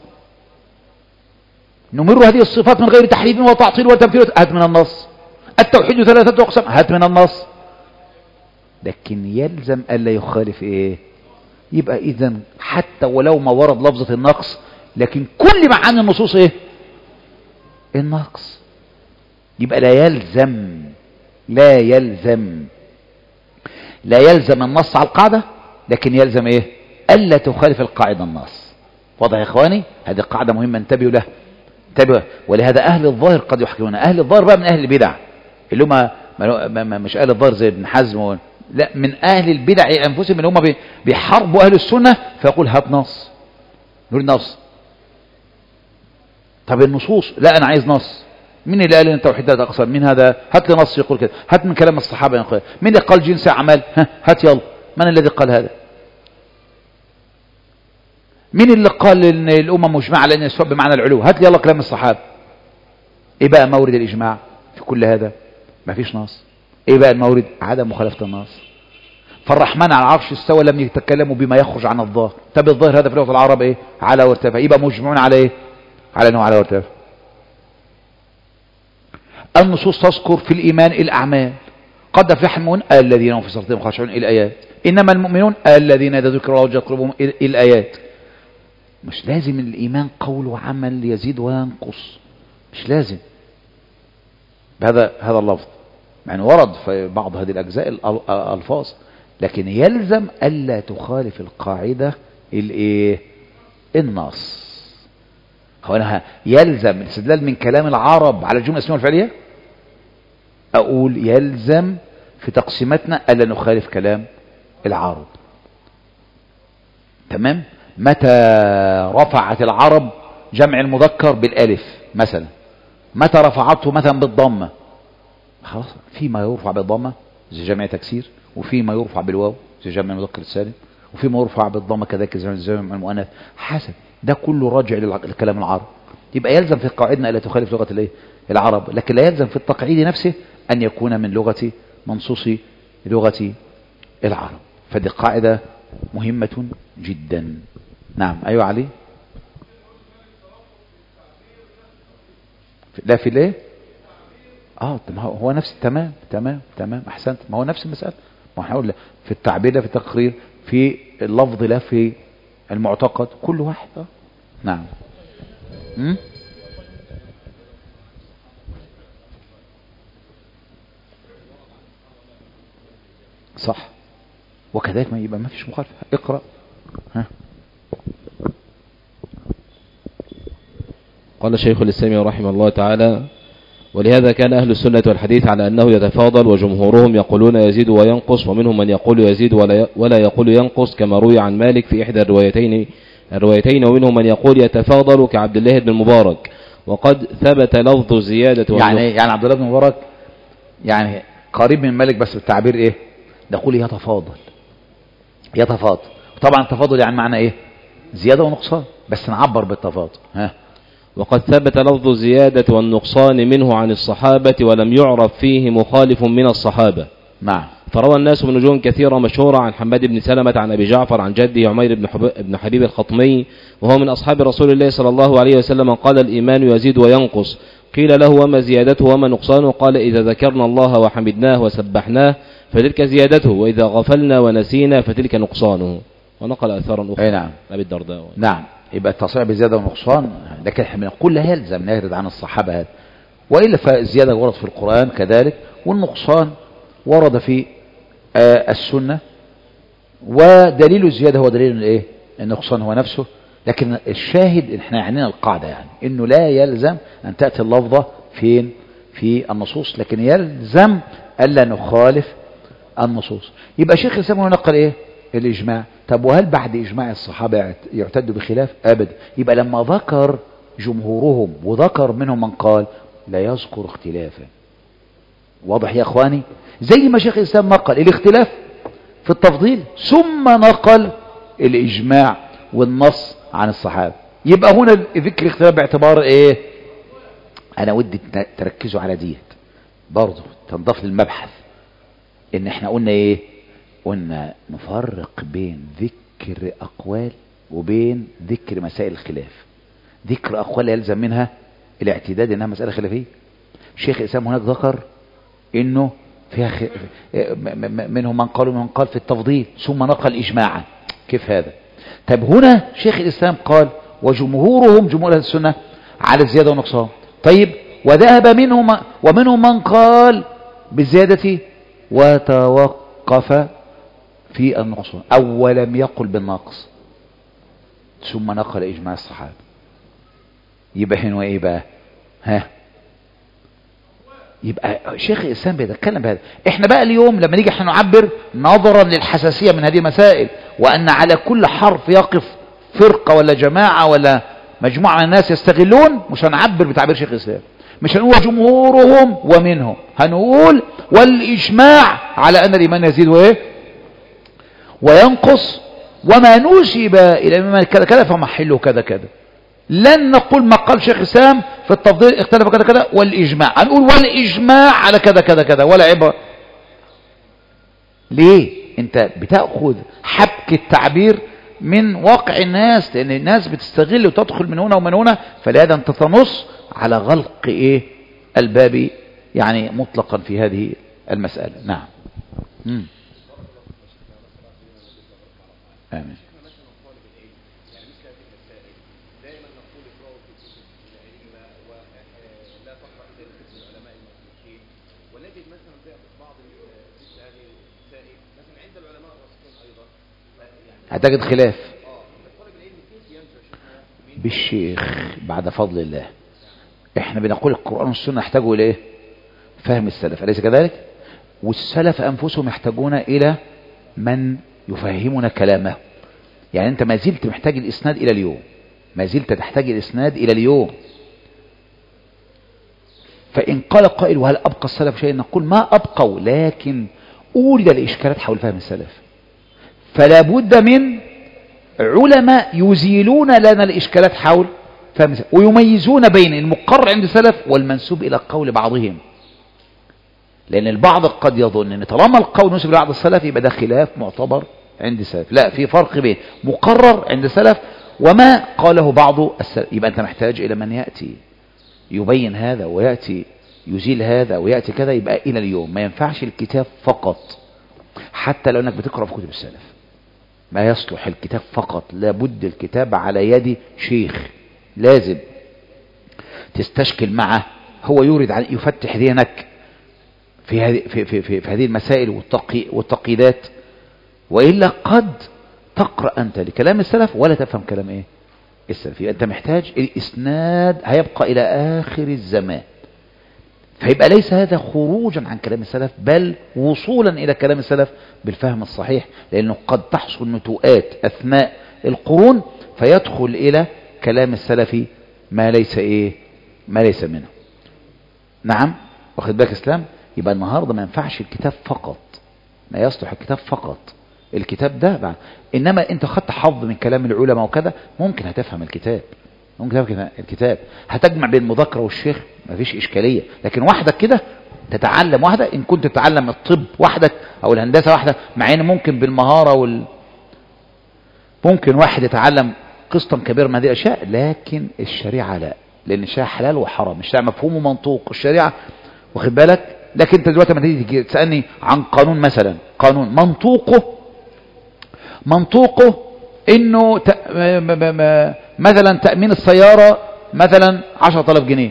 نمر هذه الصفات من غير تحريف وتعطيل وتمثيل، هات من النص. التوحيد 3 أقسام، هات من النص. لكن يلزم ألا يخالف ايه؟ يبقى إذن حتى ولو ما ورد لفظة النقص، لكن كل معاني النصوص ايه؟ النقص. يبقى لا يلزم النص على القاعدة، لكن يلزم ايه؟ ألا تخالف القاعدة النص. واضح يا اخواني؟ هذه قاعدة مهمة، انتبهوا لها، انتبهوا. ولهذا أهل الظاهر قد يحكمون. أهل الظاهر بقى من أهل البدع، اللي هم مش أهل الظاهر زي ابن حزم، لا، من أهل البدع أنفسهم، اللي هم بيحاربوا أهل السنة، فيقول هات نص، نريد نص. طب النصوص، لا أنا عايز نص. مين اللي قال ان التوحيد 3 أقسام؟ مين هذا؟ هات لي نص يقول كده، هات من كلام الصحابة ينقل. مين اللي قال جنس أعمال؟ هات يلا، من الذي قال هذا؟ مين اللي قال ان الأمة مجمعة على ان السبب بمعنى العلو؟ هات لي يلا كلام الصحابة. ايه بقى مورد الإجماع في كل هذا؟ ما فيش نص. ايه بقى المورد؟ عدم مخالفة النص. فالرحمن على العرش استوى لم يتكلموا بما يخرج عن الظاهر. طب الظاهر هذا في لغة العرب ايه؟ على وارتفع. يبقى مجمعون على ايه؟ على انه على وارتفع. النصوص تذكر في الإيمان الأعمال. قد أفلح المؤمنون الذين هم في صلاتهم خاشعون، الآيات. إنما المؤمنون الذين إذا ذكر الله وجلت قلوبهم، الآيات. مش لازم الإيمان قول وعمل يزيد وينقص، مش لازم بهذا اللفظ، يعني ورد في بعض هذه الأجزاء الألفاظ، لكن يلزم ألا تخالف القاعدة الإيه؟ النص. هنا يلزم الاستدلال من كلام العرب على الجملة الاسمية والفعلية، أقول يلزم في تقسيماتنا ألا نخالف كلام العرب. تمام؟ متى رفعت العرب جمع المذكر بالالف مثلا؟ متى رفعته مثلا بالضمة؟ خلاص، فيما يرفع بالضمة زي جمع تكسير، وفيما يرفع بالواو زي جمع المذكر السالم، وفيما يرفع بالضمة كذلك زي جمع المؤنث. حسب ده كله راجع لكلام العرب. يبقى يلزم في قاعدنا ألا تخالف لغة الايه؟ العرب، لكن لا يلزم في التقعيد نفسه أن يكون من لغة منصوص لغة العرب. فدي قاعدة مهمة جدا. نعم. أيوة علي. لا في ليه؟ هو نفس. تمام أحسنت. ما هو نفس المسألة. ما هنقول في التعبير لا في التقرير، في اللفظ لا في المعتقد، كل واحد. نعم. صح. وكذلك ما يبقى ما فيش مخالفة. اقرأ. قال شيخ الإسلام رحمه الله تعالى: ولهذا كان أهل السنة والحديث على أنه يتفاضل، وجمهورهم يقولون يزيد وينقص، ومنهم من يقول يزيد ولا يقول ينقص، كما روي عن مالك في إحدى الروايتين الروايتين، ومنهم من يقول يتفاضل كعبد الله بن المبارك، وقد ثبت لفظ زيادة يعني عبد الله بن المبارك يعني قريب من مالك، بس بالتعبير ايه؟ نقول يتفاضل. طبعا التفاضل يعني معنى ايه؟ زيادة ونقصان، بس نعبر بالتفاضل. وقد ثبت لفظ الزيادة والنقصان منه عن الصحابة، ولم يعرف فيه مخالف من الصحابة. نعم. فروى الناس من وجوه كثيرة مشهورة عن حماد بن سلمة عن أبي جعفر عن جده عمير بن حبيب الخطمي، وهو من أصحاب رسول الله صلى الله عليه وسلم، قال الإيمان يزيد وينقص. قيل له وما زيادته وما نقصانه؟ قال إذا ذكرنا الله وحمدناه وسبحناه فتلك زيادته، وإذا غفلنا ونسينا فتلك نقصانه. ونقل أثارا أخرى. نعم. أبي الدرداء. نعم. يبقى التصريح بزيادة ونقصان، لكن احنا بنقول لا يلزم نرد عن الصحابة هذا، وإلا فالزيادة ورد في القرآن كذلك، والنقصان ورد في السنة، ودليل الزيادة هو دليل الايه؟ النقصان هو نفسه. لكن الشاهد احنا عنينا القاعدة، يعني انه لا يلزم ان تأتي اللفظة فين في النصوص، لكن يلزم الا نخالف النصوص. يبقى شيخ الاسلام نقل ايه؟ الاجماع. طب وهل بعد اجماع الصحابة يعتد بخلاف؟ ابدا. يبقى لما ذكر جمهورهم وذكر منهم من قال لا يذكر اختلافا. واضح يا اخواني؟ زي ما شيخ الاسلام نقل الاختلاف في التفضيل ثم نقل الاجماع والنص عن الصحابة. يبقى هنا ذكر اختلاف باعتبار ايه؟ انا ودي تركزوا على ديت برضو تنضاف للمبحث، ان احنا قلنا ايه؟ قلنا نفرق بين ذكر اقوال وبين ذكر مسائل الخلاف. ذكر اقوال يلزم منها الاعتداد انها مسألة خلافية. شيخ الاسلام هناك ذكر انه فيها منهم من قال ومن من قال في التفضيل، ثم نقل اجماعا. كيف هذا؟ طب هنا شيخ الاسلام قال وجمهورهم جمهور اهل السنة على الزيادة والنقصان. طيب وذهب ومنهم من قال بالزيادة وتوقف في النقصان أو لم يقل بالنقص، ثم نقل إجماع الصحابة. يبقى هنا ايه بقى؟ يبقى شيخ الإسلام بيتكلم بهذا. احنا بقى اليوم لما نيجي احنا نعبر نظرا للحساسية من هذه المسائل، وأن على كل حرف يقف فرقة ولا جماعة ولا مجموعة من الناس يستغلون، مش هنعبر بتعبير شيخ الإسلام، مش هنقول جمهورهم ومنهم، هنقول والإجماع على أن الإيمان يزيد وإيه وينقص، وما نسب إلى الإمام كذا كذا فمحله كذا كذا. لن نقول ما قال شيخ الإسلام في التفضيل اختلف كذا كذا والإجماع، هنقول والإجماع على كذا كذا كذا ولا عبرة. ليه؟ انت بتأخذ حبك التعبير من واقع الناس، لأن الناس بتستغل وتدخل من هنا ومن هنا، فلهذا انت تنص على غلق ايه الباب يعني مطلقا في هذه المسألة. نعم. آمين. هتجد خلاف بالشيخ بعد فضل الله. احنا بنقول القرآن والسنة يحتاجوا الى ايه؟ فهم السلف، أليس كذلك؟ والسلف أنفسهم يحتاجون إلى من يفهمنا كلامه. يعني أنت ما زلت محتاج الإسناد إلى اليوم، ما زلت تحتاج الإسناد إلى اليوم. فإن قال قائل وهل أبقى السلف شيء؟ نقول ما أبقوا، لكن أورد الإشكالات حول فهم السلف، فلا بد من علماء يزيلون لنا الإشكالات حول فهم السلف، ويميزون بين المقر عند السلف والمنسوب إلى قول بعضهم. لأن البعض قد يظن أن طالما القول نسب لبعض السلف يبقى ده خلاف معتبر عند السلف. لا، في فرق بين مقرر عند السلف وما قاله بعض السلف. يبقى أنت محتاج إلى من يأتي يبين هذا ويأتي يزيل هذا ويأتي كذا. يبقى إلى اليوم ما ينفعش الكتاب فقط، حتى لو أنك بتقرأ في كتب السلف ما يصلح الكتاب فقط، لابد الكتاب على يد شيخ، لازم تستشكل معه، هو يريد عن يفتح ذهنك في هذه المسائل والتقييدات، وإلا قد تقرأ أنت لكلام السلف ولا تفهم كلام إيه السلف. أنت محتاج الإسناد هيبقى إلى آخر الزمان، فيبقى ليس هذا خروجا عن كلام السلف بل وصولا إلى كلام السلف بالفهم الصحيح، لأنه قد تحصل نتوءات أثناء القرون فيدخل إلى كلام السلف ما ليس منه. نعم، واخد بالك اسلام؟ يبقى النهاردة ما ينفعش الكتاب فقط، ما يصلح الكتاب فقط، الكتاب ده بقى. إنما أنت خدت حظ من كلام العلماء وكذا، ممكن هتفهم الكتاب، هتجمع بين المذاكرة والشيخ، ما فيش إشكالية. لكن وحدك كده تتعلم وحدك، إن كنت تتعلم الطب وحدك أو الهندسة وحدك، مع إن ممكن بالمهارة ممكن واحد يتعلم قسطا كبير من هذه الأشياء، لكن الشريعة لا، لأن الشريعة حلال وحرام، الشريعة مفهوم ومنطوق الشريعة، واخد بالك؟ لكن انت دلوقتي لما تيجي تسألني عن قانون مثلا، قانون منطوقه انه مثلا تأمين السيارة مثلا 10,000 جنيه،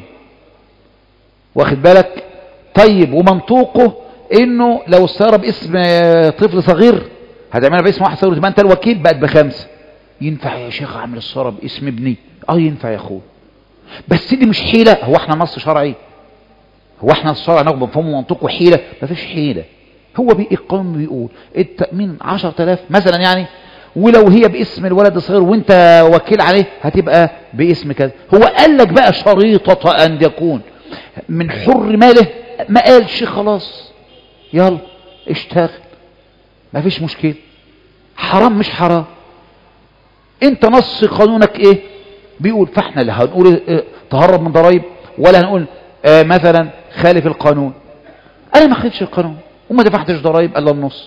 واخد بالك؟ طيب ومنطوقه انه لو السيارة باسم طفل صغير هتعملها باسم واحد صغير، تبقى انت الوكيل، بقت ب5. ينفع يا شيخ اعمل السيارة باسم ابني؟ ينفع يا اخوي، بس دي مش حيلة. هو احنا نص شرعي؟ هو احنا الشرع ناخد بفهم منطق وحيلة؟ ما فيش حيلة. هو القانون بيقول التأمين 10,000 مثلا يعني، ولو هي باسم الولد الصغير وانت وكيل عليه هتبقى باسم كذا. هو قال لك بقى شريطة ان يكون من حر ماله، ما قالش خلاص يلا اشتغل، ما فيش مشكلة. حرام مش حرام، انت نص قانونك ايه بيقول. فاحنا لا هنقول تهرب من ضرائب، ولا هنقول مثلا خالف القانون. انا ما خالفش القانون وما دفعتش ضرائب الا النص.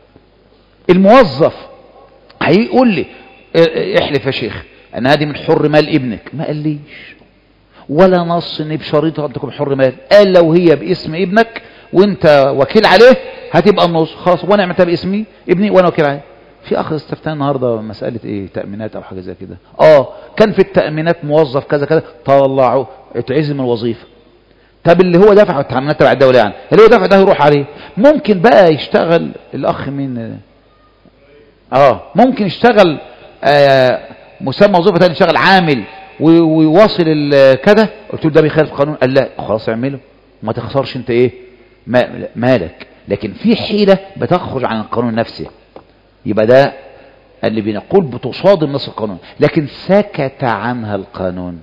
الموظف هيقول لي احلف يا شيخ ان هذه من حر مال ابنك، ما قاليش ولا نص ان بشريطه ان تكون حر مال. قال لو هي باسم ابنك وانت وكيل عليه هتبقى النص، خلاص. وانا عملتها باسمي ابني وانا وكيل عليه. في اخ استفتى النهارده مساله تامينات او حاجه زي كده، كان في التامينات موظف كذا كذا، طلعوا اتعزم الوظيفه. طب اللي هو دافع التامينات تبع الدوله، يعني اللي هو دافع ده يروح عليه. ممكن بقى يشتغل الاخ مين ممكن يشتغل مسمى وظيفه ثانيه، يشتغل عامل ويواصل كذا. قلت له ده بيخالف القانون، قال لا خلاص اعمله وما تخسرش انت مالك. لكن في حيله بتخرج عن القانون نفسه، يبقى ده اللي بنقول بتصادم نص القانون. لكن سكت عنها القانون،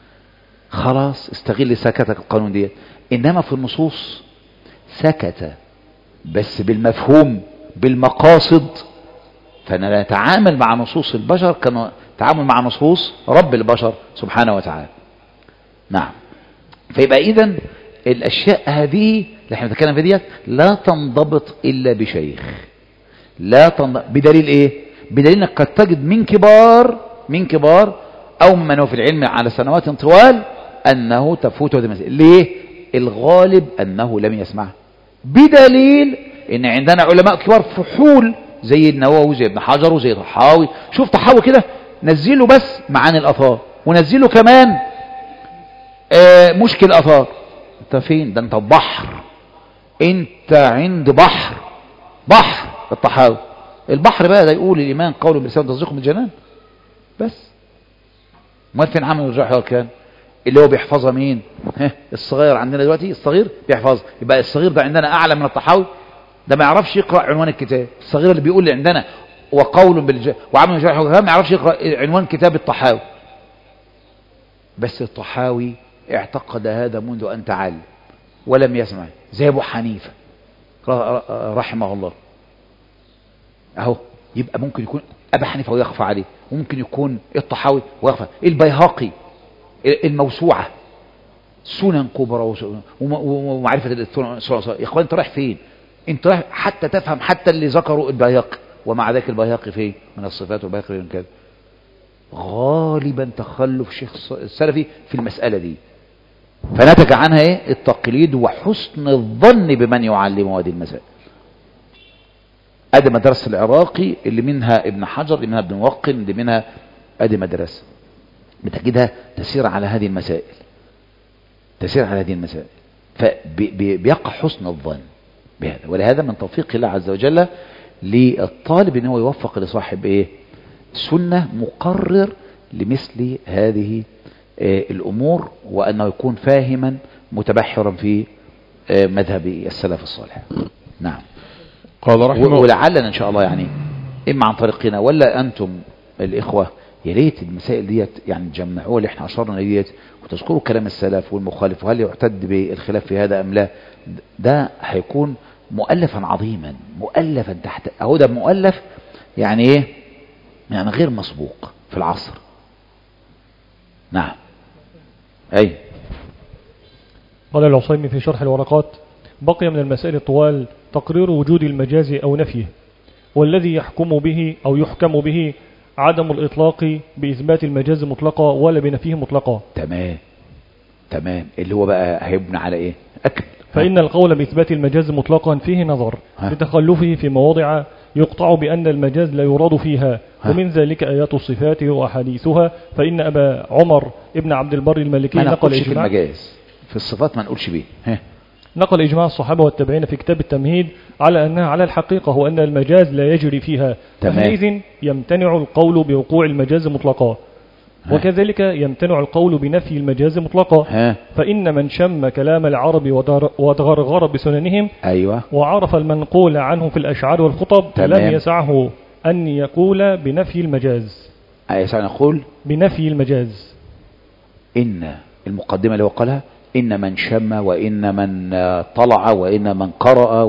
خلاص استغل سكتك القانون دي. انما في النصوص سكت بس بالمفهوم بالمقاصد، فانا نتعامل مع نصوص البشر كما تعامل مع نصوص رب البشر سبحانه وتعالى. نعم. فيبقى اذن الاشياء هذه اللي احنا بنتكلم فيها ديت لا تنضبط الا بشيخ، لا تنضبط. بدليل ايه؟ بدليل انك قد تجد من كبار او من هو في العلم على سنوات طوال انه تفوت هذه المسائل. ليه؟ الغالب انه لم يسمع، بدليل ان عندنا علماء كبار فحول زي النووي وزي ابن حجر وزي طحاوي. شوف طحاوي كده، نزله بس معاني الاثار، ونزله كمان مشكل الاثار. انت فين؟ ده انت بحر، انت عند بحر الطحاوي. البحر بقى ده يقول الايمان قول باللسان وتصديق بالجنان بس. امال فين عمل الرجاح والاركان اللي هو بيحفظها مين؟ الصغير عندنا دلوقتي، الصغير بيحفظها. يبقى الصغير ده عندنا اعلى من الطحاوي، ده ما يعرفش يقرا عنوان الكتاب. الصغير اللي بيقول لي عندنا وقول وعمل الرجاح والاركان ما يعرفش يقرا عنوان كتاب الطحاوي. بس الطحاوي اعتقد هذا منذ ان تعلم ولم يسمع، زي ابو حنيفه رحمه الله اهو. يبقى ممكن يكون ابو حنيفه ويخفى عليه، وممكن يكون الطحاوي ويخفى. البيهقي الموسوعه سنن كبرى ومعرفه السنن. يا اخوان انت رايح فين؟ انت رايح حتى تفهم حتى اللي ذكروا البيهقي، ومع ذلك البيهقي فين من الصفات والبيهقي من كذا. غالبا تخلف الشيخ السلفي في المساله دي، فنتج عنها التقليد وحسن الظن بمن يعلمه هذه المسائل. ادي مدرسه العراقي اللي منها ابن حجر، اللي منها ابن موقن، اللي منها ادي مدرسه بتجدها تسير على هذه المسائل، فبيقع حسن الظن بهذا. ولهذا من توفيق الله عز وجل للطالب ان هو يوفق لصاحب سنه مقرر لمثل هذه الامور، وانه يكون فاهما متبحرا في مذهب السلف الصالح. نعم. قال رحمه ولعلنا ان شاء الله يعني اما عن طريقنا ولا انتم الإخوة يا ريت المسائل ديت يعني تجمعوها اللي احنا أشرنا ديت وتذكروا كلام السلف والمخالف وهل يعتد بالخلاف في هذا أم لا. ده هيكون مؤلفا عظيما، مؤلفا تحت أهو، ده مؤلف يعني ايه، يعني غير مسبوق في العصر. نعم. أي قال العصيمي في شرح الورقات: بقي من المسائل الطوال تقرير وجود المجاز أو نفيه، والذي يحكم به أو يحكم به عدم الإطلاق بإثبات المجاز مطلقا ولا بنفيه مطلقا. تمام تمام. اللي هو بقى هيبنى على ايه؟ أكل. فإن القول بإثبات المجاز مطلقا فيه نظر لتخلفه في مواضع يقطع بأن المجاز لا يراد فيها، ومن ذلك آيات الصفات وأحاديثها. فإن أبا عمر ابن عبد البر المالكي نقل في المجاز في الصفات ما نقولش بيه. نقل إجماع الصحابة والتابعين في كتاب التمهيد على أنها على الحقيقة وأن المجاز لا يجري فيها، فحينئذ يمتنع القول بوقوع المجاز مطلقا، وكذلك يمتنع القول بنفي المجاز مطلقا. فإن من شم كلام العرب وتغرغر بسننهم وعرف المنقول عنه في الأشعار والخطب لم يسعه أن يقول بنفي المجاز. يسعنا نقول بنفي المجاز. إن المقدمة اللي هو قالها إن من شم وإن من طلع وإن من قرأ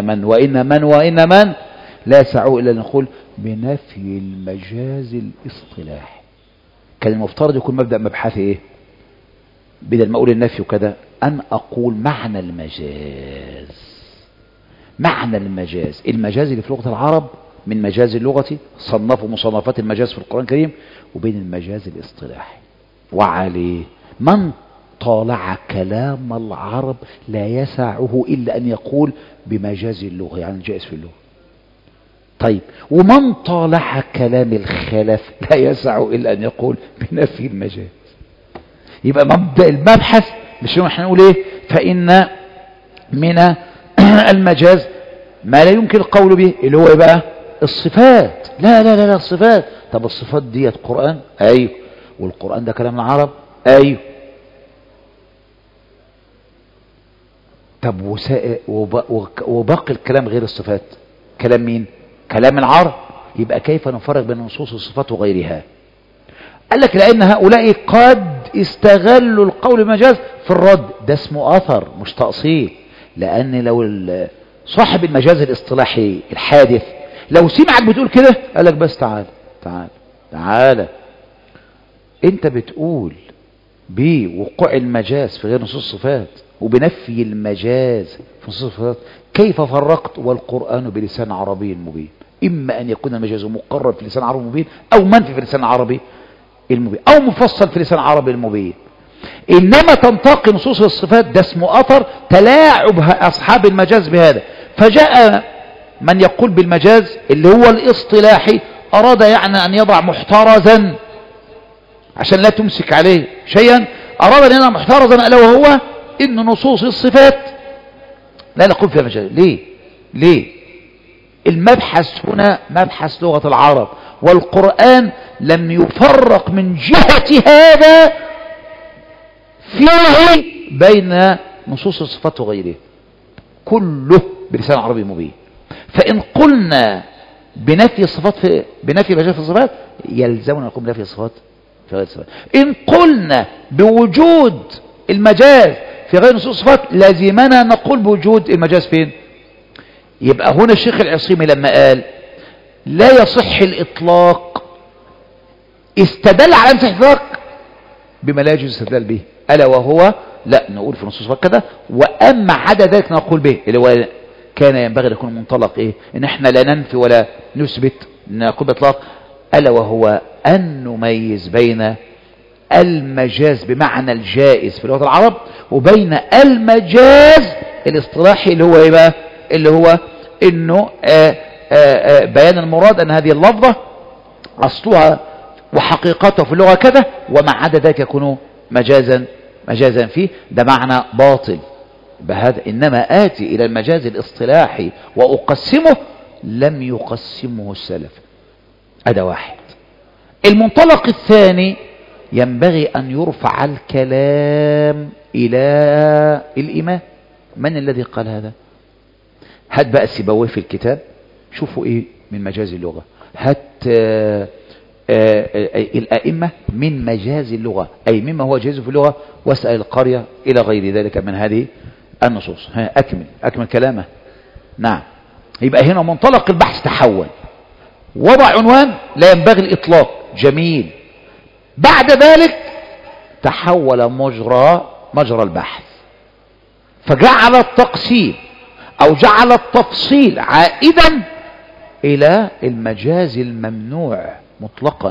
وإن من لا يسعه إلا نقول بنفي المجاز الاصطلاحي. كان المفترض يكون مبدأ مبحثي ايه بدل ما اقول النفي وكذا، ان اقول معنى المجاز. معنى المجاز، المجاز اللي في لغة العرب من مجاز اللغة، صنفوا مصنفات المجاز في القرآن الكريم، وبين المجاز الاصطلاحي. وعليه من طالع كلام العرب لا يسعه إلا أن يقول بمجاز اللغة، يعني جائز في اللغة. طيب ومن طالع كلام الخلف لا يسعه إلا أن يقول بنفي المجاز. يبقى مبدأ المبحث مش احنا نقول ايه، فإن من المجاز ما لا يمكن القول به اللي هو بقى الصفات. لا لا لا الصفات. طب الصفات ديت قرآن؟ ايوه. والقرآن ده كلام العرب؟ ايوه. طب وباقي الكلام غير الصفات كلام مين؟ كلام العرب. يبقى كيف نفرق بين نصوص الصفات وغيرها؟ قال لك لأن هؤلاء قد استغلوا القول المجاز في الرد. ده اسمه أثر مش تأصيل. لأن لو صاحب المجاز الاصطلاحي الحادث لو سمعك بتقول كده قال لك بس تعال انت بتقول بوقوع المجاز في غير نصوص الصفات وبنفي المجاز في نصوص الصفات، كيف فرقت والقرآن بلسان عربي مبين؟ إما أن يكون المجاز مقرر في لسان عربي مبين أو منفي في لسان عربي المبين أو مفصل في لسان عربي المبين. إنما تنتقي نصوص الصفات ده اسمه أثر تلاعب أصحاب المجاز بهذا. فجاء من يقول بالمجاز اللي هو الاصطلاحي أراد يعني أن يضع محترزا عشان لا تمسك عليه شيئا، أراد أن يضع محترزا ألا وهو إن نصوص الصفات لا نقول فيها مجاز. ليه؟ المبحث هنا مبحث لغة العرب، والقرآن لم يفرق من جهة هذا فيه بين نصوص الصفات وغيره، كله بلسان عربي مبين. فإن قلنا بنفي الصفات بنفي مجاز في الصفات يلزمنا نقول بنفي الصفات في غير الصفات. إن قلنا بوجود المجاز في غير نصوص الصفات لازمنا نقول بوجود المجاز فين. يبقى هنا الشيخ العصيمي لما قال لا يصح الإطلاق استدل على أن الإطلاق بما لا يجوز الاستدلال به، ألا وهو لا نقول في نصوص الصفات كذا، وأما عدا ذلك نقول به اللي هو كان ينبغي أن يكون منطلق إيه؟ إن إحنا لا ننفي ولا نثبت نقول بإطلاق، ألا وهو أن نميز بين المجاز بمعنى الجائز في لغة العرب وبين المجاز الاصطلاحي اللي هو إيه بقى؟ اللي هو إنه بيان المراد أن هذه اللفظة أصلها وحقيقته في اللغة كذا، ومع عدا ذلك يكون مجازا فيه. ده معنى باطل بهذا. إنما آتي إلى المجاز الاصطلاحي وأقسمه لم يقسمه السلف. هذا واحد. المنطلق الثاني ينبغي أن يرفع الكلام إلى الإمام. من الذي قال هذا؟ هات بقى سيبويه في الكتاب شوفوا إيه من مجاز اللغة، هات الأئمة من مجاز اللغة، أي مما هو جائز في اللغة، واسأل القرية إلى غير ذلك من هذه النصوص. أكمل كلامه. نعم. يبقى هنا منطلق البحث تحول، وضع عنوان لا ينبغي الإطلاق، جميل. بعد ذلك تحول مجرى البحث، فجعل التقسيم أو جعل التفصيل عائدا إلى المجاز الممنوع مطلقا.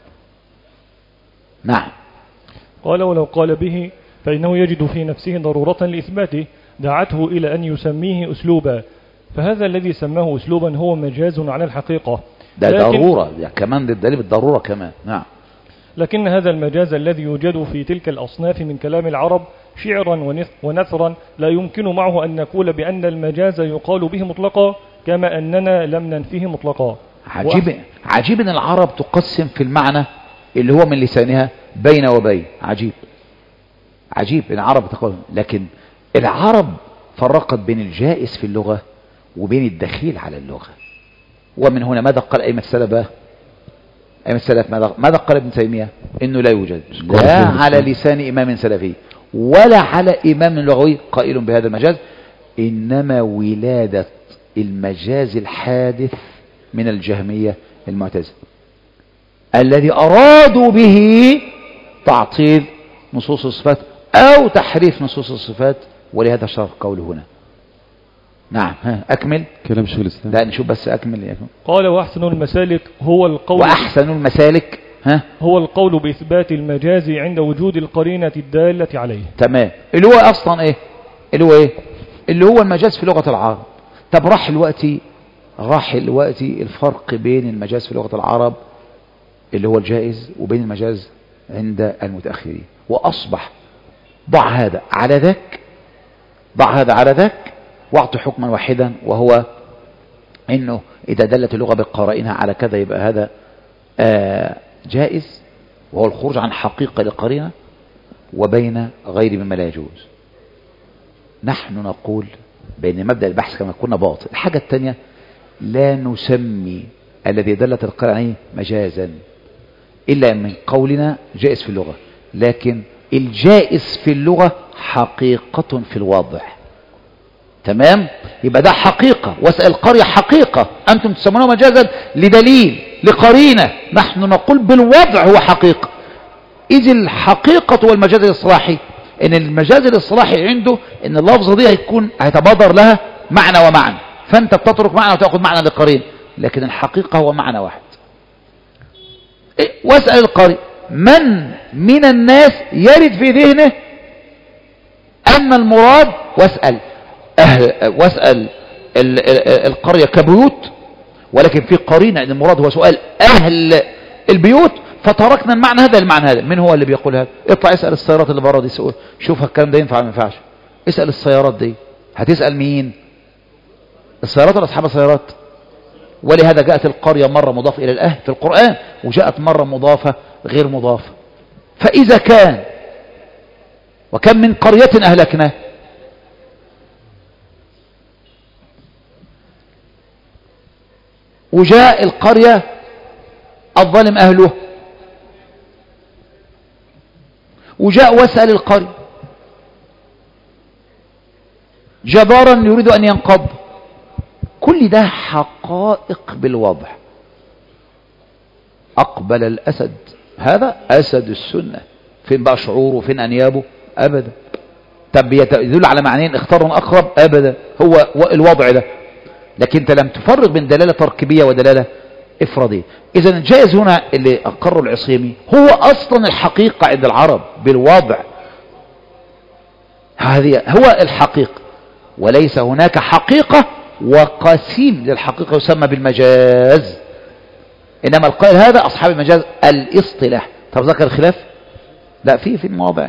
نعم. قال ولو قال به فإنه يجد في نفسه ضرورة لإثباته دعته إلى أن يسميه أسلوبا، فهذا الذي سماه أسلوبا هو مجاز على الحقيقة. ده ضرورة، يعني كمان الدليل بالضرورة كمان. نعم. لكن هذا المجاز الذي يوجد في تلك الأصناف من كلام العرب شعرا ونثرا لا يمكن معه أن نقول بأن المجاز يقال به مطلقا كما أننا لم ننفيه مطلقا. عجيب أن العرب تقسم في المعنى اللي هو من لسانها بين وبين. عجيب أن العرب تقول، لكن العرب فرقت بين الجائز في اللغة وبين الدخيل على اللغة. ومن هنا ماذا قال أئمة السلف؟ أئمة السلف ماذا قال ابن تيمية؟ إنه لا يوجد لا على لسان إمام سلفي ولا على إمام لغوي قائل بهذا المجاز، إنما ولادة المجاز الحادث من الجهمية المعتزلة الذي أرادوا به تعطيل نصوص الصفات أو تحريف نصوص الصفات، ولهذا شرف قوله هنا. نعم. أكمل كلام شيخ الإسلام. لا نشوف بس أكمل. قال وأحسن المسالك هو القول، وأحسن المسالك هو القول بإثبات المجاز عند وجود القرينة الدالة عليه. تمام. اللي هو أصلا إيه؟ اللي هو المجاز في لغة العرب. طب راح الوقت الفرق بين المجاز في لغة العرب اللي هو الجائز وبين المجاز عند المتأخرين، وأصبح ضع هذا على ذاك واعطي حكما واحدا، وهو انه اذا دلت اللغة بقرائنها على كذا يبقى هذا جائز، وهو الخروج عن حقيقة لقرينة، وبين غير مما لا يجوز. نحن نقول بين مبدأ البحث كما كنا باطل. الحاجة الثانية لا نسمي الذي دلت القرائن مجازا إلا من قولنا جائز في اللغة، لكن الجائز في اللغة حقيقة في الوضع. تمام. يبقى ده حقيقة، واسأل القرية حقيقة، أنتم تسمونه مجازا لدليل لقرينة، نحن نقول بالوضع هو حقيقة. إذ الحقيقة والمجاز الاصطلاحي إن المجاز الاصطلاحي عنده إن اللفظة دي هيتبادر لها معنى ومعنى، فأنت بتترك معنى وتأخذ معنى لقرين، لكن الحقيقة هو معنى واحد. واسأل القرية من الناس يرد في ذهنه أن المراد، واسأل القرية كبيوت، ولكن في قرينة أن المراد هو سؤال أهل البيوت، فتركنا المعنى هذا المعنى هذا. من هو اللي بيقول هذا؟ اطلع اسأل السيارات اللي بره دي، شوف الكلام ده ينفع ما ينفعش. اسأل السيارات دي. هتسأل مين؟ السيارات ولا أصحاب السيارات؟ ولهذا جاءت القرية مرة مضاف إلى الأهل في القرآن، وجاءت مرة مضافة غير مضافة. فإذا كان وكم من قرية أهلكنا، وجاء القرية الظالم أهله، وجاء واسأل القرية جبارا يريد أن ينقض. كل ده حقائق بالوضع. أقبل الأسد، هذا أسد السنة، فين بقى شعوره وفين أنيابه؟ أبدا. طب يدل على معنيين اختارهم أقرب؟ أبدا. هو الوضع ده. لكن انت لم تفرق بين دلالة تركيبية ودلالة إفرادية. إذا الجائز هنا اللي أقره العصيمي هو أصلا الحقيقة عند العرب بالوضع، هذه هو الحقيقة، وليس هناك حقيقة وقسيم للحقيقة يسمى بالمجاز، إنما القائل هذا أصحاب المجاز الاصطلاح. طب ذكر الخلاف؟ لا، في المواضع.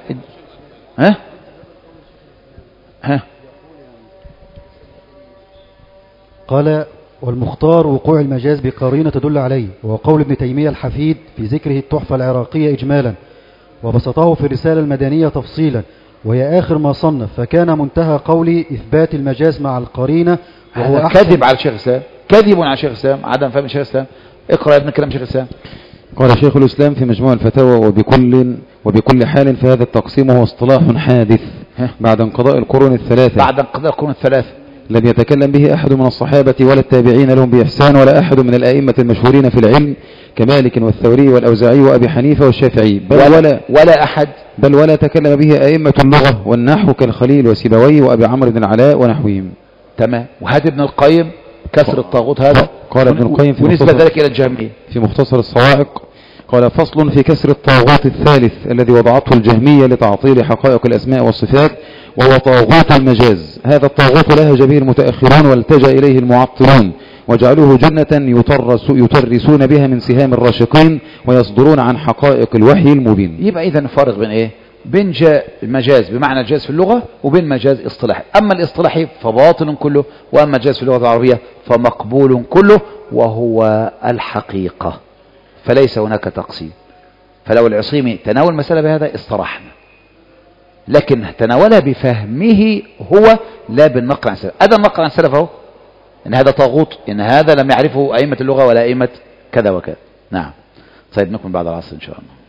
قال والمختار وقوع المجاز بقرينة تدل عليه، وهو قول ابن تيمية الحفيد في ذكره التحفة العراقية إجمالا، وبسطه في الرسالة المدنية تفصيلا، وهي آخر ما صنف. فكان منتهى قولي إثبات المجاز مع القرينة، وهو كذب على شيخ الإسلام، كذب على شيخ الإسلام، عدم فهم شيخ الإسلام. اقرأ ابن كلام شيخ الإسلام. قال شيخ الإسلام في مجموع الفتاوى وبكل حال فهذا التقسيم هو اصطلاح حادث بعد انقضاء القرون الثلاثة لم يتكلم به أحد من الصحابة ولا التابعين لهم بإحسان ولا أحد من الأئمة المشهورين في العلم كمالك والثوري والأوزاعي وأبي حنيفة والشافعي بل ولا تكلم به أئمة اللغة والنحو كالخليل وسيبوي وأبي عمرو بن العلاء ونحوهم. تمام. وهذا ابن القيم كسر الطاغوت هذا قال ابن القيم ونسبة ذلك إلى الجهمية في مختصر الصواعق قال فصل في كسر الطاغوت الثالث الذي وضعته الجهمية لتعطيل حقائق الأسماء والصفات وهو طاغوت المجاز. هذا الطاغوت لهج به المتأخرون والتجأ إليه المعطلون وجعلوه جنة يترسون بها من سهام الراشقين ويصدرون عن حقائق الوحي المبين. يبقى إذا نفرق بين إيه؟ بين مجاز بمعنى الجاز في اللغة وبين مجاز اصطلاحي. أما الاصطلاحي فباطل كله وأما الجاز في اللغة العربية فمقبول كله وهو الحقيقة فليس هناك تقسيم. فلو العصيمي تناول المسألة بهذا استراحنا لكن تناولها بفهمه هو لا بالنقل عن السلف. هذا النقل عن السلف اهو ان هذا طاغوت ان هذا لم يعرفه أئمة اللغة ولا أئمة كذا وكذا. نعم. طيب نكمل بعد العصر إن شاء الله.